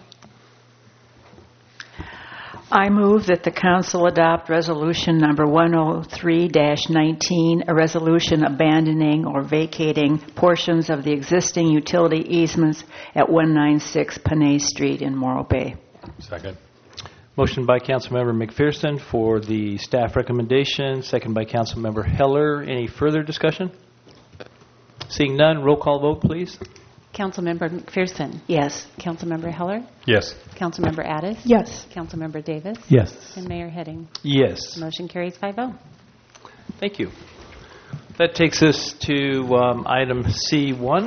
I move that the council adopt resolution number one oh three dash nineteen, a resolution abandoning or vacating portions of the existing utility easements at one ninety-six Panay Street in Morro Bay. Second. Motion by Councilmember McPherson for the staff recommendation, second by Councilmember Heller. Any further discussion? Seeing none, roll call vote, please. Councilmember McPherson? Yes. Councilmember Heller? Yes. Councilmember Addis? Yes. Councilmember Davis? Yes. And Mayor Heading? Yes. Motion carries five oh. Thank you. That takes us to um, item C one,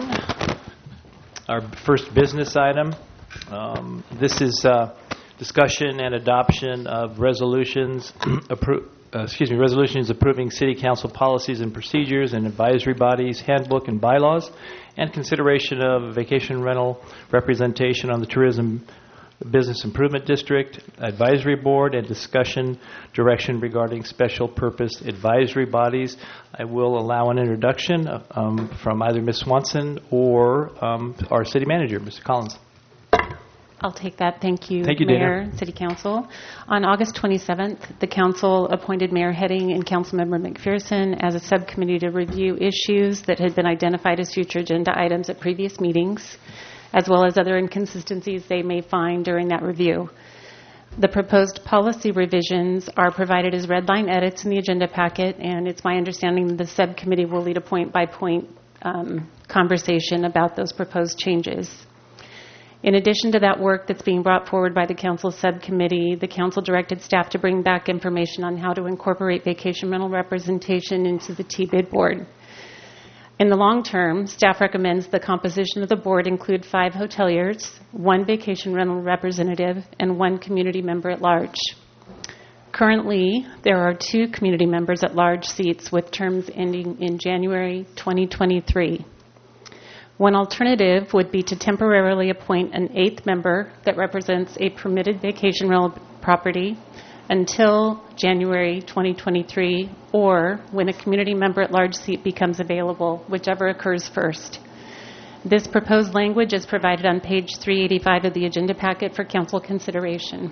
our first business item. Um, this is uh, discussion and adoption of resolutions, appro- uh, excuse me, resolutions approving City Council policies and procedures and advisory bodies, handbook and bylaws, and consideration of vacation rental representation on the Tourism Business Improvement District Advisory Board, and discussion direction regarding special purpose advisory bodies. I will allow an introduction um, from either Miz Swanson or um, our City Manager, Mister Collins. I'll take that. Thank you, Thank you, Mayor, Dana. City Council. On August twenty-seventh, the Council appointed Mayor Heading and Councilmember McPherson as a subcommittee to review issues that had been identified as future agenda items at previous meetings, as well as other inconsistencies they may find during that review. The proposed policy revisions are provided as red line edits in the agenda packet, and it's my understanding that the subcommittee will lead a point-by-point um, conversation about those proposed changes. In addition to that work that's being brought forward by the Council subcommittee, the Council directed staff to bring back information on how to incorporate vacation rental representation into the T B I D board. In the long term, staff recommends the composition of the board include five hoteliers, one vacation rental representative, and one community member at large. Currently, there are two community members at large seats with terms ending in January twenty twenty-three. One alternative would be to temporarily appoint an eighth member that represents a permitted vacation rental property until January twenty twenty-three, or when a community member at large seat becomes available, whichever occurs first. This proposed language is provided on page three eighty-five of the agenda packet for council consideration.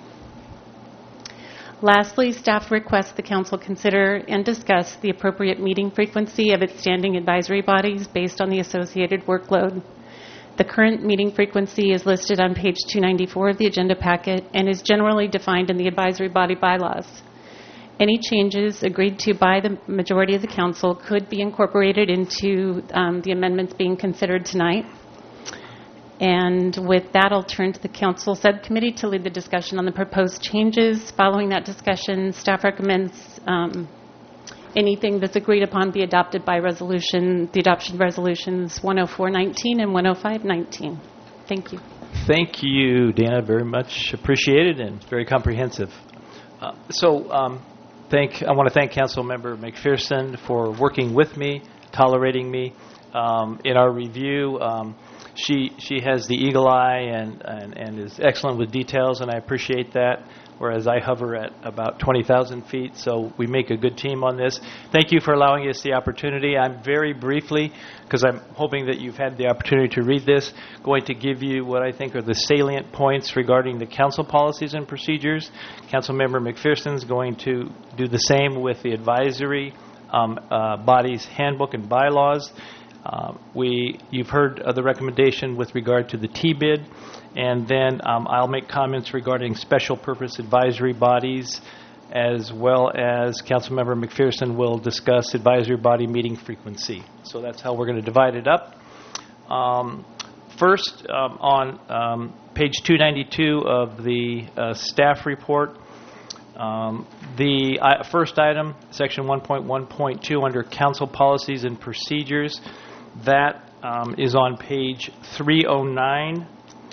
Lastly, staff requests the council consider and discuss the appropriate meeting frequency of its standing advisory bodies based on the associated workload. The current meeting frequency is listed on page two ninety-four of the agenda packet and is generally defined in the advisory body bylaws. Any changes agreed to by the majority of the council could be incorporated into um, the amendments being considered tonight. And with that, I'll turn to the Council Subcommittee to lead the discussion on the proposed changes. Following that discussion, staff recommends um, anything that's agreed upon be adopted by resolution, the adoption of resolutions one oh four nineteen and one oh five nineteen. Thank you. Thank you, Dana. Very much appreciated and very comprehensive. Uh, so um, thank, I want to thank Councilmember McPherson for working with me, tolerating me um, in our review. Um, She she has the eagle eye and, and, and is excellent with details, and I appreciate that, whereas I hover at about twenty thousand feet, so we make a good team on this. Thank you for allowing us the opportunity. I'm very briefly, because I'm hoping that you've had the opportunity to read this, going to give you what I think are the salient points regarding the council policies and procedures. Councilmember McPherson is going to do the same with the advisory um, uh, body's handbook and bylaws. Uh, we, you've heard uh, the recommendation with regard to the T-bid, and then um, I'll make comments regarding special purpose advisory bodies, as well as Councilmember McPherson will discuss advisory body meeting frequency. So that's how we're going to divide it up. Um, first, um, on um, page two ninety-two of the uh, staff report, Um, the uh, first item, section one point one point two, under council policies and procedures, that um, is on page three oh nine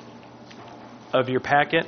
of your packet.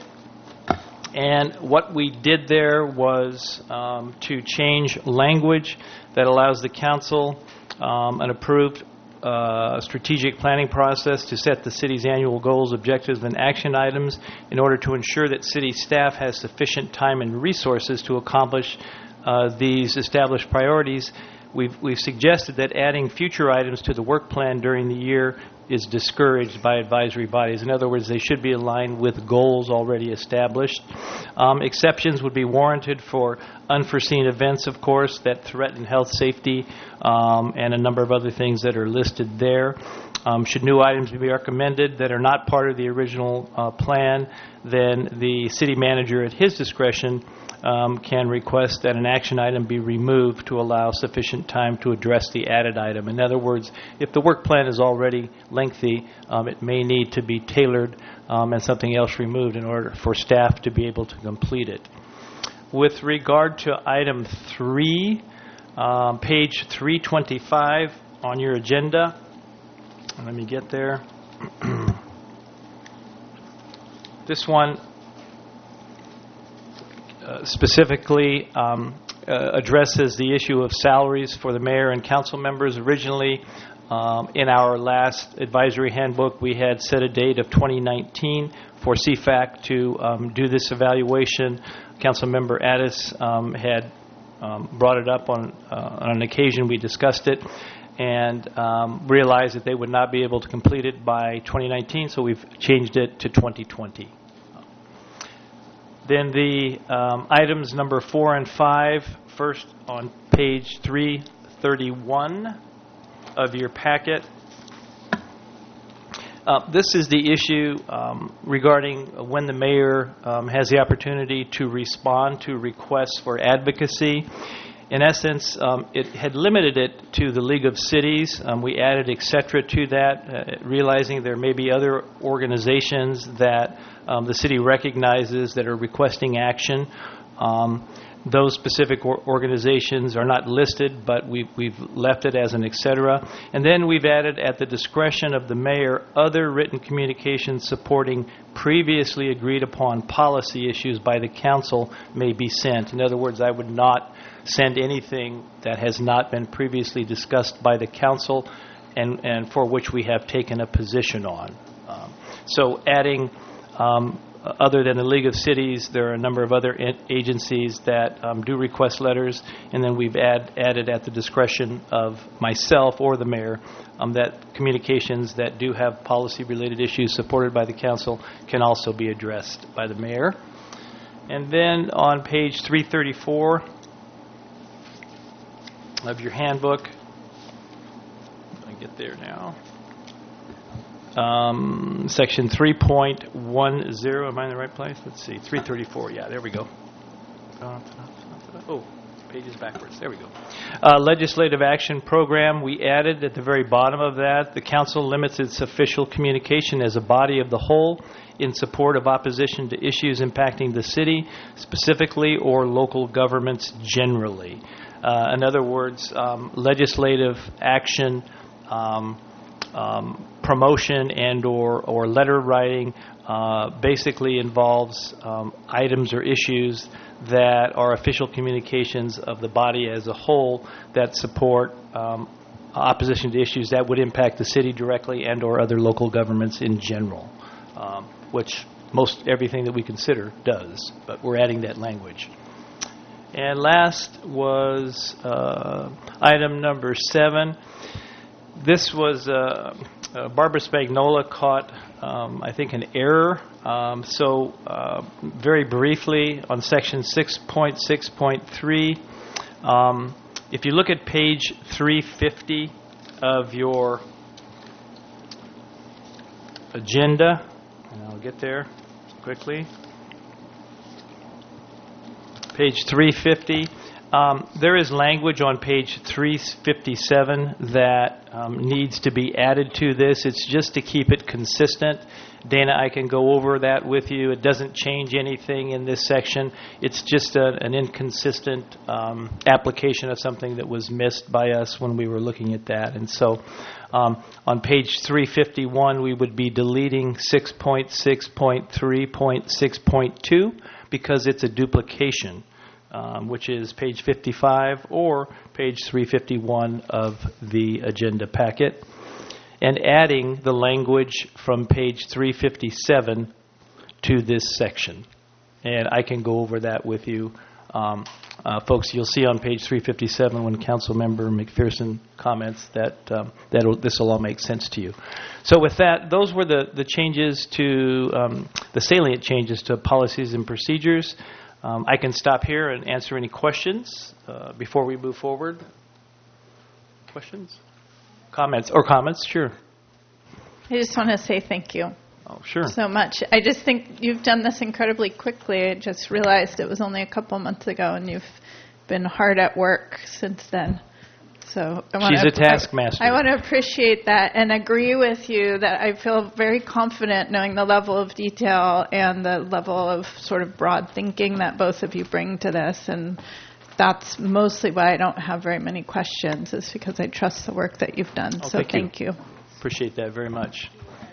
And what we did there was um, to change language that allows the council um, an approved uh, strategic planning process to set the city's annual goals, objectives, and action items in order to ensure that city staff has sufficient time and resources to accomplish uh, these established priorities. We've, we've suggested that adding future items to the work plan during the year is discouraged by advisory bodies. In other words, they should be aligned with goals already established. Um, exceptions would be warranted for unforeseen events, of course, that threaten health, safety, um, and a number of other things that are listed there. Um, should new items be recommended that are not part of the original uh, plan, then the city manager at his discretion Um, can request that an action item be removed to allow sufficient time to address the added item. In other words, if the work plan is already lengthy, um, it may need to be tailored um, and something else removed in order for staff to be able to complete it. With regard to item three, um, page three twenty-five on your agenda, let me get there. This one Uh, specifically um, uh, addresses the issue of salaries for the mayor and council members. Originally, um, in our last advisory handbook, we had set a date of twenty nineteen for C FAC to um, do this evaluation. Councilmember Addis um, had um, brought it up on, uh, on an occasion. We discussed it and um, realized that they would not be able to complete it by twenty nineteen, so we've changed it to twenty twenty. Then the um, items number four and five, first on page three thirty-one of your packet. Uh, this is the issue um, regarding when the mayor um, has the opportunity to respond to requests for advocacy. In essence, um, it had limited it to the League of Cities. Um, we added et cetera to that, uh, realizing there may be other organizations that um, the city recognizes that are requesting action. Um, those specific or- organizations are not listed, but we've, we've left it as an et cetera. And then we've added, at the discretion of the mayor, other written communications supporting previously agreed upon policy issues by the council may be sent. In other words, I would not send anything that has not been previously discussed by the council and, and for which we have taken a position on. Um, so adding, um, other than the League of Cities, there are a number of other in- agencies that um, do request letters, and then we've add, added at the discretion of myself or the mayor um, that communications that do have policy-related issues supported by the council can also be addressed by the mayor. And then on page three thirty-four of your handbook, I get there now. Um, section three point one zero, am I in the right place? Let's see, three thirty-four, yeah, there we go. Oh, pages backwards. There we go. Uh, legislative action program, we added at the very bottom of that, the council limits its official communication as a body of the whole in support of opposition to issues impacting the city specifically or local governments generally. Uh, in other words, um, legislative action, um, um, promotion and or, or letter writing uh, basically involves um, items or issues that are official communications of the body as a whole that support um, opposition to issues that would impact the city directly and or other local governments in general, um, which most everything that we consider does, but we're adding that language. And last was uh, item number seven. This was uh, uh, Barbara Spagnola caught, um, I think, an error. Um, so uh, very briefly on section six point six point three, um, if you look at page three fifty of your agenda, and I'll get there quickly. Page three fifty. Um, there is language on page three fifty-seven that um, needs to be added to this. It's just to keep it consistent. Dana, I can go over that with you. It doesn't change anything in this section. It's just a, an inconsistent um, application of something that was missed by us when we were looking at that. And so um, on page three fifty-one, we would be deleting six point six point three point six point two because it's a duplication. Um, which is page fifty-five or page three fifty-one of the agenda packet, and adding the language from page three fifty-seven to this section. And I can go over that with you. Um, uh, folks, you'll see on page three fifty-seven when Councilmember McPherson comments that um, that this will all make sense to you. So with that, those were the, the changes to, um, the salient changes to policies and procedures. Um, I can stop here and answer any questions uh, before we move forward. Questions? Comments? Or comments? Sure. I just want to say thank you. Oh, sure. So much. I just think you've done this incredibly quickly. I just realized it was only a couple months ago, and you've been hard at work since then. So I want She's to, a taskmaster. I, I want to appreciate that and agree with you that I feel very confident knowing the level of detail and the level of sort of broad thinking that both of you bring to this. And that's mostly why I don't have very many questions, is because I trust the work that you've done. Oh, so thank, thank you. you. Appreciate that very much.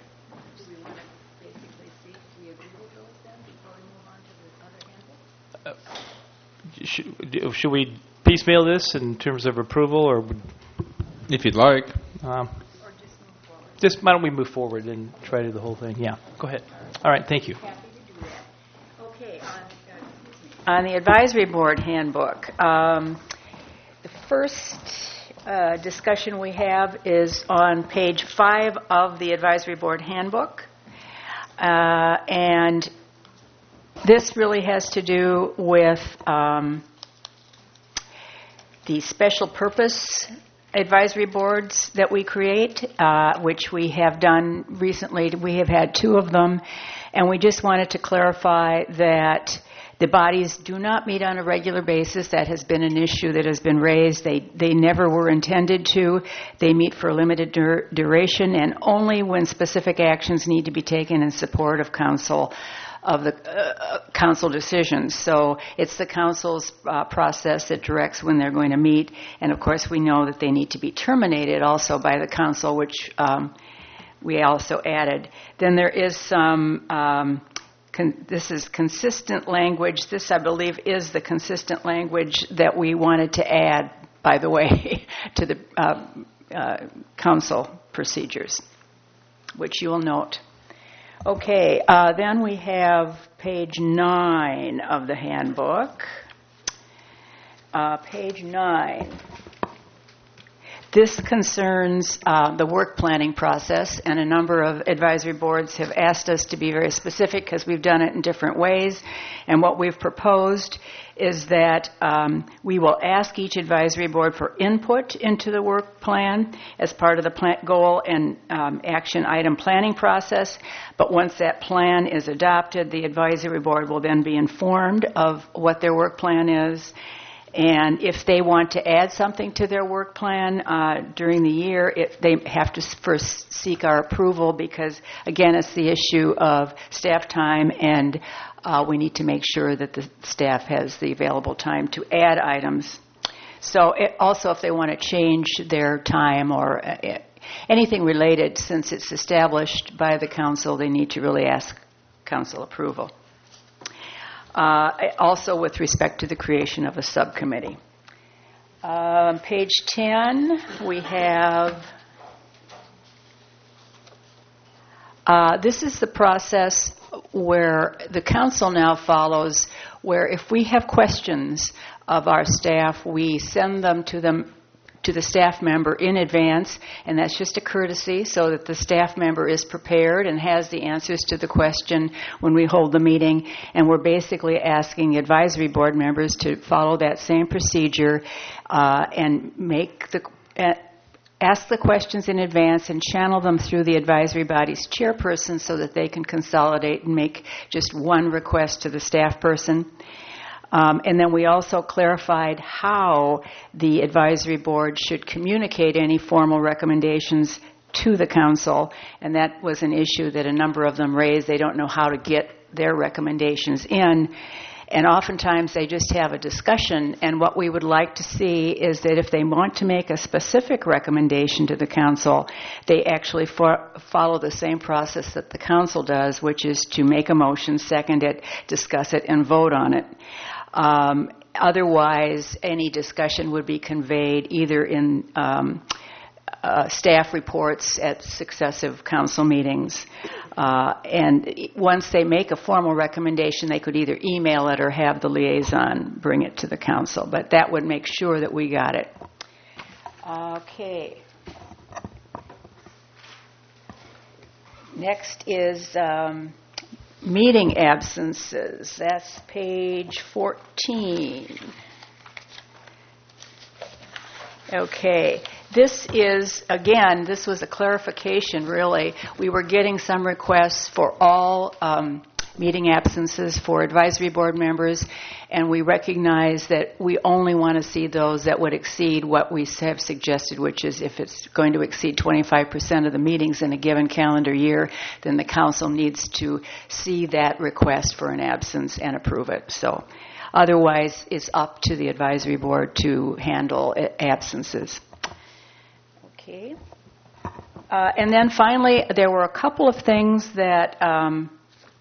Uh, should, should we piecemeal this in terms of approval, or if you'd like? Um, just why don't we move forward and try to do the whole thing? Yeah, go ahead. All right, thank you. Okay, on, on the advisory board handbook, um, the first uh, discussion we have is on page five of the advisory board handbook, uh, and this really has to do with um, the special purpose advisory boards that we create, uh, which we have done recently. We have had two of them, and we just wanted to clarify that the bodies do not meet on a regular basis. That has been an issue that has been raised. They they never were intended to. They meet for a limited dur- duration, and only when specific actions need to be taken in support of council of the uh, council decisions. So it's the council's uh, process that directs when they're going to meet. And of course, we know that they need to be terminated also by the council, which um, we also added. Then there is some, um, con- this is consistent language. This, I believe, is the consistent language that we wanted to add, by the way, to the uh, uh, council procedures, which you will note. Okay, uh, then we have page nine of the handbook. Uh, page nine. This concerns uh, the work planning process, and a number of advisory boards have asked us to be very specific because we've done it in different ways. And what we've proposed is that um, we will ask each advisory board for input into the work plan as part of the plan goal and um, action item planning process. But once that plan is adopted, the advisory board will then be informed of what their work plan is. And if they want to add something to their work plan uh, during the year, it, they have to first seek our approval because, again, it's the issue of staff time, and uh, we need to make sure that the staff has the available time to add items. So it, also, if they want to change their time or uh, anything related, since it's established by the council, they need to really ask council approval. Uh, also with respect to the creation of a subcommittee. Uh, page ten, we have, uh, this is the process where the council now follows, where if we have questions of our staff, we send them to them to the staff member in advance, and that's just a courtesy so that the staff member is prepared and has the answers to the question when we hold the meeting. And we're basically asking advisory board members to follow that same procedure uh, and make the uh, ask the questions in advance and channel them through the advisory body's chairperson so that they can consolidate and make just one request to the staff person. Um, and then we also clarified how the advisory board should communicate any formal recommendations to the council, and that was an issue that a number of them raised. They don't know how to get their recommendations in, and oftentimes they just have a discussion, and what we would like to see is that if they want to make a specific recommendation to the council, they actually for, follow the same process that the council does, which is to make a motion, second it, discuss it, and vote on it. Um, otherwise, any discussion would be conveyed either in um, uh, staff reports at successive council meetings. Uh, and once they make a formal recommendation, they could either email it or have the liaison bring it to the council. But that would make sure that we got it. Okay. Next is... Um, meeting absences. That's page fourteen. Okay. This is, again, this was a clarification, really. We were getting some requests for all um, meeting absences for advisory board members, and we recognize that we only want to see those that would exceed what we have suggested, which is if it's going to exceed twenty-five percent of the meetings in a given calendar year, then the council needs to see that request for an absence and approve it. So otherwise, it's up to the advisory board to handle absences. Okay. Uh, and then finally, there were a couple of things that um,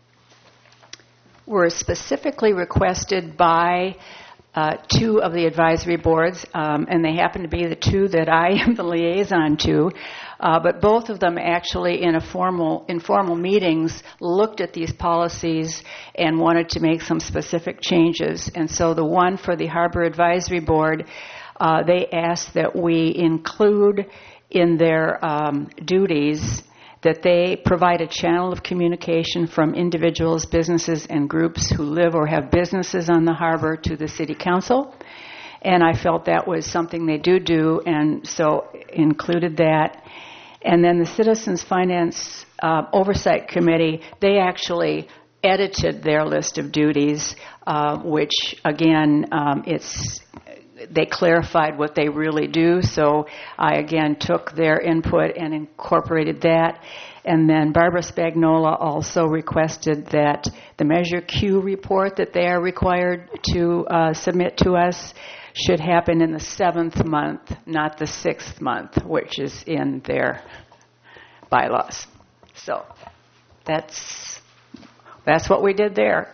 were specifically requested by uh, two of the advisory boards, um, and they happen to be the two that I am the liaison to. Uh, but both of them actually, in a formal, informal meetings, looked at these policies and wanted to make some specific changes. And so the one for the Harbor Advisory Board, uh, they asked that we include in their um, duties that they provide a channel of communication from individuals, businesses, and groups who live or have businesses on the harbor to the City Council. And I felt that was something they do do, and so included that. And then the Citizens Finance uh, Oversight Committee, they actually edited their list of duties, uh, which, again, um, it's they clarified what they really do. So I, again, took their input and incorporated that. And then Barbara Spagnola also requested that the Measure Q report that they are required to uh, submit to us should happen in the seventh month, not the sixth month, which is in their bylaws. So that's that's what we did there.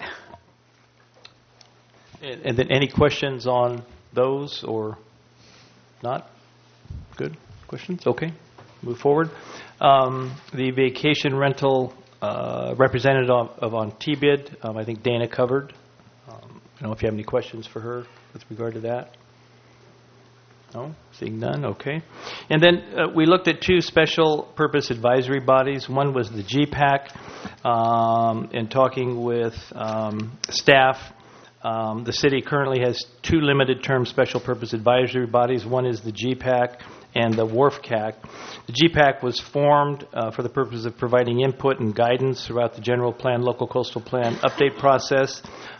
And, and then any questions on those or not? Good questions? Okay. Move forward. Um, the vacation rental uh, representative of, of on T B I D, um, I think Dana covered. Um, I don't know if you have any questions for her with regard to that. No? Seeing none? Okay. And then uh, we looked at two special purpose advisory bodies. One was the G PAC, um, in talking with um, staff. Um, the city currently has two limited term special purpose advisory bodies. One is the G PAC and the Wharf C A C. The G PAC was formed uh, for the purpose of providing input and guidance throughout the general plan, local coastal plan update process.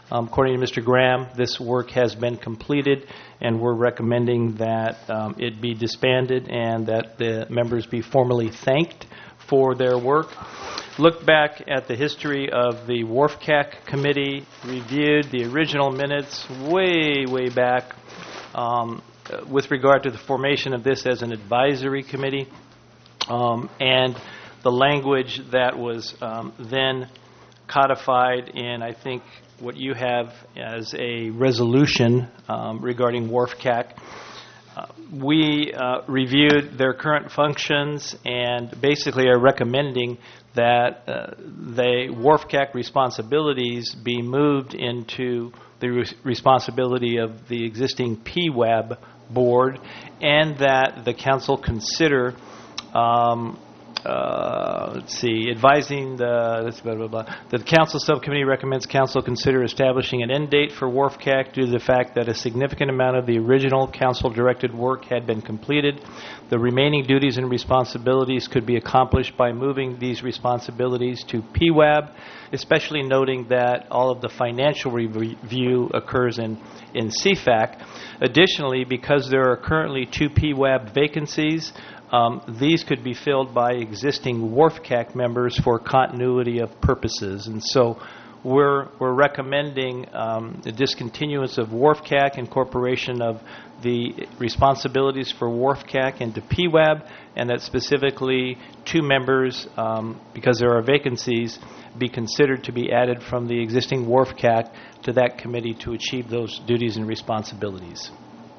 Um, according to Mister Graham, this work has been completed, and we're recommending that um, it be disbanded and that the members be formally thanked for their work. Look back at the history of the W R F C A C committee, reviewed the original minutes way, way back um, with regard to the formation of this as an advisory committee, um, and the language that was um, then codified in, I think, what you have as a resolution um, regarding W R F C A C. Uh, we uh, reviewed their current functions and basically are recommending that uh, the W R F C A C responsibilities be moved into the re- responsibility of the existing P W A B board, and that the council consider um, Uh, let's see, advising the, that's blah, blah, blah. The council subcommittee recommends council consider establishing an end date for W R F C A C due to the fact that a significant amount of the original council-directed work had been completed. The remaining duties and responsibilities could be accomplished by moving these responsibilities to P W A B, especially noting that all of the financial review occurs in, in C FAC. Additionally, because there are currently two P W A B vacancies, Um, these could be filled by existing W R F C A C members for continuity of purposes. And so we're, we're recommending um, the discontinuance of W R F C A C, incorporation of the responsibilities for W R F C A C into P W A B, and that specifically two members, um, because there are vacancies, be considered to be added from the existing W R F C A C to that committee to achieve those duties and responsibilities.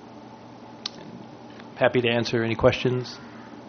Happy to answer any questions.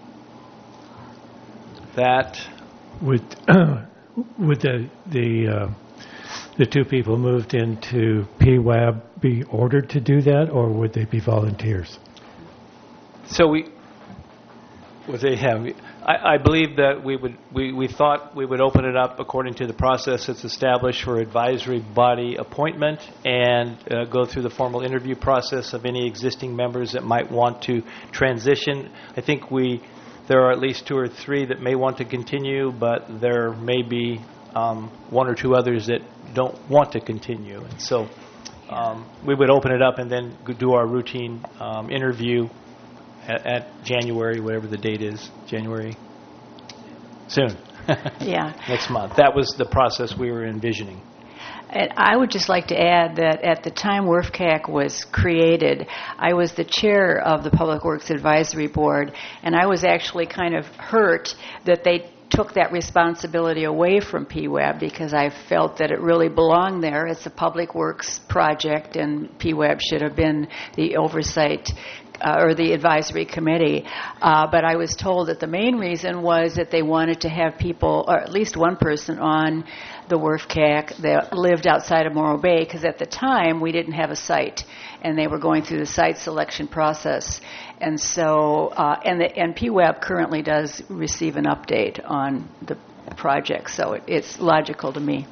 That would would the the uh, the two people moved into P W A B be ordered to do that, or would they be volunteers? So we would they have? I, I believe that we would we, we thought we would open it up according to the process that's established for advisory body appointment, and uh, go through the formal interview process of any existing members that might want to transition. I think we. There are at least two or three that may want to continue, but there may be um, one or two others that don't want to continue. And so um, we would open it up and then do our routine um, interview at, at January, whatever the date is, January, soon. Yeah. Next month. That was the process we were envisioning. And I would just like to add that at the time W R F C A C was created, I was the chair of the Public Works Advisory Board, and I was actually kind of hurt that they took that responsibility away from P W A B, because I felt that it really belonged there. It's a public works project, and P W A B should have been the oversight Uh, or the advisory committee. Uh, but I was told that the main reason was that they wanted to have people, or at least one person on the W R F C A C that lived outside of Morro Bay, because at the time we didn't have a site, and they were going through the site selection process. And so, uh, and, the, and P W A B currently does receive an update on the project, so it, it's logical to me.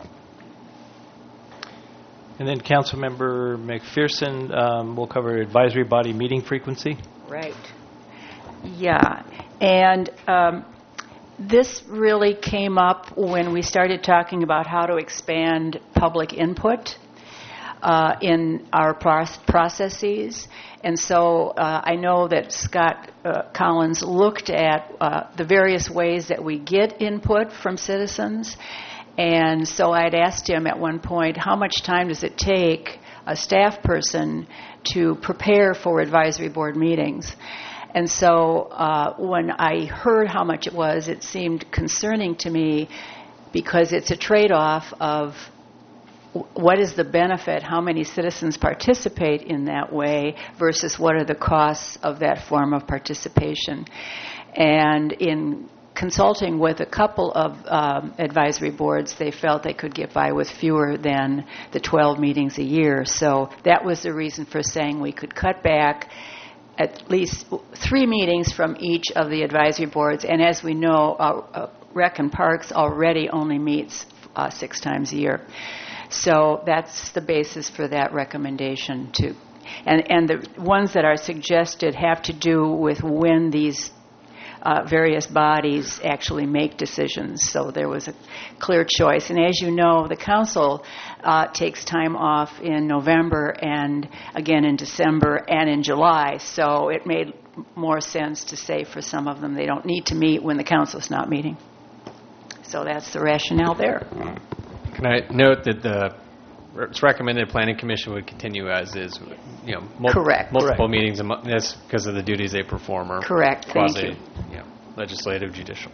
And then Councilmember McPherson um, will cover advisory body meeting frequency. Right. Yeah. And um, this really came up when we started talking about how to expand public input uh, in our processes. And so uh, I know that Scott uh, Collins looked at uh, the various ways that we get input from citizens. And so I'd asked him at one point, how much time does it take a staff person to prepare for advisory board meetings? And so uh, when I heard how much it was, it seemed concerning to me, because it's a trade-off of what is the benefit, how many citizens participate in that way, versus what are the costs of that form of participation. And in consulting with a couple of um, advisory boards, they felt they could get by with fewer than the twelve meetings a year. So that was the reason for saying we could cut back at least three meetings from each of the advisory boards. And as we know, uh, uh, Rec and Parks already only meets uh, six times a year. So that's the basis for that recommendation too. And, and the ones that are suggested have to do with when these uh, various bodies actually make decisions. So there was a clear choice. And as you know, the council uh, takes time off in November and again in December and in July. So it made more sense to say for some of them they don't need to meet when the council's not meeting. So that's the rationale there. Can I note that the it's recommended the Planning Commission would continue as is, you know, mul- Correct. multiple Correct. meetings, and that's because of the duties they perform, or Correct. Thank quasi, you. you know, legislative, judicial.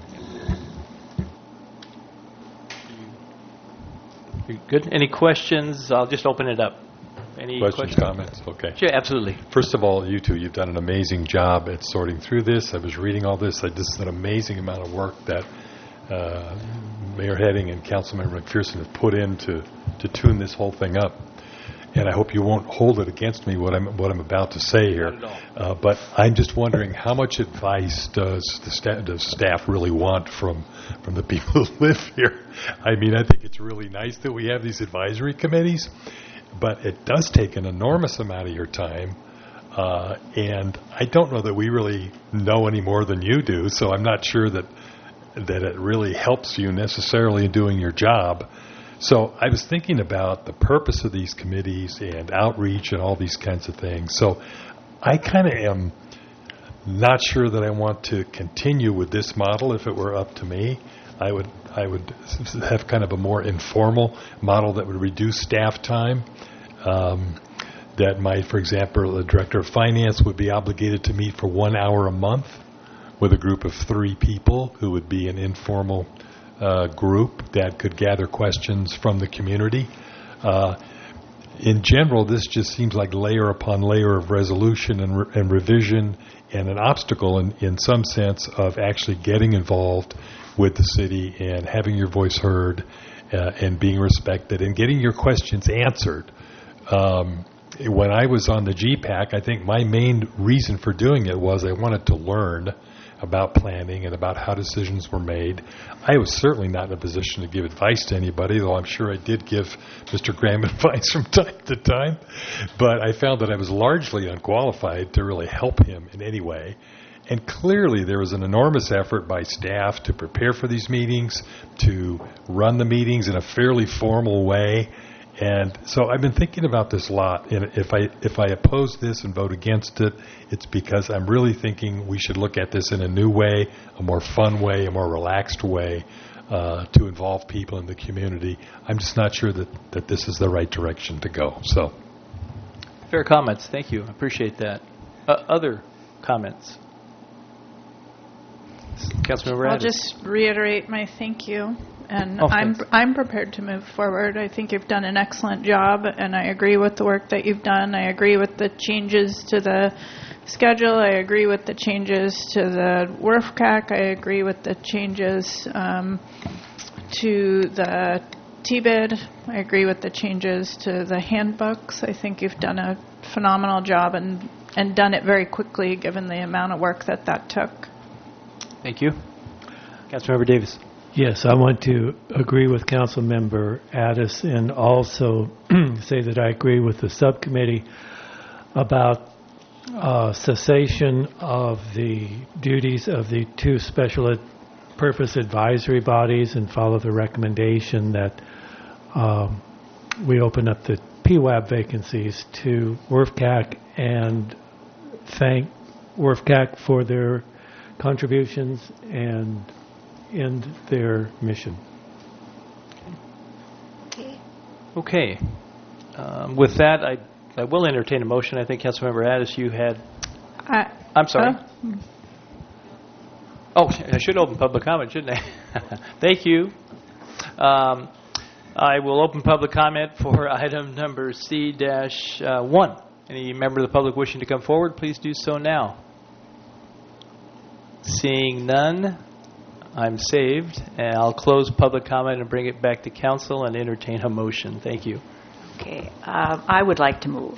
Good. Any questions? I'll just open it up. Any questions, questions? comments? Okay. Sure, absolutely. First of all, you two, you've done an amazing job at sorting through this. I was reading all this. I, this is an amazing amount of work that uh, Mayor Heading and Councilmember McPherson have put in to, to tune this whole thing up. And I hope you won't hold it against me what I'm what I'm about to say here. Uh, but I'm just wondering, how much advice does the staff, does staff really want from from the people who live here? I mean, I think it's really nice that we have these advisory committees, but it does take an enormous amount of your time. Uh, and I don't know that we really know any more than you do, so I'm not sure that that it really helps you necessarily in doing your job. So I was thinking about the purpose of these committees and outreach and all these kinds of things. So I kind of am not sure that I want to continue with this model. If it were up to me, I would I would have kind of a more informal model that would reduce staff time. Um, that might, for example, the director of finance would be obligated to meet for one hour a month with a group of three people who would be an informal Uh, group that could gather questions from the community. Uh, in general, this just seems like layer upon layer of resolution and, re- and revision, and an obstacle in, in some sense of actually getting involved with the city and having your voice heard uh, and being respected and getting your questions answered. Um, when I was on the G PAC, I think my main reason for doing it was I wanted to learn about planning and about how decisions were made. I was certainly not in a position to give advice to anybody, though I'm sure I did give Mister Graham advice from time to time. But I found that I was largely unqualified to really help him in any way. And clearly there was an enormous effort by staff to prepare for these meetings, to run the meetings in a fairly formal way. And so I've been thinking about this a lot, and if I if I oppose this and vote against it, it's because I'm really thinking we should look at this in a new way, a more fun way, a more relaxed way uh, to involve people in the community. I'm just not sure that, that this is the right direction to go. So, fair comments. Thank you. I appreciate that. Uh, other comments? Councilmember I'll Addis. just reiterate my thank you. And Oh, I'm thanks. I'm prepared to move forward. I think you've done an excellent job, and I agree with the work that you've done. I agree with the changes to the schedule. I agree with the changes to the W R F C A C. I agree with the changes um, to the T B I D. I agree with the changes to the handbooks. I think you've done a phenomenal job and, and done it very quickly, given the amount of work that that took. Thank you. Councilmember Davis. Yes, I want to agree with Councilmember Addis and also say that I agree with the subcommittee about uh, cessation of the duties of the two special ed- purpose advisory bodies and follow the recommendation that um, we open up the P W A B vacancies to W R F C A C and thank W R F C A C for their contributions and end their mission. Okay. Um, with that, I I will entertain a motion. I think Councilmember Addis, you had. I, I'm sorry. uh, Oh, I should open public comment, shouldn't I? Thank you. Um, I will open public comment for item number C one. Any member of the public wishing to come forward, please do so now. Seeing none, I'm saved, and I'll close public comment and bring it back to council and entertain a motion. Thank you. Okay. Uh, I would like to move.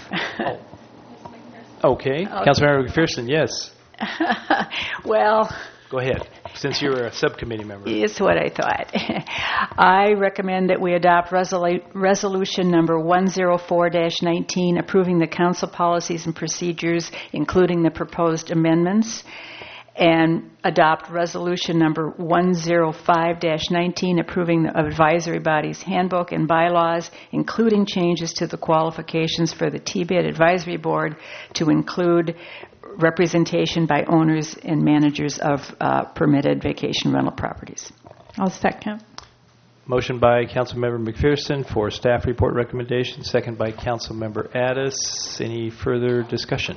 Okay. Okay. Councilmember McPherson, yes. Well, Go ahead, since you're a subcommittee member. it's what I thought. I recommend that we adopt resolu- resolution number one oh four dash nineteen, approving the council policies and procedures, including the proposed amendments. and adopt resolution number one oh five dash nineteen approving the advisory body's handbook and bylaws, including changes to the qualifications for the T B I D advisory board to include representation by owners and managers of uh, permitted vacation rental properties. I'll second. Motion by Councilmember McPherson for staff report recommendation, second by Councilmember Addis. Any further discussion?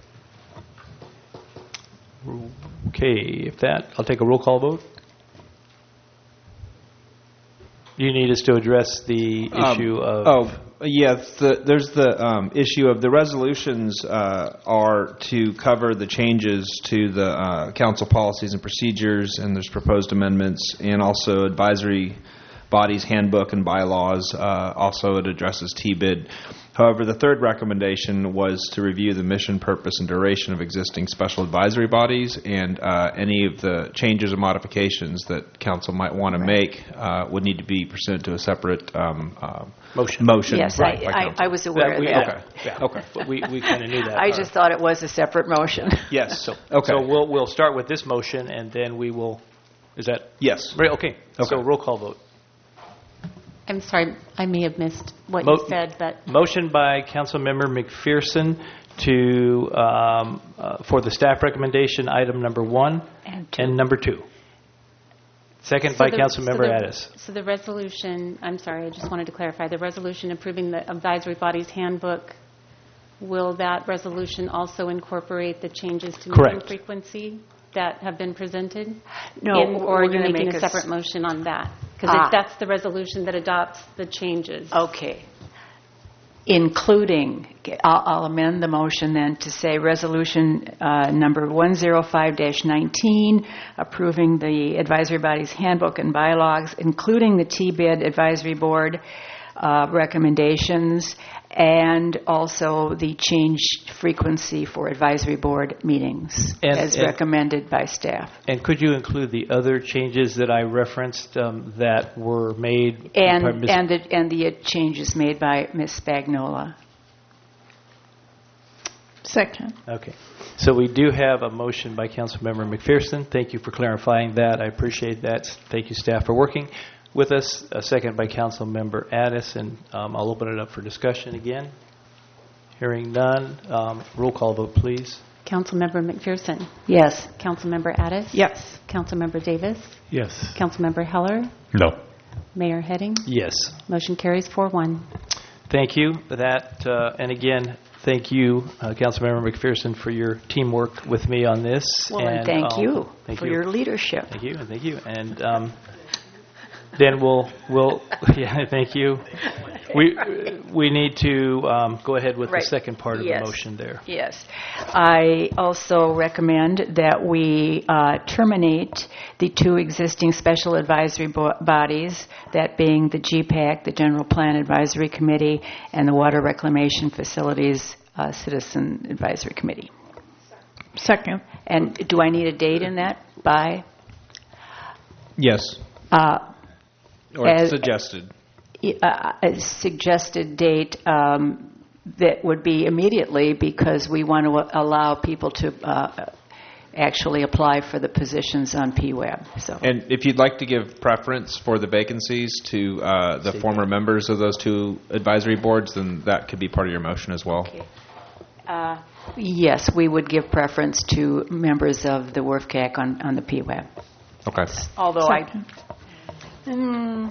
Okay, if that, I'll take a roll call vote. You need us to address the issue um, of... Oh, yes, the, there's the um, issue of the resolutions uh, are to cover the changes to the uh, council policies and procedures, and there's proposed amendments, and also advisory bodies handbook and bylaws. Uh, also, it addresses T B I D. However, the third recommendation was to review the mission, purpose, and duration of existing special advisory bodies, and uh, any of the changes or modifications that council might want to make uh, would need to be presented to a separate um, uh, motion. Motion. Yes, right, I, I, I was aware That we- of that. Okay, yeah, okay. But we, we kind of knew that. I just thought it was a separate motion. Yes. So, Okay. so we'll, we'll start with this motion, and then we will, is that? Yes. Right, okay. Okay. So roll call vote. I'm sorry, I may have missed what Mo- you said, but Motion by Councilmember McPherson to, um, uh, for the staff recommendation, item number one And and number two. Second So by the- Councilmember so the- Addis. So the resolution, I'm sorry, I just wanted to clarify, the resolution approving the advisory body's handbook, will that resolution also incorporate the changes to meeting Correct. frequency that have been presented? No, In- Or we're are you gonna making make a a s- separate motion on that? Because Ah. that's the resolution that adopts the changes. Okay. Including, I'll, I'll amend the motion then to say resolution uh, number one oh five dash nineteen, approving the advisory body's handbook and bylaws, including the T B I D advisory board uh, recommendations, and also the changed frequency for advisory board meetings And- as and- recommended by staff. And could you include the other changes that I referenced um, that were made? by And, Miz and, the, and the changes made by Miz Spagnola. Second. Okay. So we do have a motion by Councilmember McPherson. Thank you for clarifying that. I appreciate that. Thank you, staff, for working with us. A second by Councilmember Addis, and um, I'll open it up for discussion again. Hearing none, um, roll call vote, please. Councilmember McPherson? Yes. Councilmember Addis? Yes. Councilmember Davis? Yes. Councilmember Heller? No. Mayor Heading? Yes. Motion carries four one. Thank you. That uh, and again, thank you, uh, Councilmember McPherson, for your teamwork with me on this. Well, and thank um, you thank for you. your leadership. Thank you, and thank you. And um, then we'll, we'll, yeah, thank you. We we need to um, go ahead with Right. the second part of Yes. the motion there. Yes. I also recommend that we uh, terminate the two existing special advisory bo- bodies, that being the G PAC, the General Plan Advisory Committee, and the Water Reclamation Facilities uh, Citizen Advisory Committee. Second. And do I need a date in that? By? Yes. Uh, Or as- suggested. uh, a suggested date um, that would be immediately, because we want to allow people to uh, actually apply for the positions on P WEB. So, And if you'd like to give preference for the vacancies to uh, the former members of those two advisory boards, then that could be part of your motion as well. uh, yes, we would give preference to members of the W R F C A C on, on the P WEB. Okay. Although I... Mm,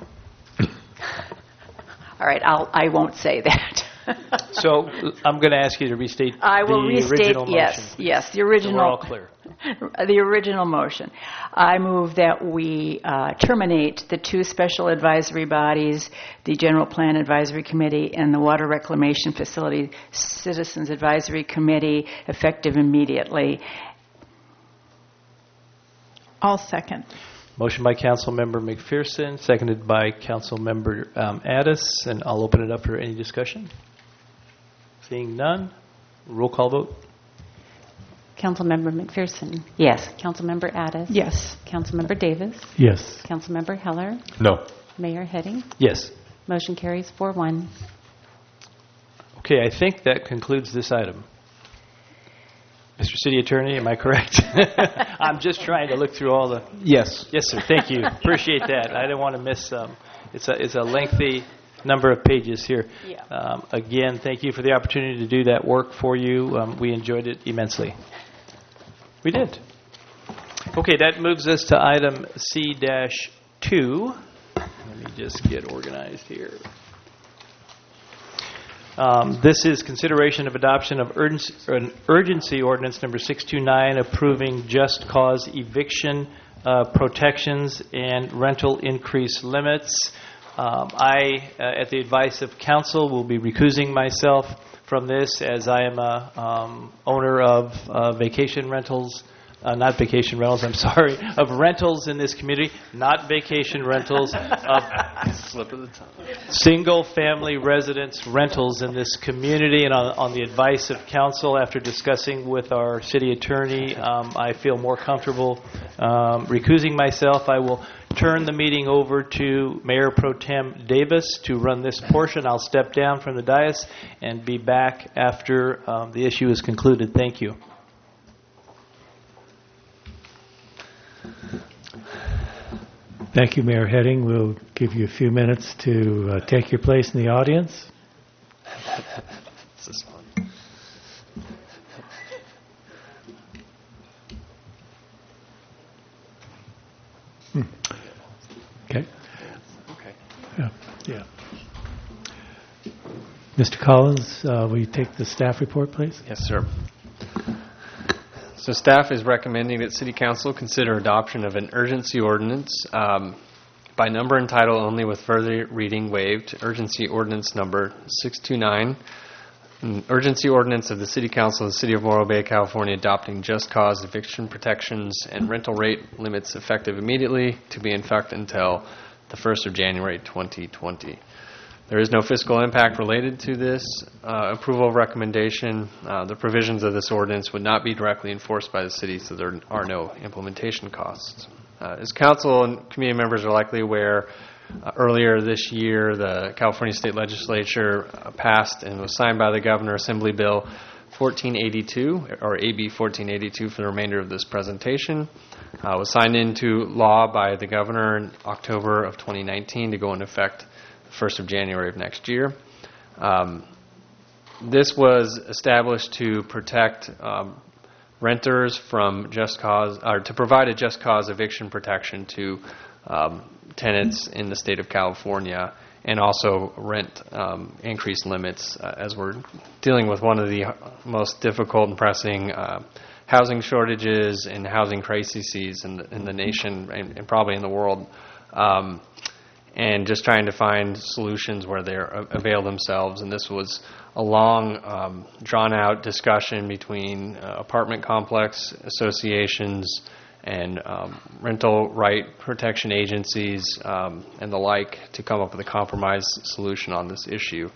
all right, I'll, I won't say that. So I'm going to ask you to restate I will the restate, original yes, motion. yes, the So original. we're all clear. The original motion. I move that we uh, terminate the two special advisory bodies, the General Plan Advisory Committee and the Water Reclamation Facility Citizens Advisory Committee, effective immediately. I'll second. Motion by Councilmember McPherson, seconded by Councilmember um, Addis, and I'll open it up for any discussion. Seeing none, roll call vote. Councilmember McPherson? Yes. Councilmember Addis? Yes. Councilmember Davis? Yes. Councilmember Heller? No. Mayor Heading? Yes. Motion carries four one. Okay, I think that concludes this item. Mister City Attorney, am I correct? I'm just trying to look through all the... Yes. Yes, sir. Thank you. Appreciate that. I didn't want to miss... Um, it's, a, it's a lengthy number of pages here. Yeah. Um, again, thank you for the opportunity to do that work for you. Um, we enjoyed it immensely. We did. Okay, that moves us to item C two. Let me just get organized here. Um, this is consideration of adoption of urgency, an urgency ordinance number six two nine approving just cause eviction uh, protections and rental increase limits. Um, I, uh, at the advice of council, will be recusing myself from this as I am a um, owner of uh, vacation rentals. Uh, not vacation rentals, I'm sorry, of rentals in this community, not vacation rentals, of slip of the tongue. Single-family residence rentals in this community. And on, on the advice of council, after discussing with our city attorney, um, I feel more comfortable um, recusing myself. I will turn the meeting over to Mayor Pro Tem Davis to run this portion. I'll step down from the dais and be back after um, the issue is concluded. Thank you. Thank you, Mayor Heading. We'll give you a few minutes to uh, take your place in the audience. This is fun. Hmm. Okay. Okay. Yeah. Yeah. Mister Collins, uh, will you take the staff report, please? Yes, sir. So staff is recommending that City Council consider adoption of an urgency ordinance um, by number and title only with further reading waived. Urgency ordinance number six two nine. An urgency ordinance of the City Council of the City of Morro Bay, California, adopting just cause eviction protections and rental rate limits effective immediately to be in effect until the first of January twenty twenty. There is no fiscal impact related to this uh, approval recommendation. Uh, the provisions of this ordinance would not be directly enforced by the city, so there are no implementation costs. Uh, as council and community members are likely aware, uh, earlier this year, the California State Legislature uh, passed and was signed by the Governor Assembly Bill fourteen eighty-two, or A B fourteen eighty-two for the remainder of this presentation. Uh, it was signed into law by the Governor in October of twenty nineteen to go into effect first of January of next year. Um, this was established to protect um, renters from just cause, or to provide a just cause eviction protection to um, tenants in the state of California, and also rent um, increase limits uh, as we're dealing with one of the most difficult and pressing uh, housing shortages and housing crises in the, in the nation and, and probably in the world. Um, and just trying to find solutions where they avail themselves. And this was a long, um, drawn-out discussion between uh, apartment complex associations and um, rental right protection agencies um, and the like to come up with a compromise solution on this issue.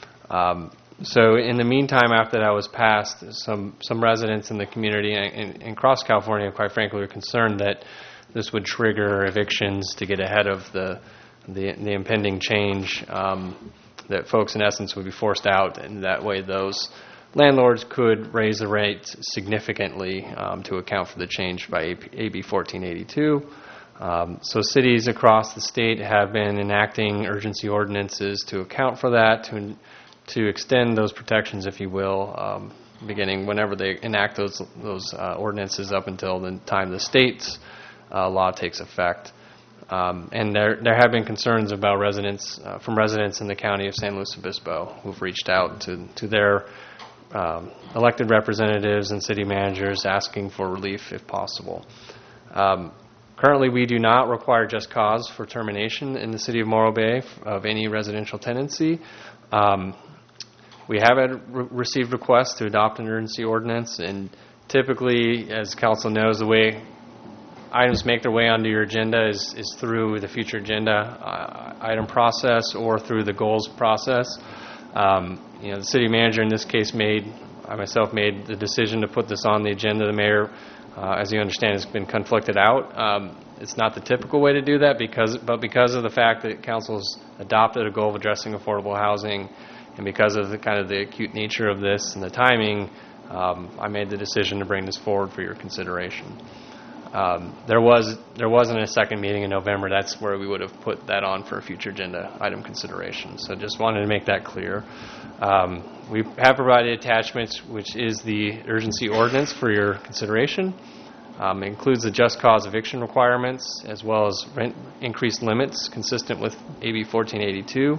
Um, so in the meantime, after that was passed, some, some residents in the community in, in across California, quite frankly, were concerned that this would trigger evictions to get ahead of the The, the impending change, um, that folks in essence would be forced out, and that way those landlords could raise the rate significantly um, to account for the change by A B fourteen eighty-two. Um, so cities across the state have been enacting urgency ordinances to account for that, to to extend those protections, if you will, um, beginning whenever they enact those those uh, ordinances up until the time the state's uh, law takes effect. Um, and there there have been concerns about residents uh, from residents in the county of San Luis Obispo who've reached out to to their um, elected representatives and city managers asking for relief if possible. Um, currently, we do not require just cause for termination in the city of Morro Bay of any residential tenancy. Um, we have had re- received requests to adopt an urgency ordinance, and typically, as council knows, the way items make their way onto your agenda is, is through the future agenda uh, item process or through the goals process. Um, you know, the city manager in this case made, I myself made the decision to put this on the agenda. The mayor, uh, as you understand, has been conflicted out. Um, it's not the typical way to do that, because, but because of the fact that council's adopted a goal of addressing affordable housing, and because of the kind of the acute nature of this and the timing, um, I made the decision to bring this forward for your consideration. Um, there was there wasn't a second meeting in November. That's where we would have put that on for a future agenda item consideration. So just wanted to make that clear. Um, we have provided attachments, which is the urgency ordinance for your consideration. Um, it includes the just cause eviction requirements as well as rent increase limits consistent with A B fourteen eighty-two.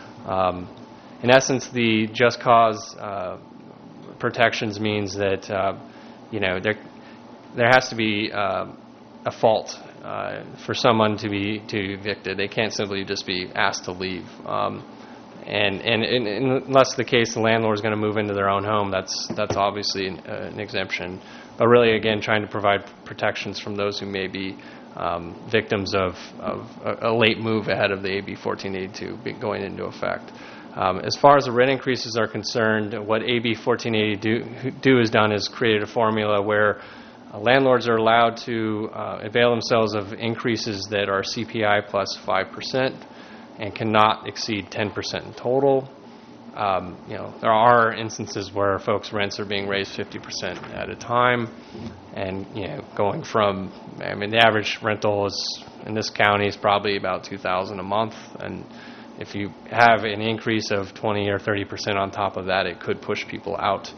Um, in essence, the just cause uh, protections means that uh, you know there there has to be uh, a fault uh, for someone to be to be evicted. They can't simply just be asked to leave. Um, and, and, and unless the case the landlord is going to move into their own home, that's that's obviously an, uh, an exemption. But really, again, trying to provide protections from those who may be um, victims of, of a, a late move ahead of the A B fourteen eighty-two going into effect. Um, as far as the rent increases are concerned, what A B fourteen eighty-two has done is created a formula where uh, landlords are allowed to uh, avail themselves of increases that are C P I plus five percent and cannot exceed ten percent in total. Um, you know, there are instances where folks' rents are being raised fifty percent at a time, and you know, going from, I mean, the average rental is in this county is probably about two thousand dollars a month, and if you have an increase of twenty or thirty percent on top of that, it could push people out,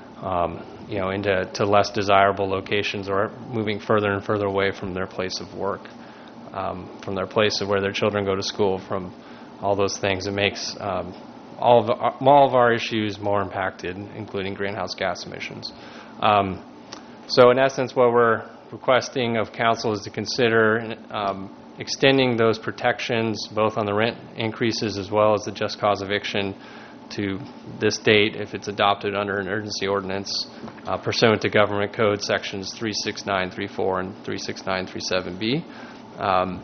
um, you know, into to less desirable locations or moving further and further away from their place of work, um, from their place of where their children go to school, from all those things. It makes um, all of our, all of our issues more impacted, including greenhouse gas emissions. Um, so in essence, what we're requesting of council is to consider um, extending those protections both on the rent increases as well as the just cause eviction to this date if it's adopted under an urgency ordinance uh, pursuant to Government Code sections three six nine three four and three six nine three seven B. Um,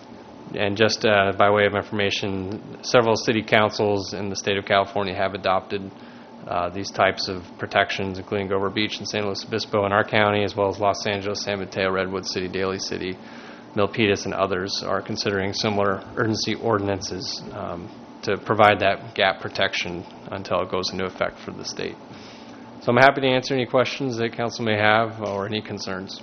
And just uh, by way of information, several city councils in the state of California have adopted uh, these types of protections, including Dover Beach and San Luis Obispo in our county, as well as Los Angeles, San Mateo, Redwood City, Daly City, Milpitas, and others are considering similar urgency ordinances um, to provide that gap protection until it goes into effect for the state. So I'm happy to answer any questions that council may have or any concerns.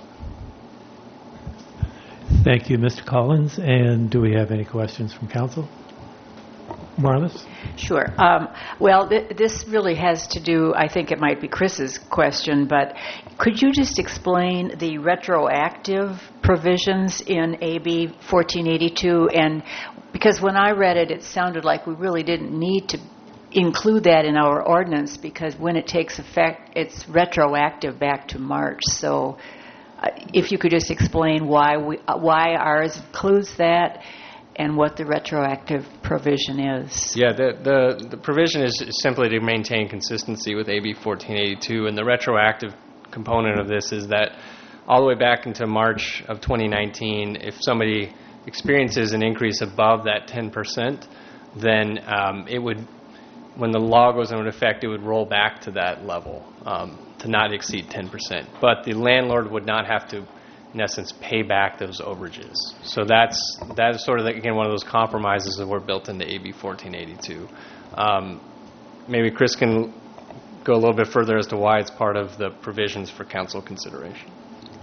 Thank you, Mister Collins. And do we have any questions from council? Marlis? Sure. Um, well, th- this really has to do, I think it might be Chris's question, but could you just explain the retroactive provisions in A B fourteen eighty-two? And because when I read it, it sounded like we really didn't need to include that in our ordinance because when it takes effect, it's retroactive back to March. So uh, if you could just explain why we, uh, why ours includes that and what the retroactive provision is. Yeah, the, the, the provision is simply to maintain consistency with A B fourteen eighty-two, and the retroactive component of this is that all the way back into March of twenty nineteen, if somebody experiences an increase above that ten percent, then um, it would, when the law goes into effect, it would roll back to that level um, to not exceed ten percent. But the landlord would not have to, in essence, pay back those overages. So that's that's sort of, the, again, one of those compromises that were built into A B fourteen eighty-two. Um, maybe Chris can go a little bit further as to why it's part of the provisions for council consideration.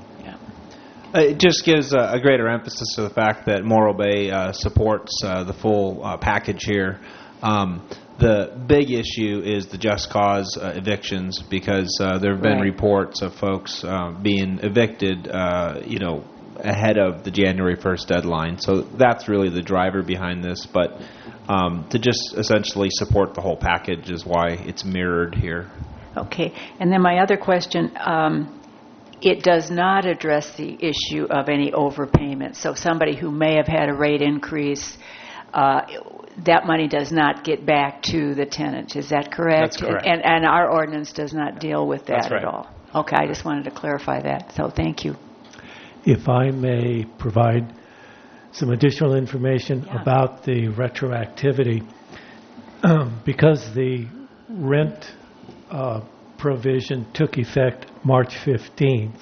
Uh, it just gives uh, a greater emphasis to the fact that Morro Bay uh, supports uh, the full uh, package here. Um, the big issue is the just cause uh, evictions because uh, there have been Right. reports of folks uh, being evicted, uh, you know, ahead of the January first deadline. So that's really the driver behind this. But um, to just essentially support the whole package is why it's mirrored here. Okay. And then my other question, um, it does not address the issue of any overpayment. So somebody who may have had a rate increase, uh, that money does not get back to the tenant. Is that correct? That's correct. And, and our ordinance does not deal with that That's right. at all. Okay, I just wanted to clarify that. So thank you. If I may provide some additional information Yeah. about the retroactivity, um, because the rent uh, provision took effect March fifteenth,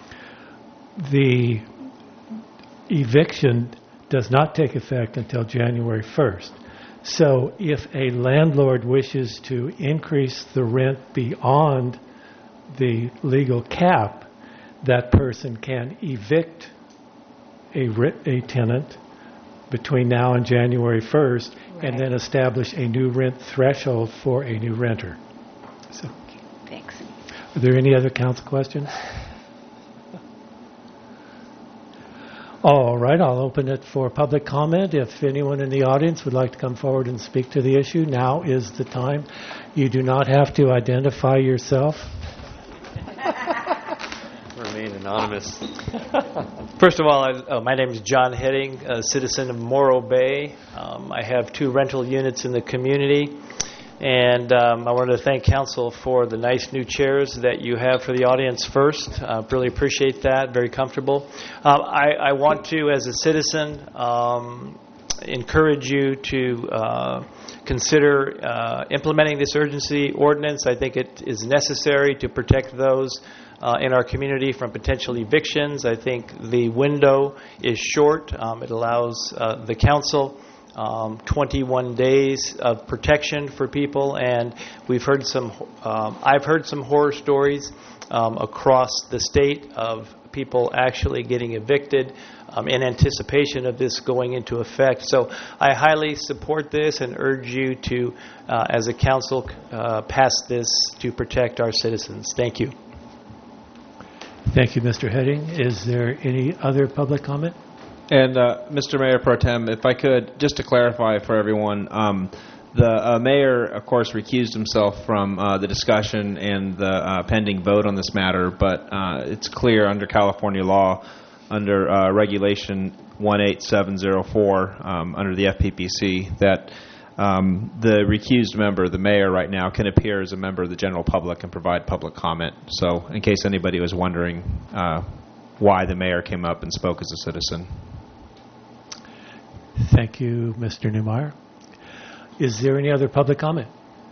the eviction does not take effect until January first. So if a landlord wishes to increase the rent beyond the legal cap, that person can evict a, ri- a tenant between now and January first, right, and then establish a new rent threshold for a new renter. So, thanks. Are there any other council questions? All right, I'll open it for public comment. If anyone in the audience would like to come forward and speak to the issue, now is the time. You do not have to identify yourself. Remain anonymous. First of all, I, uh, my name is John Heading, a citizen of Morro Bay. Um, I have two rental units in the community, and um, I wanted to thank council for the nice new chairs that you have for the audience first. Uh, really appreciate that. Very comfortable. Uh, I, I want to, as a citizen, um, encourage you to uh, consider uh, implementing this urgency ordinance. I think it is necessary to protect those Uh, in our community from potential evictions. I think the window is short. Um, it allows uh, the council um, twenty-one days of protection for people, and we've heard some. Um, I've heard some horror stories um, across the state of people actually getting evicted um, in anticipation of this going into effect. So I highly support this and urge you to, uh, as a council, uh, pass this to protect our citizens. Thank you. Thank you, Mister Heading. Is there any other public comment? And uh, Mister Mayor Pro Tem, if I could, just to clarify for everyone, um, the uh, mayor, of course, recused himself from uh, the discussion and the uh, pending vote on this matter, but uh, it's clear under California law, under uh, Regulation one eight seven zero four, um, under the F P P C, that Um, the recused member, the mayor right now, can appear as a member of the general public and provide public comment. So in case anybody was wondering uh, why the mayor came up and spoke as a citizen. Thank you, Mister Neumeyer. Is there any other public comment?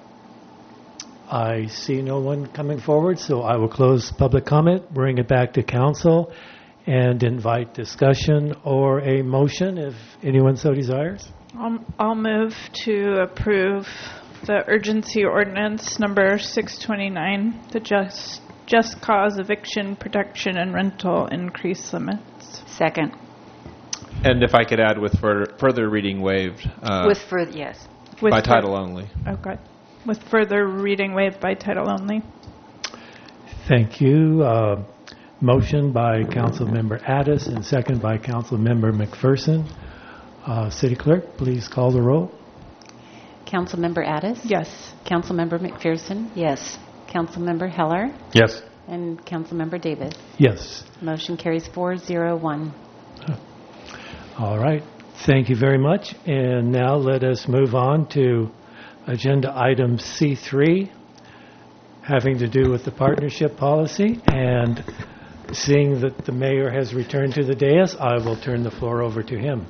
I see no one coming forward, so I will close public comment, bring it back to council, and invite discussion or a motion if anyone so desires. I'll, I'll move to approve the urgency ordinance number six twenty-nine, the just just cause eviction protection and rental increase limits. Second. And if I could add, with further, further reading waived. Uh, With further, yes. With by fur- title only. Okay. With further reading waived by title only. Thank you. Uh, motion by Councilmember Addis and second by Councilmember McPherson. Uh, City Clerk, please call the roll. Councilmember Addis? Yes. Councilmember McPherson? Yes. Councilmember Heller? Yes. And Councilmember Davis? Yes. Motion carries four zero one. All right. Thank you very much. And now let us move on to agenda item C three, having to do with the partnership policy. And seeing that the mayor has returned to the dais, I will turn the floor over to him.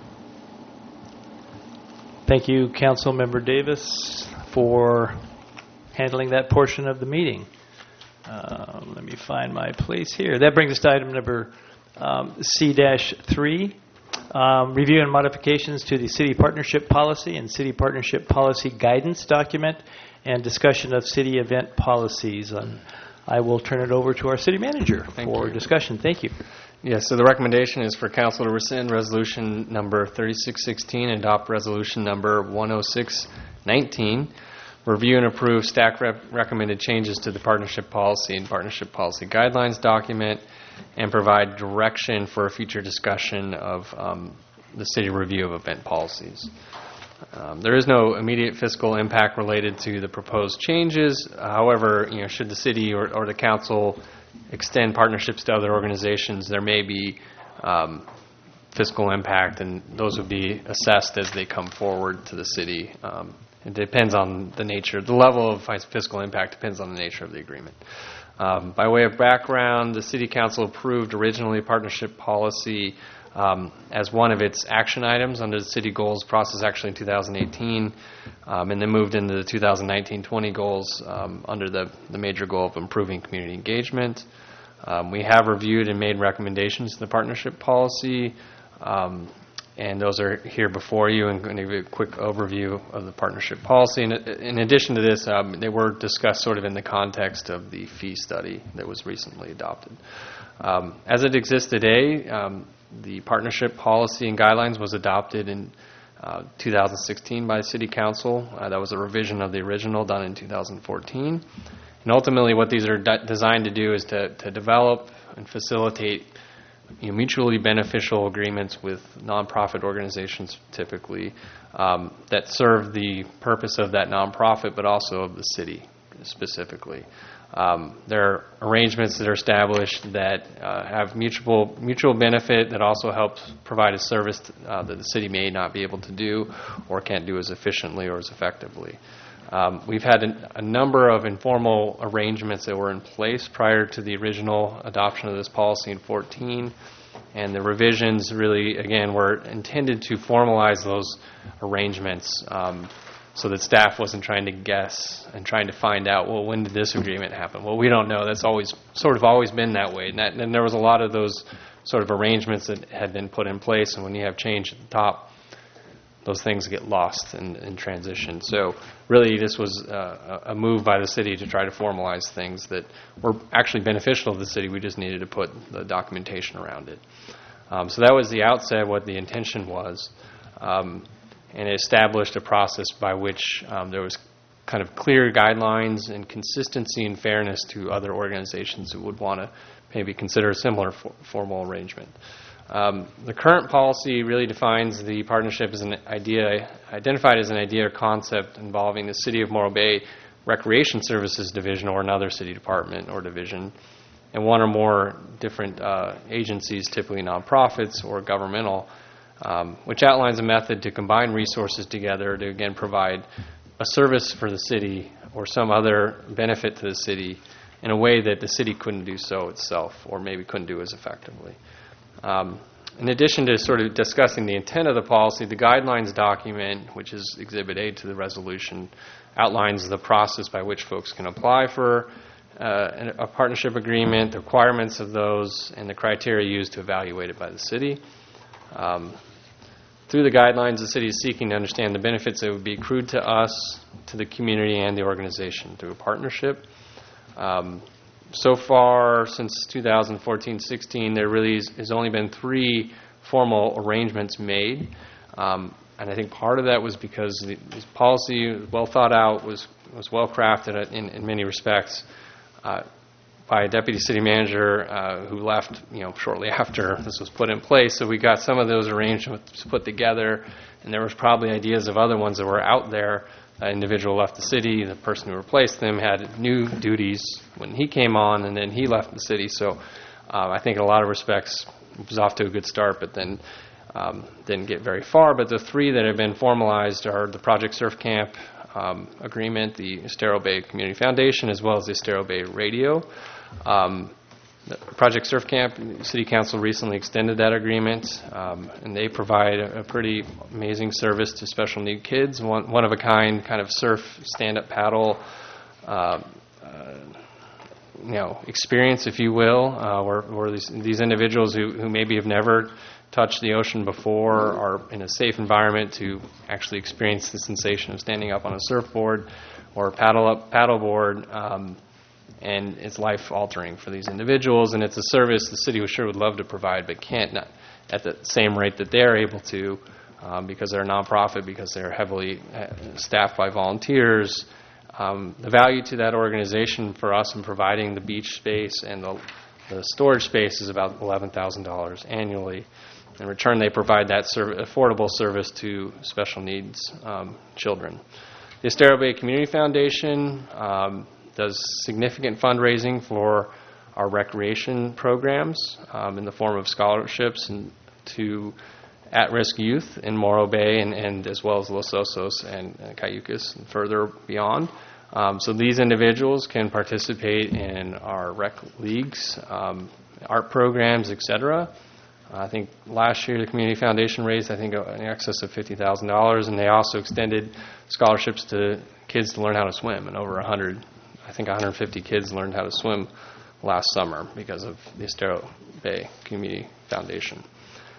Thank you, Councilmember Davis, for handling that portion of the meeting. Uh, let me find my place here. That brings us to item number um, C three, um, review and modifications to the City Partnership Policy and City Partnership Policy Guidance document and discussion of city event policies. And I will turn it over to our city manager Thank for you. discussion. Thank you. Yes, so the recommendation is for council to rescind resolution number thirty-six sixteen and adopt resolution number one oh six nineteen. Review and approve staff rep- recommended changes to the partnership policy and partnership policy guidelines document, and provide direction for a future discussion of um, the city review of event policies. Um, there is no immediate fiscal impact related to the proposed changes. However, you know, should the city or, or the council extend partnerships to other organizations, there may be um, fiscal impact, and those would be assessed as they come forward to the city. Um, it depends on the nature. The level of fiscal impact depends on the nature of the agreement. Um, by way of background, the City Council approved originally partnership policy um, as one of its action items under the city goals process actually in two thousand eighteen, um, and then moved into the two thousand nineteen twenty goals um, under the, the major goal of improving community engagement. Um, we have reviewed and made recommendations to the partnership policy, um, and those are here before you. And going to give you a quick overview of the partnership policy. And in addition to this, um, they were discussed sort of in the context of the fee study that was recently adopted. Um, as it exists today, um, the partnership policy and guidelines was adopted in uh, two thousand sixteen by the City Council. Uh, that was a revision of the original done in two thousand fourteen. And ultimately what these are de- designed to do is to, to develop and facilitate you know, mutually beneficial agreements with nonprofit organizations typically um, that serve the purpose of that nonprofit but also of the city specifically. Um, there are arrangements that are established that uh, have mutual mutual benefit that also helps provide a service uh, that the city may not be able to do or can't do as efficiently or as effectively. Um, we've had a, a number of informal arrangements that were in place prior to the original adoption of this policy in fourteen, and the revisions really, again, were intended to formalize those arrangements um, so that staff wasn't trying to guess and trying to find out, well, when did this agreement happen? Well, we don't know. That's always sort of always been that way. And, that, and there was a lot of those sort of arrangements that had been put in place, and when you have change at the top, those things get lost in, in transition. So really this was uh, a move by the city to try to formalize things that were actually beneficial to the city. We just needed to put the documentation around it. Um, so that was the outset, what the intention was. Um, and it established a process by which um, there was kind of clear guidelines and consistency and fairness to other organizations who would want to maybe consider a similar for, formal arrangement. Um, the current policy really defines the partnership as an idea, identified as an idea or concept involving the City of Morro Bay Recreation Services Division or another city department or division, and one or more different uh, agencies, typically nonprofits or governmental, um, which outlines a method to combine resources together to, again, provide a service for the city or some other benefit to the city in a way that the city couldn't do so itself or maybe couldn't do as effectively. Um, in addition to sort of discussing the intent of the policy, the guidelines document, which is Exhibit A to the resolution, outlines the process by which folks can apply for uh, a partnership agreement, the requirements of those, and the criteria used to evaluate it by the city. Um, through the guidelines, the city is seeking to understand the benefits that would be accrued to us, to the community, and the organization through a partnership. Um, So far, since two thousand fourteen sixteen, there really is, has only been three formal arrangements made. Um, and I think part of that was because the, this policy was well thought out, was, was well crafted in, in many respects uh, by a deputy city manager uh, who left you know, shortly after this was put in place. So we got some of those arrangements put together, and there was probably ideas of other ones that were out there. An individual left the city, the person who replaced them had new duties when he came on, and then he left the city. So uh, I think in a lot of respects it was off to a good start, but then um, didn't get very far. But the three that have been formalized are the Project Surf Camp um, agreement, the Estero Bay Community Foundation, as well as the Estero Bay Radio. Um, Project Surf Camp, City Council recently extended that agreement, um, and they provide a, a pretty amazing service to special need kids, one, one of a kind kind of surf stand-up paddle uh, uh, you know, experience, if you will, uh, where, where these, these individuals who, who maybe have never touched the ocean before are in a safe environment to actually experience the sensation of standing up on a surfboard or paddle up paddleboard. Um, And it's life-altering for these individuals, and it's a service the city sure would love to provide, but can't not at the same rate that they're able to um, because they're a nonprofit, because they're heavily staffed by volunteers. Um, the value to that organization for us in providing the beach space and the, the storage space is about eleven thousand dollars annually. In return, they provide that serv- affordable service to special needs um, children. The Estero Bay Community Foundation um, does significant fundraising for our recreation programs um, in the form of scholarships and to at-risk youth in Morro Bay and, and as well as Los Osos and, and Cayucas and further beyond. Um, so these individuals can participate in our rec leagues, um, art programs, et cetera. I think last year the Community Foundation raised, I think, in excess of fifty thousand dollars, and they also extended scholarships to kids to learn how to swim, and over one hundred I think one hundred fifty kids learned how to swim last summer because of the Estero Bay Community Foundation.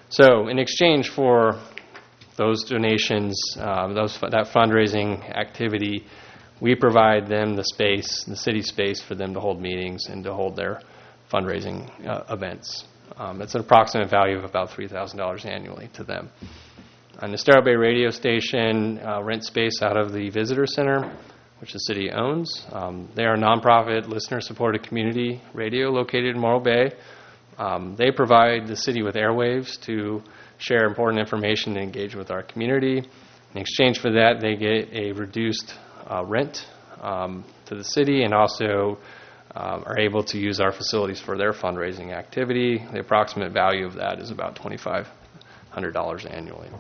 So in exchange for those donations, uh, those that fundraising activity, we provide them the space, the city space, for them to hold meetings and to hold their fundraising uh, events. Um, it's an approximate value of about three thousand dollars annually to them. On the Estero Bay radio station, uh, rent space out of the Visitor Center, which the city owns. Um, they are a nonprofit, listener-supported community radio located in Morro Bay. Um, they provide the city with airwaves to share important information and engage with our community. In exchange for that, they get a reduced uh, rent um, to the city, and also um, are able to use our facilities for their fundraising activity. The approximate value of that is about twenty-five hundred dollars annually.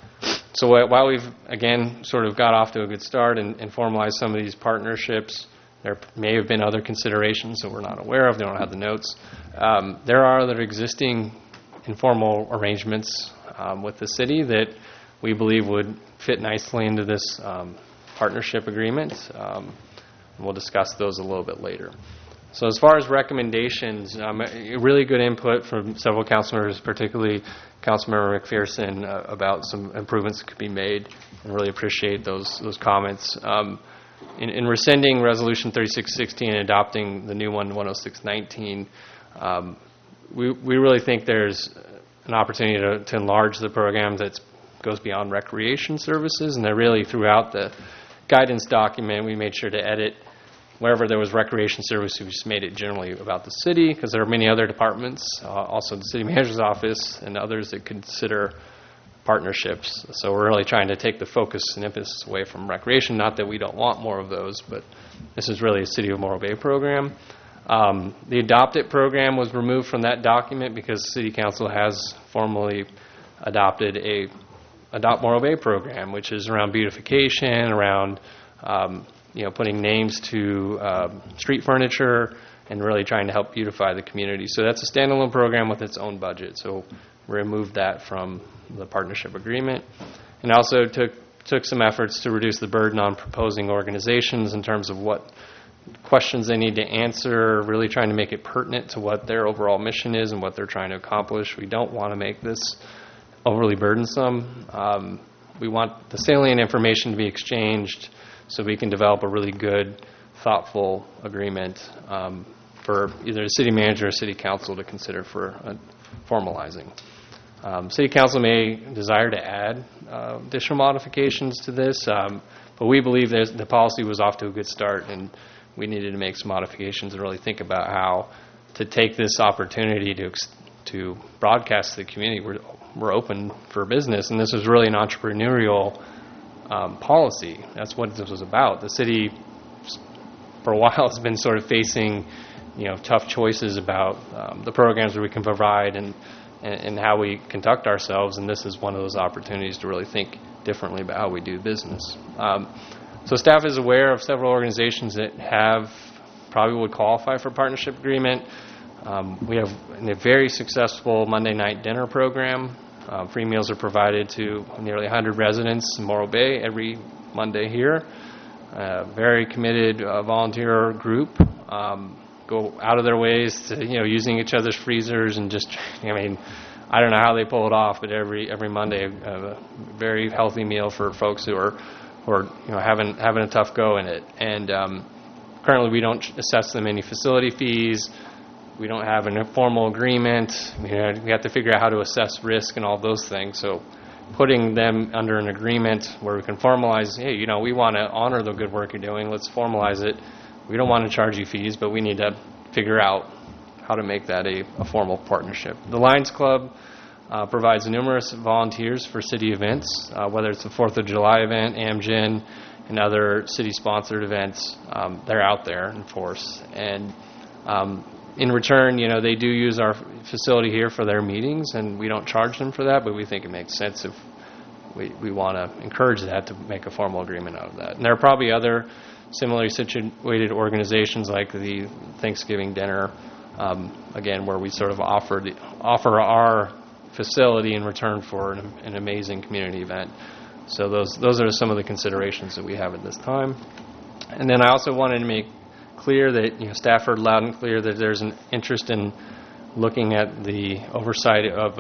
So while we've, again, sort of got off to a good start and, and formalized some of these partnerships, there may have been other considerations that we're not aware of. They don't have the notes. Um, there are other existing informal arrangements um, with the city that we believe would fit nicely into this um, partnership agreement. Um, and we'll discuss those a little bit later. So as far as recommendations, um, a really good input from several council members, particularly Councilmember McPherson, uh, about some improvements that could be made, and really appreciate those those comments. Um, in, in rescinding Resolution thirty-six sixteen and adopting the new one, one oh six nineteen, um, we we really think there's an opportunity to, to enlarge the program that goes beyond recreation services, and they're really throughout the guidance document we made sure to edit wherever there was recreation service, we just made it generally about the city, because there are many other departments, uh, also the city manager's office and others that consider partnerships. So we're really trying to take the focus and emphasis away from recreation. Not that we don't want more of those, but this is really a City of Morro Bay program. Um, the Adopt It program was removed from that document because City Council has formally adopted a Adopt Morro Bay program, which is around beautification, around um, you know, putting names to uh, street furniture, and really trying to help beautify the community. So that's a standalone program with its own budget. So we removed that from the partnership agreement, and also took took some efforts to reduce the burden on proposing organizations in terms of what questions they need to answer, really trying to make it pertinent to what their overall mission is and what they're trying to accomplish. We don't want to make this overly burdensome. Um, we want the salient information to be exchanged so we can develop a really good, thoughtful agreement um, for either the city manager or city council to consider for uh, formalizing. Um, city council may desire to add uh, additional modifications to this, um, but we believe that the policy was off to a good start, and we needed to make some modifications and really think about how to take this opportunity to ex- to broadcast to the community. We're, we're open for business, and this is really an entrepreneurial Um, policy. That's what this was about. The city, for a while, has been sort of facing, you know, tough choices about um, the programs that we can provide and, and and how we conduct ourselves. And this is one of those opportunities to really think differently about how we do business. Um, so, staff is aware of several organizations that have probably would qualify for partnership agreement. Um, we have a very successful Monday night dinner program. Uh, free meals are provided to nearly one hundred residents in Morro Bay every Monday here. Uh, very committed uh, volunteer group. Um, go out of their ways to, you know, using each other's freezers and just, I mean, I don't know how they pull it off, but every every Monday, uh, a very healthy meal for folks who are, who are you know, having having a tough go in it. And um, currently, we don't assess them any facility fees. We don't have an informal agreement. You know, we have to figure out how to assess risk and all those things. So putting them under an agreement where we can formalize, hey, you know, we want to honor the good work you're doing. Let's formalize it. We don't want to charge you fees, but we need to figure out how to make that a, a formal partnership. The Lions Club uh, provides numerous volunteers for city events, uh, whether it's the fourth of July event, Amgen, and other city-sponsored events. Um, they're out there in force. And um, in return, you know, they do use our facility here for their meetings, and we don't charge them for that, but we think it makes sense if we, we want to encourage that to make a formal agreement out of that. And there are probably other similarly situated organizations like the Thanksgiving dinner, um, again, where we sort of offer, the, offer our facility in return for an, an amazing community event. So those those are some of the considerations that we have at this time. And then I also wanted to make clear that, you know, staff heard loud and clear that there's an interest in looking at the oversight of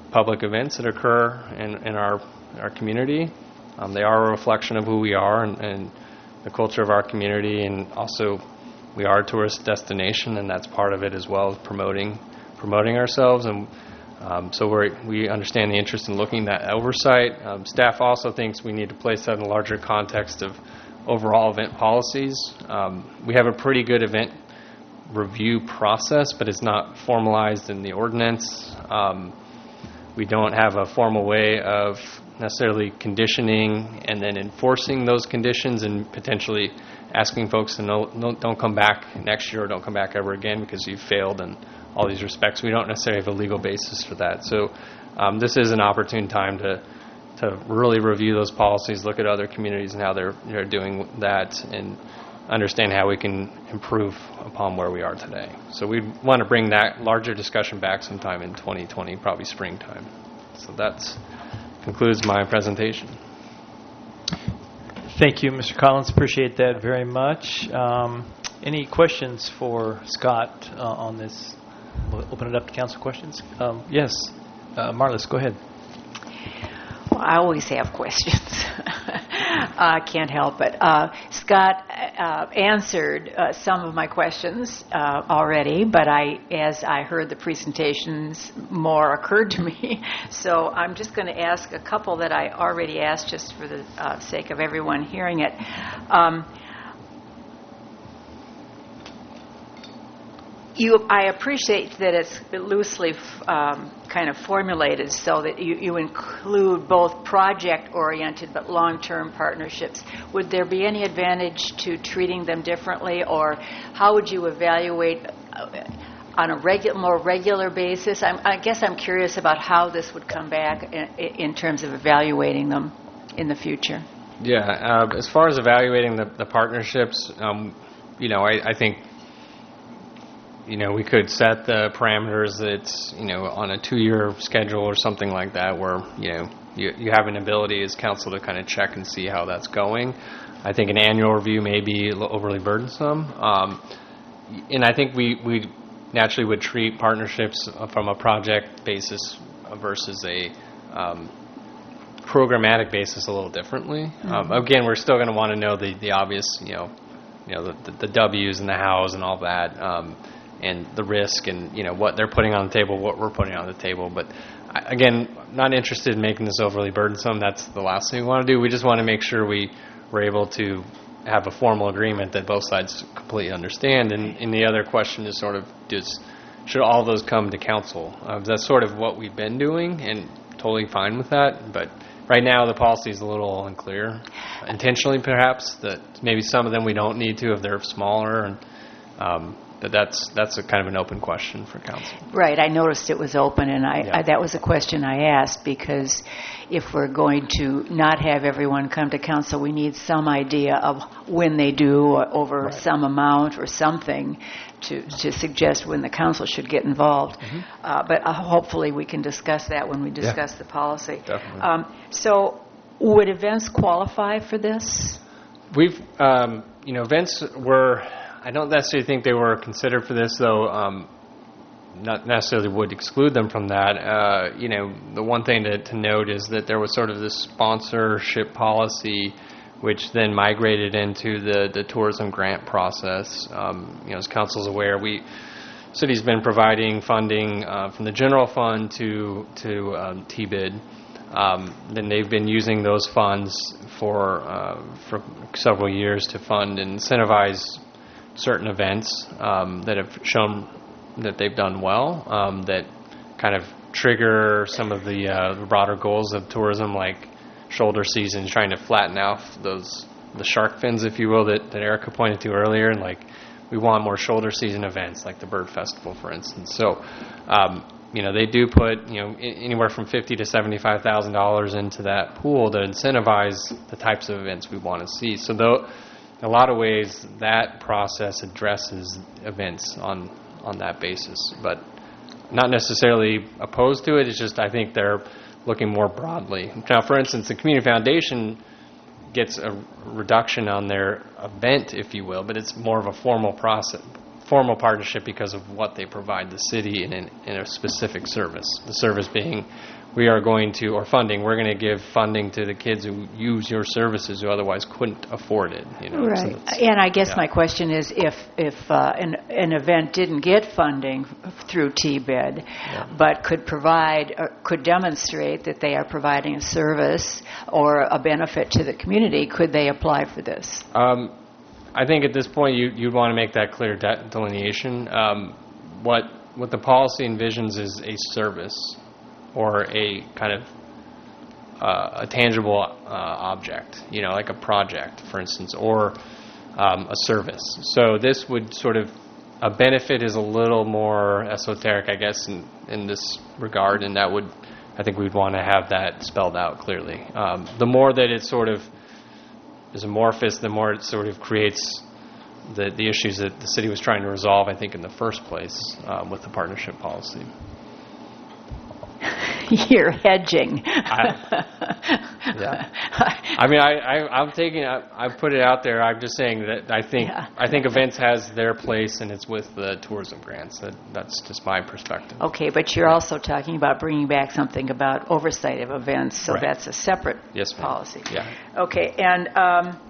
public events that occur in, in our our community. Um, they are a reflection of who we are and, and the culture of our community, and also we are a tourist destination, and that's part of it as well as promoting promoting ourselves. And um, so we we understand the interest in looking at that oversight. Um, staff also thinks we need to place that in a larger context of overall event policies. Um, we have a pretty good event review process, but it's not formalized in the ordinance. Um, we don't have a formal way of necessarily conditioning and then enforcing those conditions and potentially asking folks to no, no, don't come back next year or don't come back ever again because you've failed in all these respects. We don't necessarily have a legal basis for that. So um, this is an opportune time to to really review those policies, look at other communities and how they're, they're doing that, and understand how we can improve upon where we are today. So we want to bring that larger discussion back sometime in twenty twenty, probably springtime. So that concludes my presentation. Thank you, Mister Collins. Appreciate that very much. Um, any questions for Scott uh, on this? We'll open it up to council questions. Um, yes, uh, Marlis, go ahead. Well, I always have questions. I can't help it. Uh, Scott uh, answered uh, some of my questions uh, already, but I, as I heard the presentations, more occurred to me. So I'm just going to ask a couple that I already asked, just for the uh, sake of everyone hearing it. Um, You, I appreciate that it's loosely um, kind of formulated so that you, you include both project-oriented but long-term partnerships. Would there be any advantage to treating them differently, or how would you evaluate uh, on a regu- more regular basis? I'm, I guess I'm curious about how this would come back in, in terms of evaluating them in the future. Yeah, uh, as far as evaluating the, the partnerships, um, you know, I, I think You know, we could set the parameters that it's, you know, on a two-year schedule or something like that, where, you know, you, you have an ability as council to kind of check and see how that's going. I think an annual review may be overly burdensome. Um, and I think we, we naturally would treat partnerships from a project basis versus a um, programmatic basis a little differently. Mm-hmm. Um, again, we're still going to want to know the, the obvious, you know, you know, the, the, the W's and the hows and all that. Um, and the risk and, you know, what they're putting on the table, what we're putting on the table. But, again, not interested in making this overly burdensome. That's the last thing we want to do. We just want to make sure we we're able to have a formal agreement that both sides completely understand. And, and the other question is sort of, does, should all those come to council? Uh, that's sort of what we've been doing, and totally fine with that. But right now the policy is a little unclear, intentionally perhaps, that maybe some of them we don't need to if they're smaller. and um, But that's that's a kind of an open question for council. Right. I noticed it was open, and I, Yeah. I that was a question I asked, because if we're going to not have everyone come to council, we need some idea of when they do, or over Right. some amount or something to, to suggest when the council should get involved. Mm-hmm. Uh, but uh, hopefully we can discuss that when we discuss the policy. Definitely. Um, so would events qualify for this? We've, um, you know, events were, I don't necessarily think they were considered for this, though um, not necessarily would exclude them from that. Uh, you know, the one thing to, to note is that there was sort of this sponsorship policy which then migrated into the, the tourism grant process. Um, you know, as council's aware, we city's been providing funding uh, from the general fund to, to um, T B I D. Um, then they've been using those funds for uh, for several years to fund and incentivize certain events um, that have shown that they've done well, um, that kind of trigger some of the uh, broader goals of tourism, like shoulder season, trying to flatten out those the shark fins, if you will, that, that Erica pointed to earlier, and like we want more shoulder season events, like the Bird Festival, for instance. So. Um, You know, they do put, you know, anywhere from fifty to seventy-five thousand dollars into that pool to incentivize the types of events we want to see. So, though, in a lot of ways, that process addresses events on on that basis, but not necessarily opposed to it. It's just I think they're looking more broadly. Now, for instance, the Community Foundation gets a reduction on their event, if you will, but it's more of a formal process, formal partnership because of what they provide the city in, in, in a specific service. The service being, we are going to, or funding, we're going to give funding to the kids who use your services who otherwise couldn't afford it. You know? Right. So and I guess yeah. my question is, if if uh, an an event didn't get funding through T B I D, yeah. but could provide, or could demonstrate that they are providing a service or a benefit to the community, could they apply for this? Um, I think at this point you you'd want to make that clear de- delineation. Um, what what the policy envisions is a service, or a kind of uh, a tangible uh, object, you know, like a project, for instance, or um, a service. So this would sort of, a benefit is a little more esoteric, I guess, in, in this regard, and that would, I think we'd want to have that spelled out clearly. Um, the more that it sort of is amorphous, the more it sort of creates the, the issues that the city was trying to resolve, I think, in the first place um, with the partnership policy. You're hedging. I, yeah. I mean, I, I, I'm taking. I, I put it out there. I'm just saying that I think Yeah. I think events has their place, and it's with the tourism grants. That, that's just my perspective. Okay, but you're also talking about bringing back something about oversight of events, so Right. that's a separate Yes, ma'am. policy. Yeah. Okay, and um,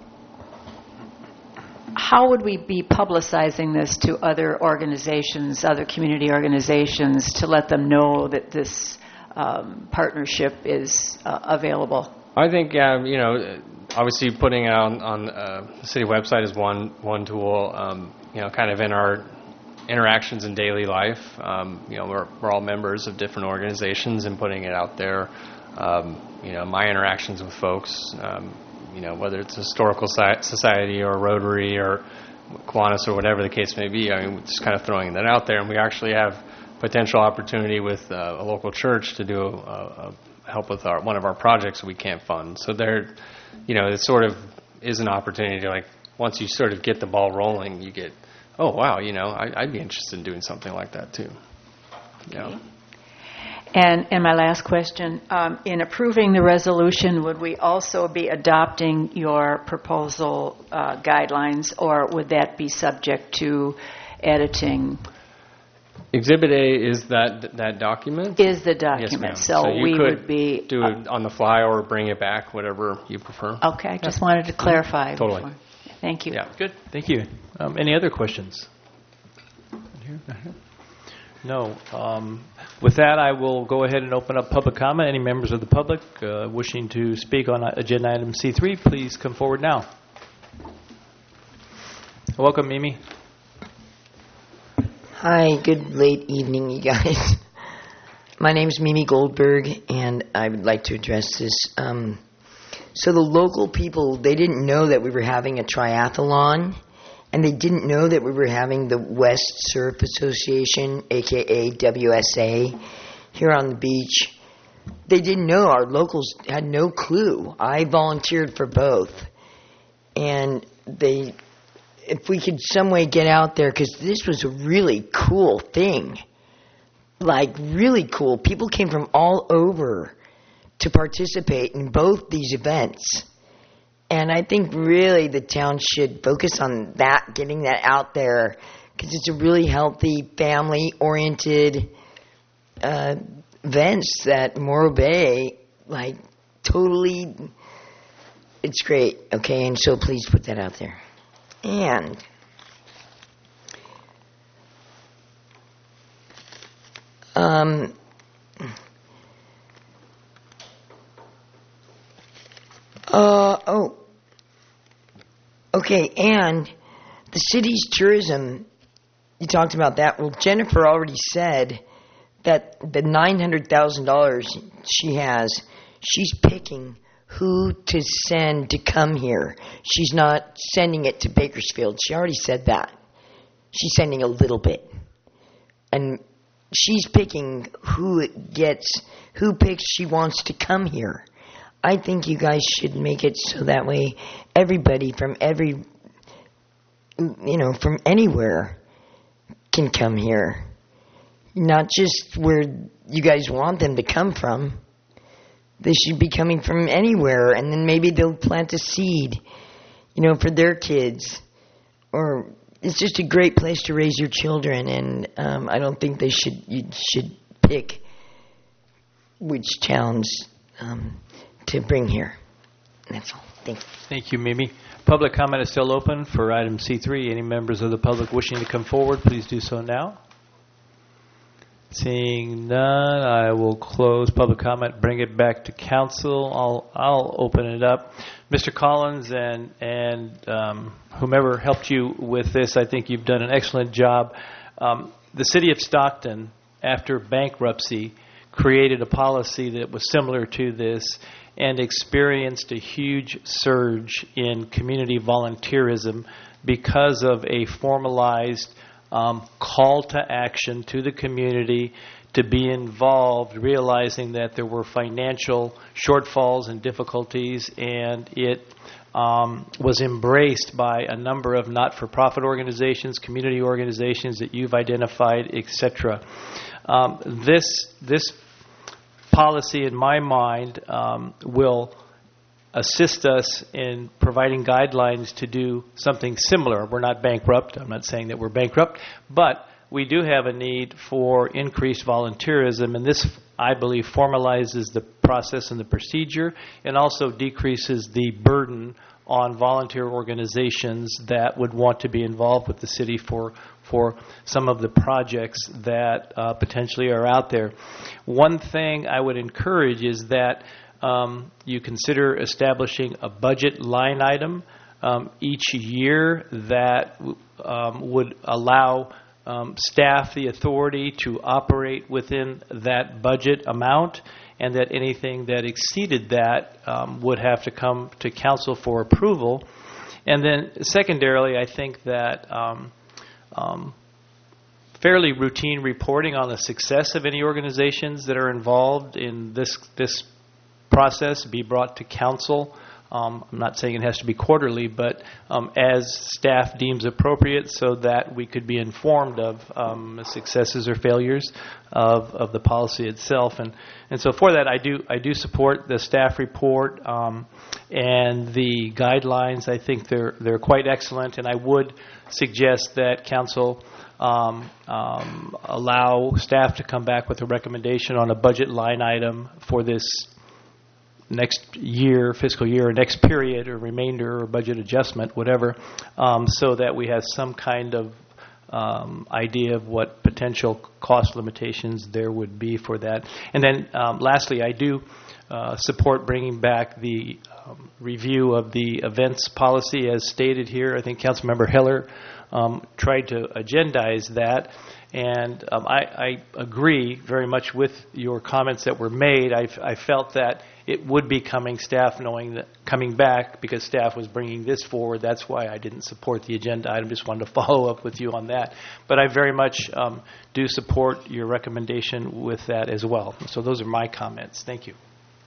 how would we be publicizing this to other organizations, other community organizations, to let them know that this um, partnership is uh, available? I think um, you know, obviously putting it on on uh, the city website is one one tool. Um, you know, kind of in our interactions in daily life. Um, you know, we're we're all members of different organizations, and putting it out there. Um, you know, my interactions with folks. Um, you know, whether it's a historical society or Rotary or Kiwanis or whatever the case may be. I mean, just kind of throwing that out there, and we actually have potential opportunity with uh, a local church to do a, a help with our one of our projects we can't fund. So there, you know, it sort of is an opportunity to, like, once you sort of get the ball rolling, you get, oh wow, you know, I, I'd be interested in doing something like that too. Yeah. Okay. And, and my last question, um, in approving the resolution, would we also be adopting your proposal uh, guidelines, or would that be subject to editing? Exhibit A is that that document? Is the document. Yes, ma'am. So, so you we could would be do it on the fly or bring it back, whatever you prefer. Okay, I just wanted to clarify. Totally. Before. Thank you. Yeah. Good. Thank you. Um, any other questions? No. Um, with that, I will go ahead and open up public comment. Any members of the public uh, wishing to speak on agenda item C three, please come forward now. Welcome, Mimi. Hi, good late evening, you guys. My name's Mimi Goldberg, and I would like to address this. Um, so the local people, they didn't know that we were having a triathlon, and they didn't know that we were having the West Surf Association, a k a. W S A, here on the beach. They didn't know. Our locals had no clue. I volunteered for both. And they, if we could some way get out there, because this was a really cool thing. Like, really cool. People came from all over to participate in both these events. And I think really the town should focus on that, getting that out there, because it's a really healthy, family-oriented uh, events that Morro Bay, like, totally, it's great, okay? And so please put that out there. And um, uh, oh, okay, and the city's tourism, you talked about that. Well, Jennifer already said that the nine hundred thousand dollars she has, she's picking who to send to come here. She's not sending it to Bakersfield. She already said that. She's sending a little bit. And she's picking who it gets, who picks she wants to come here. I think you guys should make it so that way everybody from every, you know, from anywhere can come here. Not just where you guys want them to come from. They should be coming from anywhere, and then maybe they'll plant a seed, you know, for their kids. Or, it's just a great place to raise your children, and um, I don't think they should you should pick which towns um, to bring here. That's all. Thank you. Thank you, Mimi. Public comment is still open for item C three. Any members of the public wishing to come forward, please do so now. Seeing none, I will close public comment, bring it back to council. I'll I'll open it up. Mister Collins and and um, whomever helped you with this, I think you've done an excellent job. Um, the city of Stockton, after bankruptcy, created a policy that was similar to this and experienced a huge surge in community volunteerism because of a formalized Um, call to action to the community to be involved, realizing that there were financial shortfalls and difficulties, and it um, was embraced by a number of not-for-profit organizations, community organizations that you've identified, et cetera. Um, this this policy, in my mind, um, will assist us in providing guidelines to do something similar. We're not bankrupt. I'm not saying that we're bankrupt, but we do have a need for increased volunteerism, and this, I believe, formalizes the process and the procedure and also decreases the burden on volunteer organizations that would want to be involved with the city for for some of the projects that uh, potentially are out there. One thing I would encourage is that Um, you consider establishing a budget line item um, each year that um, would allow um, staff the authority to operate within that budget amount, and that anything that exceeded that um, would have to come to council for approval. And then secondarily, I think that um, um, fairly routine reporting on the success of any organizations that are involved in this this process be brought to council. Um, I'm not saying it has to be quarterly, but um, as staff deems appropriate, so that we could be informed of um, successes or failures of, of the policy itself. And, and so for that, I do I do support the staff report um, and the guidelines. I think they're they're quite excellent, and I would suggest that council um, um, allow staff to come back with a recommendation on a budget line item for this next year, fiscal year, or next period, or remainder, or budget adjustment, whatever, um, so that we have some kind of um, idea of what potential cost limitations there would be for that. And then um, lastly, I do uh, support bringing back the um, review of the events policy as stated here. I think Councilmember Heller um, tried to agendize that. And um, I, I agree very much with your comments that were made. I, I felt that it would be coming staff knowing that coming back because staff was bringing this forward. That's why I didn't support the agenda item. Just wanted to follow up with you on that. But I very much um, do support your recommendation with that as well. So those are my comments. Thank you.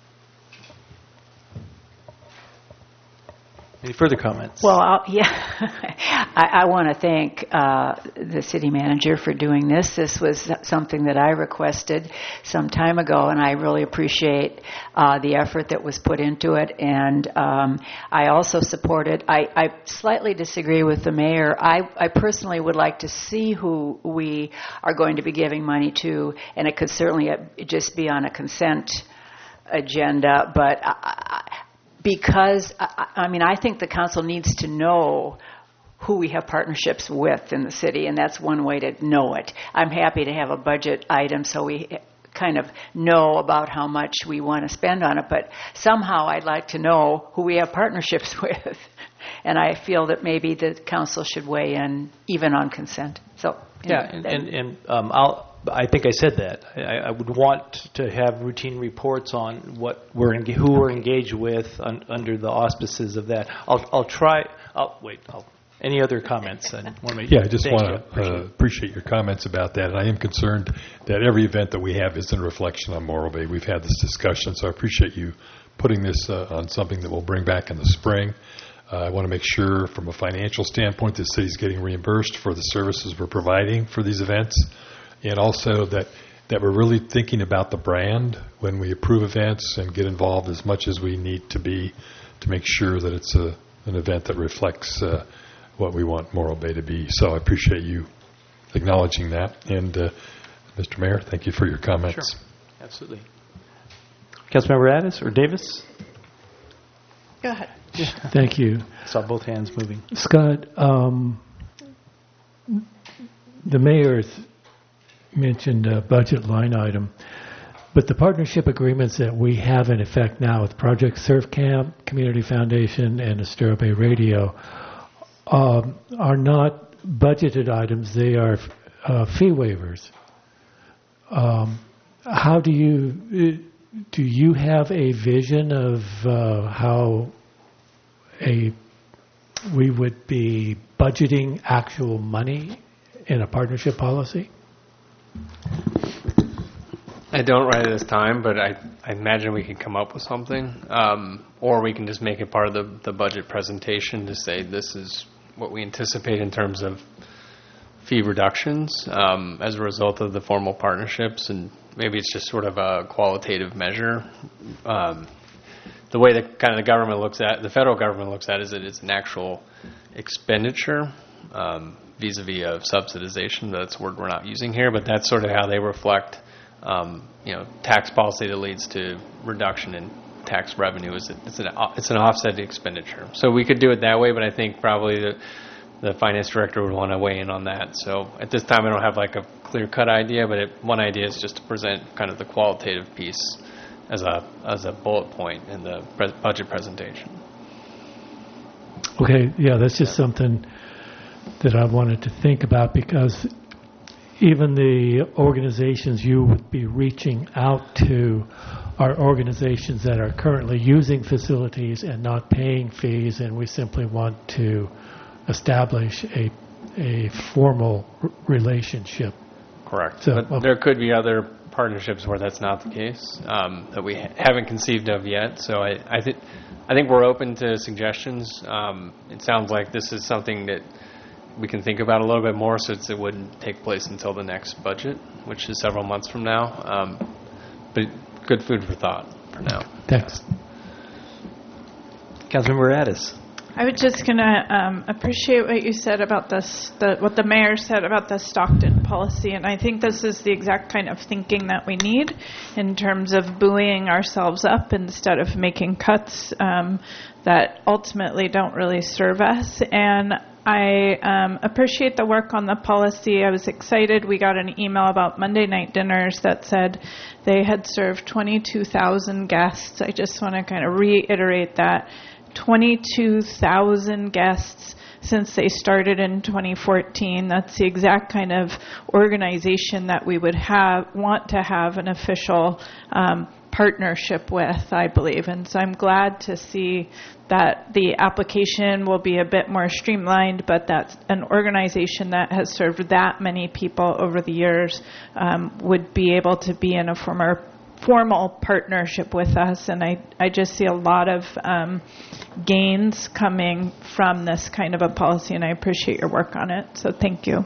Any further comments? Well, I'll, yeah, I, I want to thank uh, the city manager for doing this. This was something that I requested some time ago, and I really appreciate uh, the effort that was put into it. And um, I also support it. I, I slightly disagree with the mayor. I, I personally would like to see who we are going to be giving money to, and it could certainly just be on a consent agenda, but I, Because, I mean, I think the council needs to know who we have partnerships with in the city, and that's one way to know it. I'm happy to have a budget item so we kind of know about how much we want to spend on it, but somehow I'd like to know who we have partnerships with. And I feel that maybe the council should weigh in even on consent. So, yeah, and, and, and um, I'll. I think I said that. I, I would want to have routine reports on what we're en- who we're engaged with un- under the auspices of that. I'll, I'll try. I'll wait. I'll, any other comments? I want to yeah, I just want to uh, appreciate your comments about that. And I am concerned that every event that we have isn't a reflection on Morro Bay. We've had this discussion, so I appreciate you putting this uh, on something that we'll bring back in the spring. Uh, I want to make sure, from a financial standpoint, the city's getting reimbursed for the services we're providing for these events. And also that, that we're really thinking about the brand when we approve events and get involved as much as we need to be to make sure that it's a, an event that reflects uh, what we want Morro Bay to be. So I appreciate you acknowledging that. And uh, Mister Mayor, thank you for your comments. Sure. Absolutely. Councilmember Addis or Davis? Go ahead. Thank you. I saw both hands moving. Scott, um, the mayor mentioned a budget line item, but the partnership agreements that we have in effect now with Project Surf Camp, Community Foundation, and Estero Bay Radio um, are not budgeted items. They are uh, fee waivers. Um, how do you do you have a vision of uh, how a we would be budgeting actual money in a partnership policy? I don't right at this time, but I, I imagine we can come up with something. Um, or we can just make it part of the, the budget presentation to say this is what we anticipate in terms of fee reductions um, as a result of the formal partnerships, and maybe it's just sort of a qualitative measure. Um, the way that kind of the government looks at, the federal government looks at it is that it's an actual expenditure um, vis-a-vis of subsidization. That's a word we're not using here, but that's sort of how they reflect um, you know, tax policy that leads to reduction in tax revenue. Is it's an it's an offset expenditure. So we could do it that way, but I think probably the the finance director would want to weigh in on that. So at this time, I don't have like a clear-cut idea, but it, one idea is just to present kind of the qualitative piece as a as a bullet point in the pre- budget presentation. Okay, yeah, that's just something that I wanted to think about, because even the organizations you would be reaching out to are organizations that are currently using facilities and not paying fees, and we simply want to establish a a formal r- relationship. Correct. So, but well, there could be other partnerships where that's not the case um, that we ha- haven't conceived of yet. So I, I think I think we're open to suggestions. Um, it sounds like this is something that we can think about a little bit more, so it's, it wouldn't take place until the next budget, which is several months from now. Um, but good food for thought for now. Thanks. Councilmember Addis. I was just going to um, appreciate what you said about this, the, what the mayor said about the Stockton policy, and I think this is the exact kind of thinking that we need in terms of buoying ourselves up instead of making cuts um, that ultimately don't really serve us. And I um, appreciate the work on the policy. I was excited. We got an email about Monday night dinners that said they had served twenty-two thousand guests. I just want to kind of reiterate that. twenty-two thousand guests since they started in twenty fourteen. That's the exact kind of organization that we would have want to have an official um, partnership with, I believe. And so I'm glad to see that the application will be a bit more streamlined, but that's an organization that has served that many people over the years um, would be able to be in a former formal partnership with us, and I, I just see a lot of um, gains coming from this kind of a policy, and I appreciate your work on it, so thank you.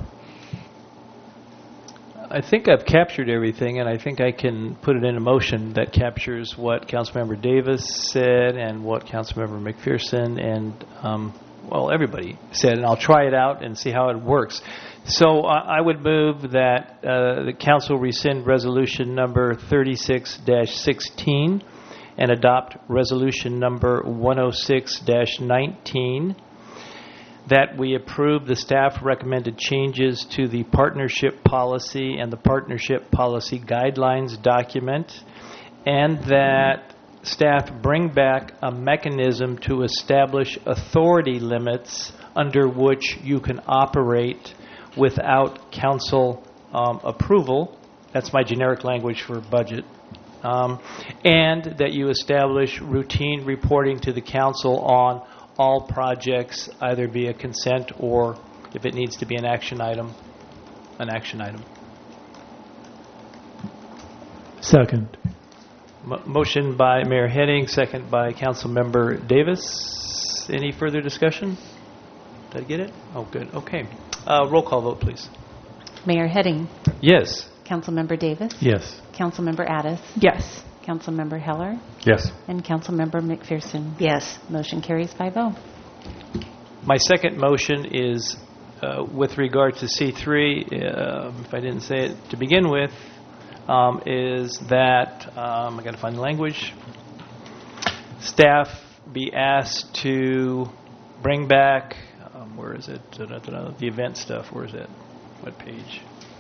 I think I've captured everything, and I think I can put it in a motion that captures what Councilmember Davis said and what Councilmember McPherson and, um, well, everybody said, and I'll try it out and see how it works. So uh, I would move that uh, the council rescind resolution number thirty-six dash sixteen and adopt resolution number one oh six dash nineteen, that we approve the staff recommended changes to the partnership policy and the partnership policy guidelines document, and that staff bring back a mechanism to establish authority limits under which you can operate without council um, approval. That's my generic language for budget. Um, and that you establish routine reporting to the council on all projects, either via consent or, if it needs to be an action item, an action item. Second. M- motion by Mayor Henning, second by Councilmember Davis. Any further discussion? Did I get it? Oh, good. Okay. Uh, roll call vote, please. Mayor Heading. Yes. Councilmember Davis. Yes. Councilmember Addis. Yes. Councilmember Heller. Yes. And Councilmember McPherson. Yes. Motion carries five oh. my second motion is uh, with regard to C three, uh, if I didn't say it to begin with, um, is that, um, I got to find the language, staff be asked to bring back, um, where is it, Da-da-da-da. the event stuff, where is it, what page?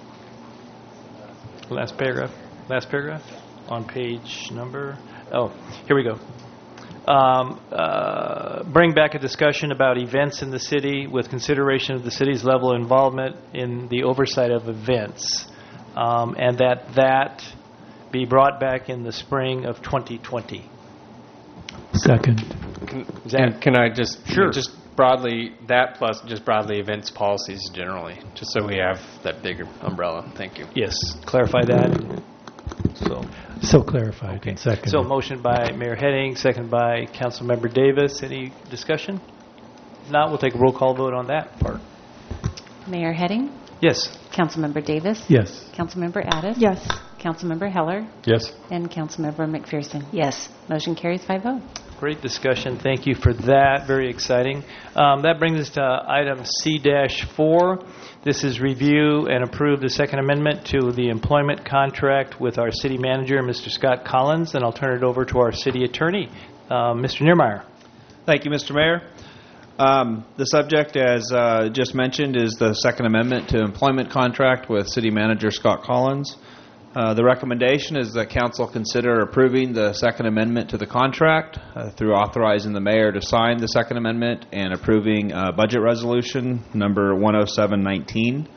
Last paragraph, last paragraph on page number, oh, here we go. Um, uh, bring back a discussion about events in the city with consideration of the city's level of involvement in the oversight of events, um, and that that be brought back in the spring of twenty twenty. Second. Can, that, can I just sure. just broadly that plus just broadly events policies generally, just so we have that bigger umbrella. Thank you. Yes, clarify that. So. So clarified. Okay. Second. So motion by Mayor Heading, second by Councilmember Davis. Any discussion? If not, we'll take a roll call vote on that part. Mayor Heading? Yes. Councilmember Davis? Yes. Councilmember Addis? Yes. Councilmember Heller? Yes. And Councilmember McPherson? Yes. Motion carries five oh. Great discussion. Thank you for that. Very exciting. Um, that brings us to item C four. This is review and approve the Second Amendment to the employment contract with our city manager, Mister Scott Collins, and I'll turn it over to our city attorney, uh, Mister Niermeyer. Thank you, Mister Mayor. Um, the subject, as uh, just mentioned, is the Second Amendment to employment contract with city manager Scott Collins. Uh, the recommendation is that council consider approving the Second Amendment to the contract uh, through authorizing the mayor to sign the Second Amendment and approving uh, budget resolution number one oh seven nineteen.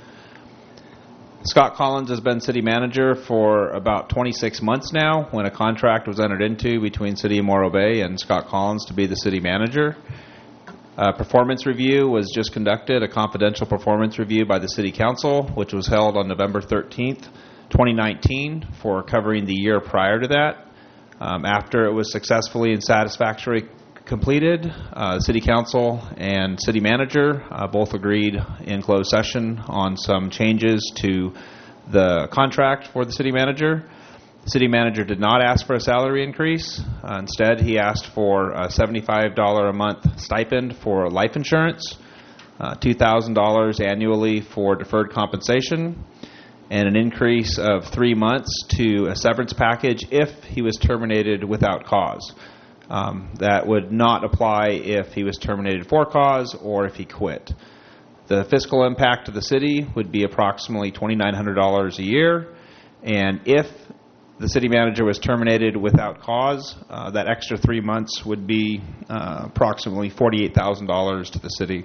Scott Collins has been city manager for about twenty-six months now when a contract was entered into between City of Morro Bay and Scott Collins to be the city manager. A performance review was just conducted, a confidential performance review by the City Council, which was held on November thirteenth. twenty nineteen for covering the year prior to that. Um, after it was successfully and satisfactorily completed, uh, the City Council and City Manager uh, both agreed in closed session on some changes to the contract for the City Manager. The City Manager did not ask for a salary increase. Uh, instead, he asked for a seventy-five dollars a month stipend for life insurance, uh, two thousand dollars annually for deferred compensation, and an increase of three months to a severance package if he was terminated without cause. Um, that would not apply if he was terminated for cause or if he quit. The fiscal impact to the city would be approximately two thousand nine hundred dollars a year, and if the city manager was terminated without cause, uh, that extra three months would be uh, approximately forty-eight thousand dollars to the city.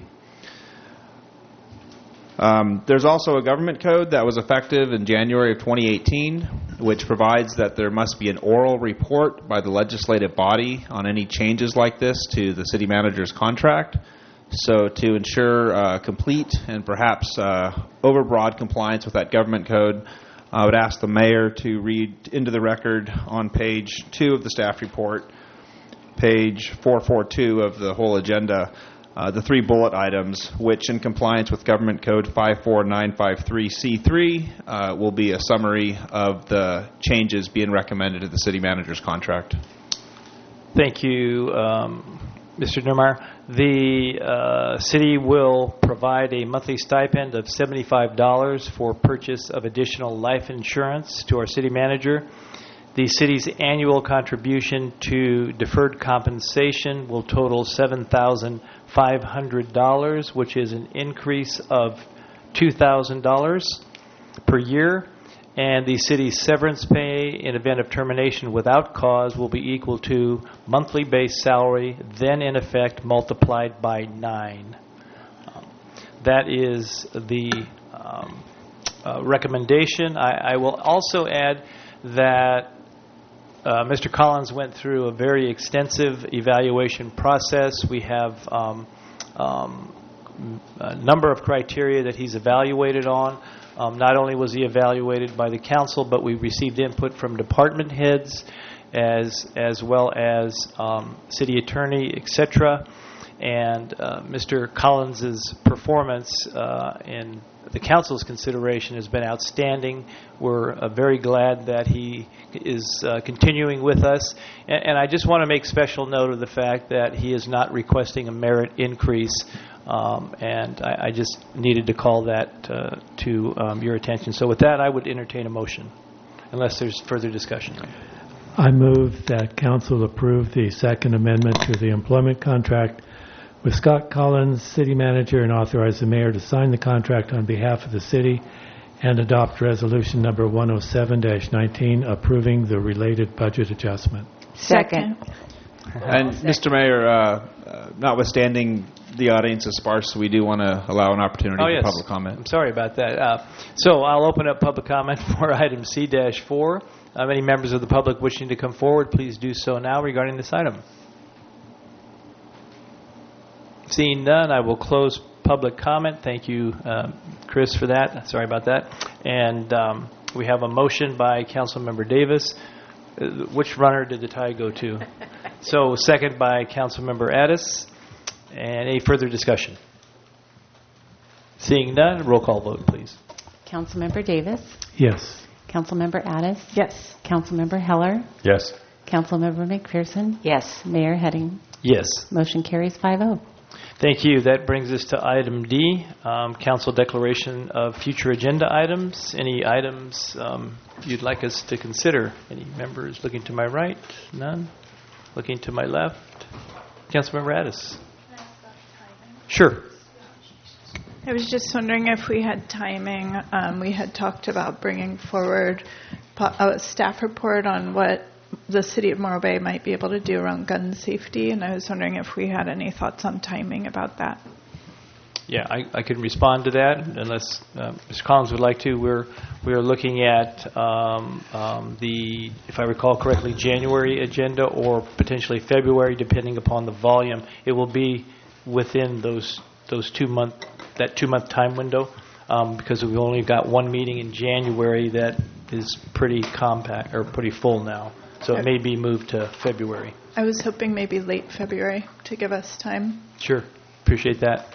Um, there's also a government code that was effective in January of twenty eighteen, which provides that there must be an oral report by the legislative body on any changes like this to the city manager's contract. So to ensure uh, complete and perhaps uh, overbroad compliance with that government code, I would ask the mayor to read into the record on page two of the staff report, page four forty-two of the whole agenda, Uh, the three bullet items, which in compliance with Government Code five four nine five three C three uh, will be a summary of the changes being recommended to the city manager's contract. Thank you, um, Mister Niermeyer. The uh, city will provide a monthly stipend of seventy-five dollars for purchase of additional life insurance to our city manager. The city's annual contribution to deferred compensation will total seven thousand five hundred dollars, which is an increase of two thousand dollars per year. And the city's severance pay in event of termination without cause will be equal to monthly base salary, then in effect multiplied by nine. Um, that is the um, uh, recommendation. I, I will also add that Uh, Mister Collins went through a very extensive evaluation process. We have um, um, a number of criteria that he's evaluated on. Um, not only was he evaluated by the council, but we received input from department heads as as well as um, city attorney, et cetera. And uh, Mister Collins's performance uh, in the council's consideration has been outstanding. We're uh, very glad that he is uh, continuing with us. And, and I just want to make special note of the fact that he is not requesting a merit increase Um, and I, I just needed to call that uh, to um, your attention. So with that, I would entertain a motion, unless there's further discussion. I move that council approve the second amendment to the employment contract with Scott Collins, city manager, and authorize the mayor to sign the contract on behalf of the city and adopt resolution number one oh seven dash nineteen approving the related budget adjustment. Second. And Mister Mayor, uh, uh, notwithstanding the audience is sparse, we do want to allow an opportunity oh, for yes. public comment. I'm sorry about that. Uh, so I'll open up public comment for item C four. Uh, any members of the public wishing to come forward, please do so now regarding this item. Seeing none, I will close public comment. Thank you, uh, Chris, for that. Sorry about that. And um, we have a motion by Councilmember Davis. Uh, which runner did the tie go to? So second by Councilmember Addis. And any further discussion? Seeing none, roll call vote, please. Councilmember Davis. Yes. Councilmember Addis. Yes. Councilmember Heller. Yes. Councilmember McPherson. Yes. Mayor Heading. Yes. Motion carries five oh. Thank you. That brings us to item D, um, council declaration of future agenda items. Any items um, you'd like us to consider? Any members looking to my right? None? Looking to my left? Councilmember Addis. Sure. I was just wondering if we had timing. Um, we had talked about bringing forward po- a staff report on what the city of Morro Bay might be able to do around gun safety, and I was wondering if we had any thoughts on timing about that. Yeah, I, I can respond to that unless uh, Mister Collins would like to. We're we're looking at um, um, the, if I recall correctly, January agenda or potentially February, depending upon the volume. It will be within those those two month that two month time window um, because we've only got one meeting in January that is pretty compact or pretty full now. So it may be moved to February. I was hoping maybe late February to give us time. Sure. Appreciate that.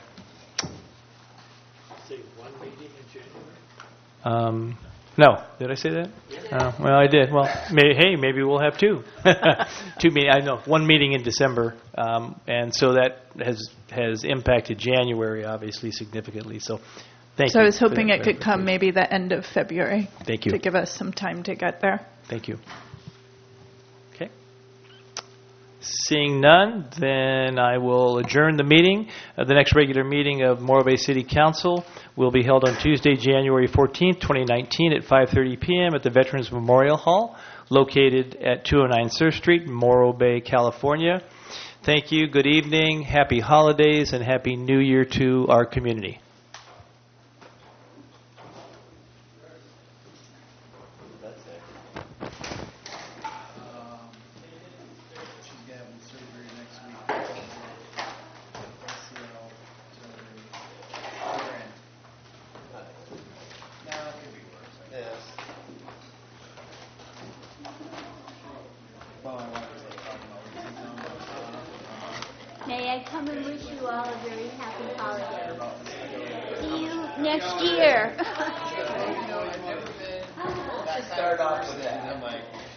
Say one meeting in January? Um, no. Did I say that? Uh, well, I did. Well, may, hey, maybe we'll have two. two meetings. I know. One meeting in December. Um, and so that has has impacted January, obviously, significantly. So thank so you. I was hoping it could come maybe the end of February. Thank you. To give us some time to get there. Thank you. Seeing none, then I will adjourn the meeting. Uh, the next regular meeting of Morro Bay City Council will be held on Tuesday, January fourteenth, twenty nineteen at five thirty p.m. at the Veterans Memorial Hall, located at two oh nine Surf Street, Morro Bay, California. Thank you, good evening, happy holidays, and happy New Year to our community. May I come and wish you all a very happy holiday? See you next year. Start off with that. I'm like.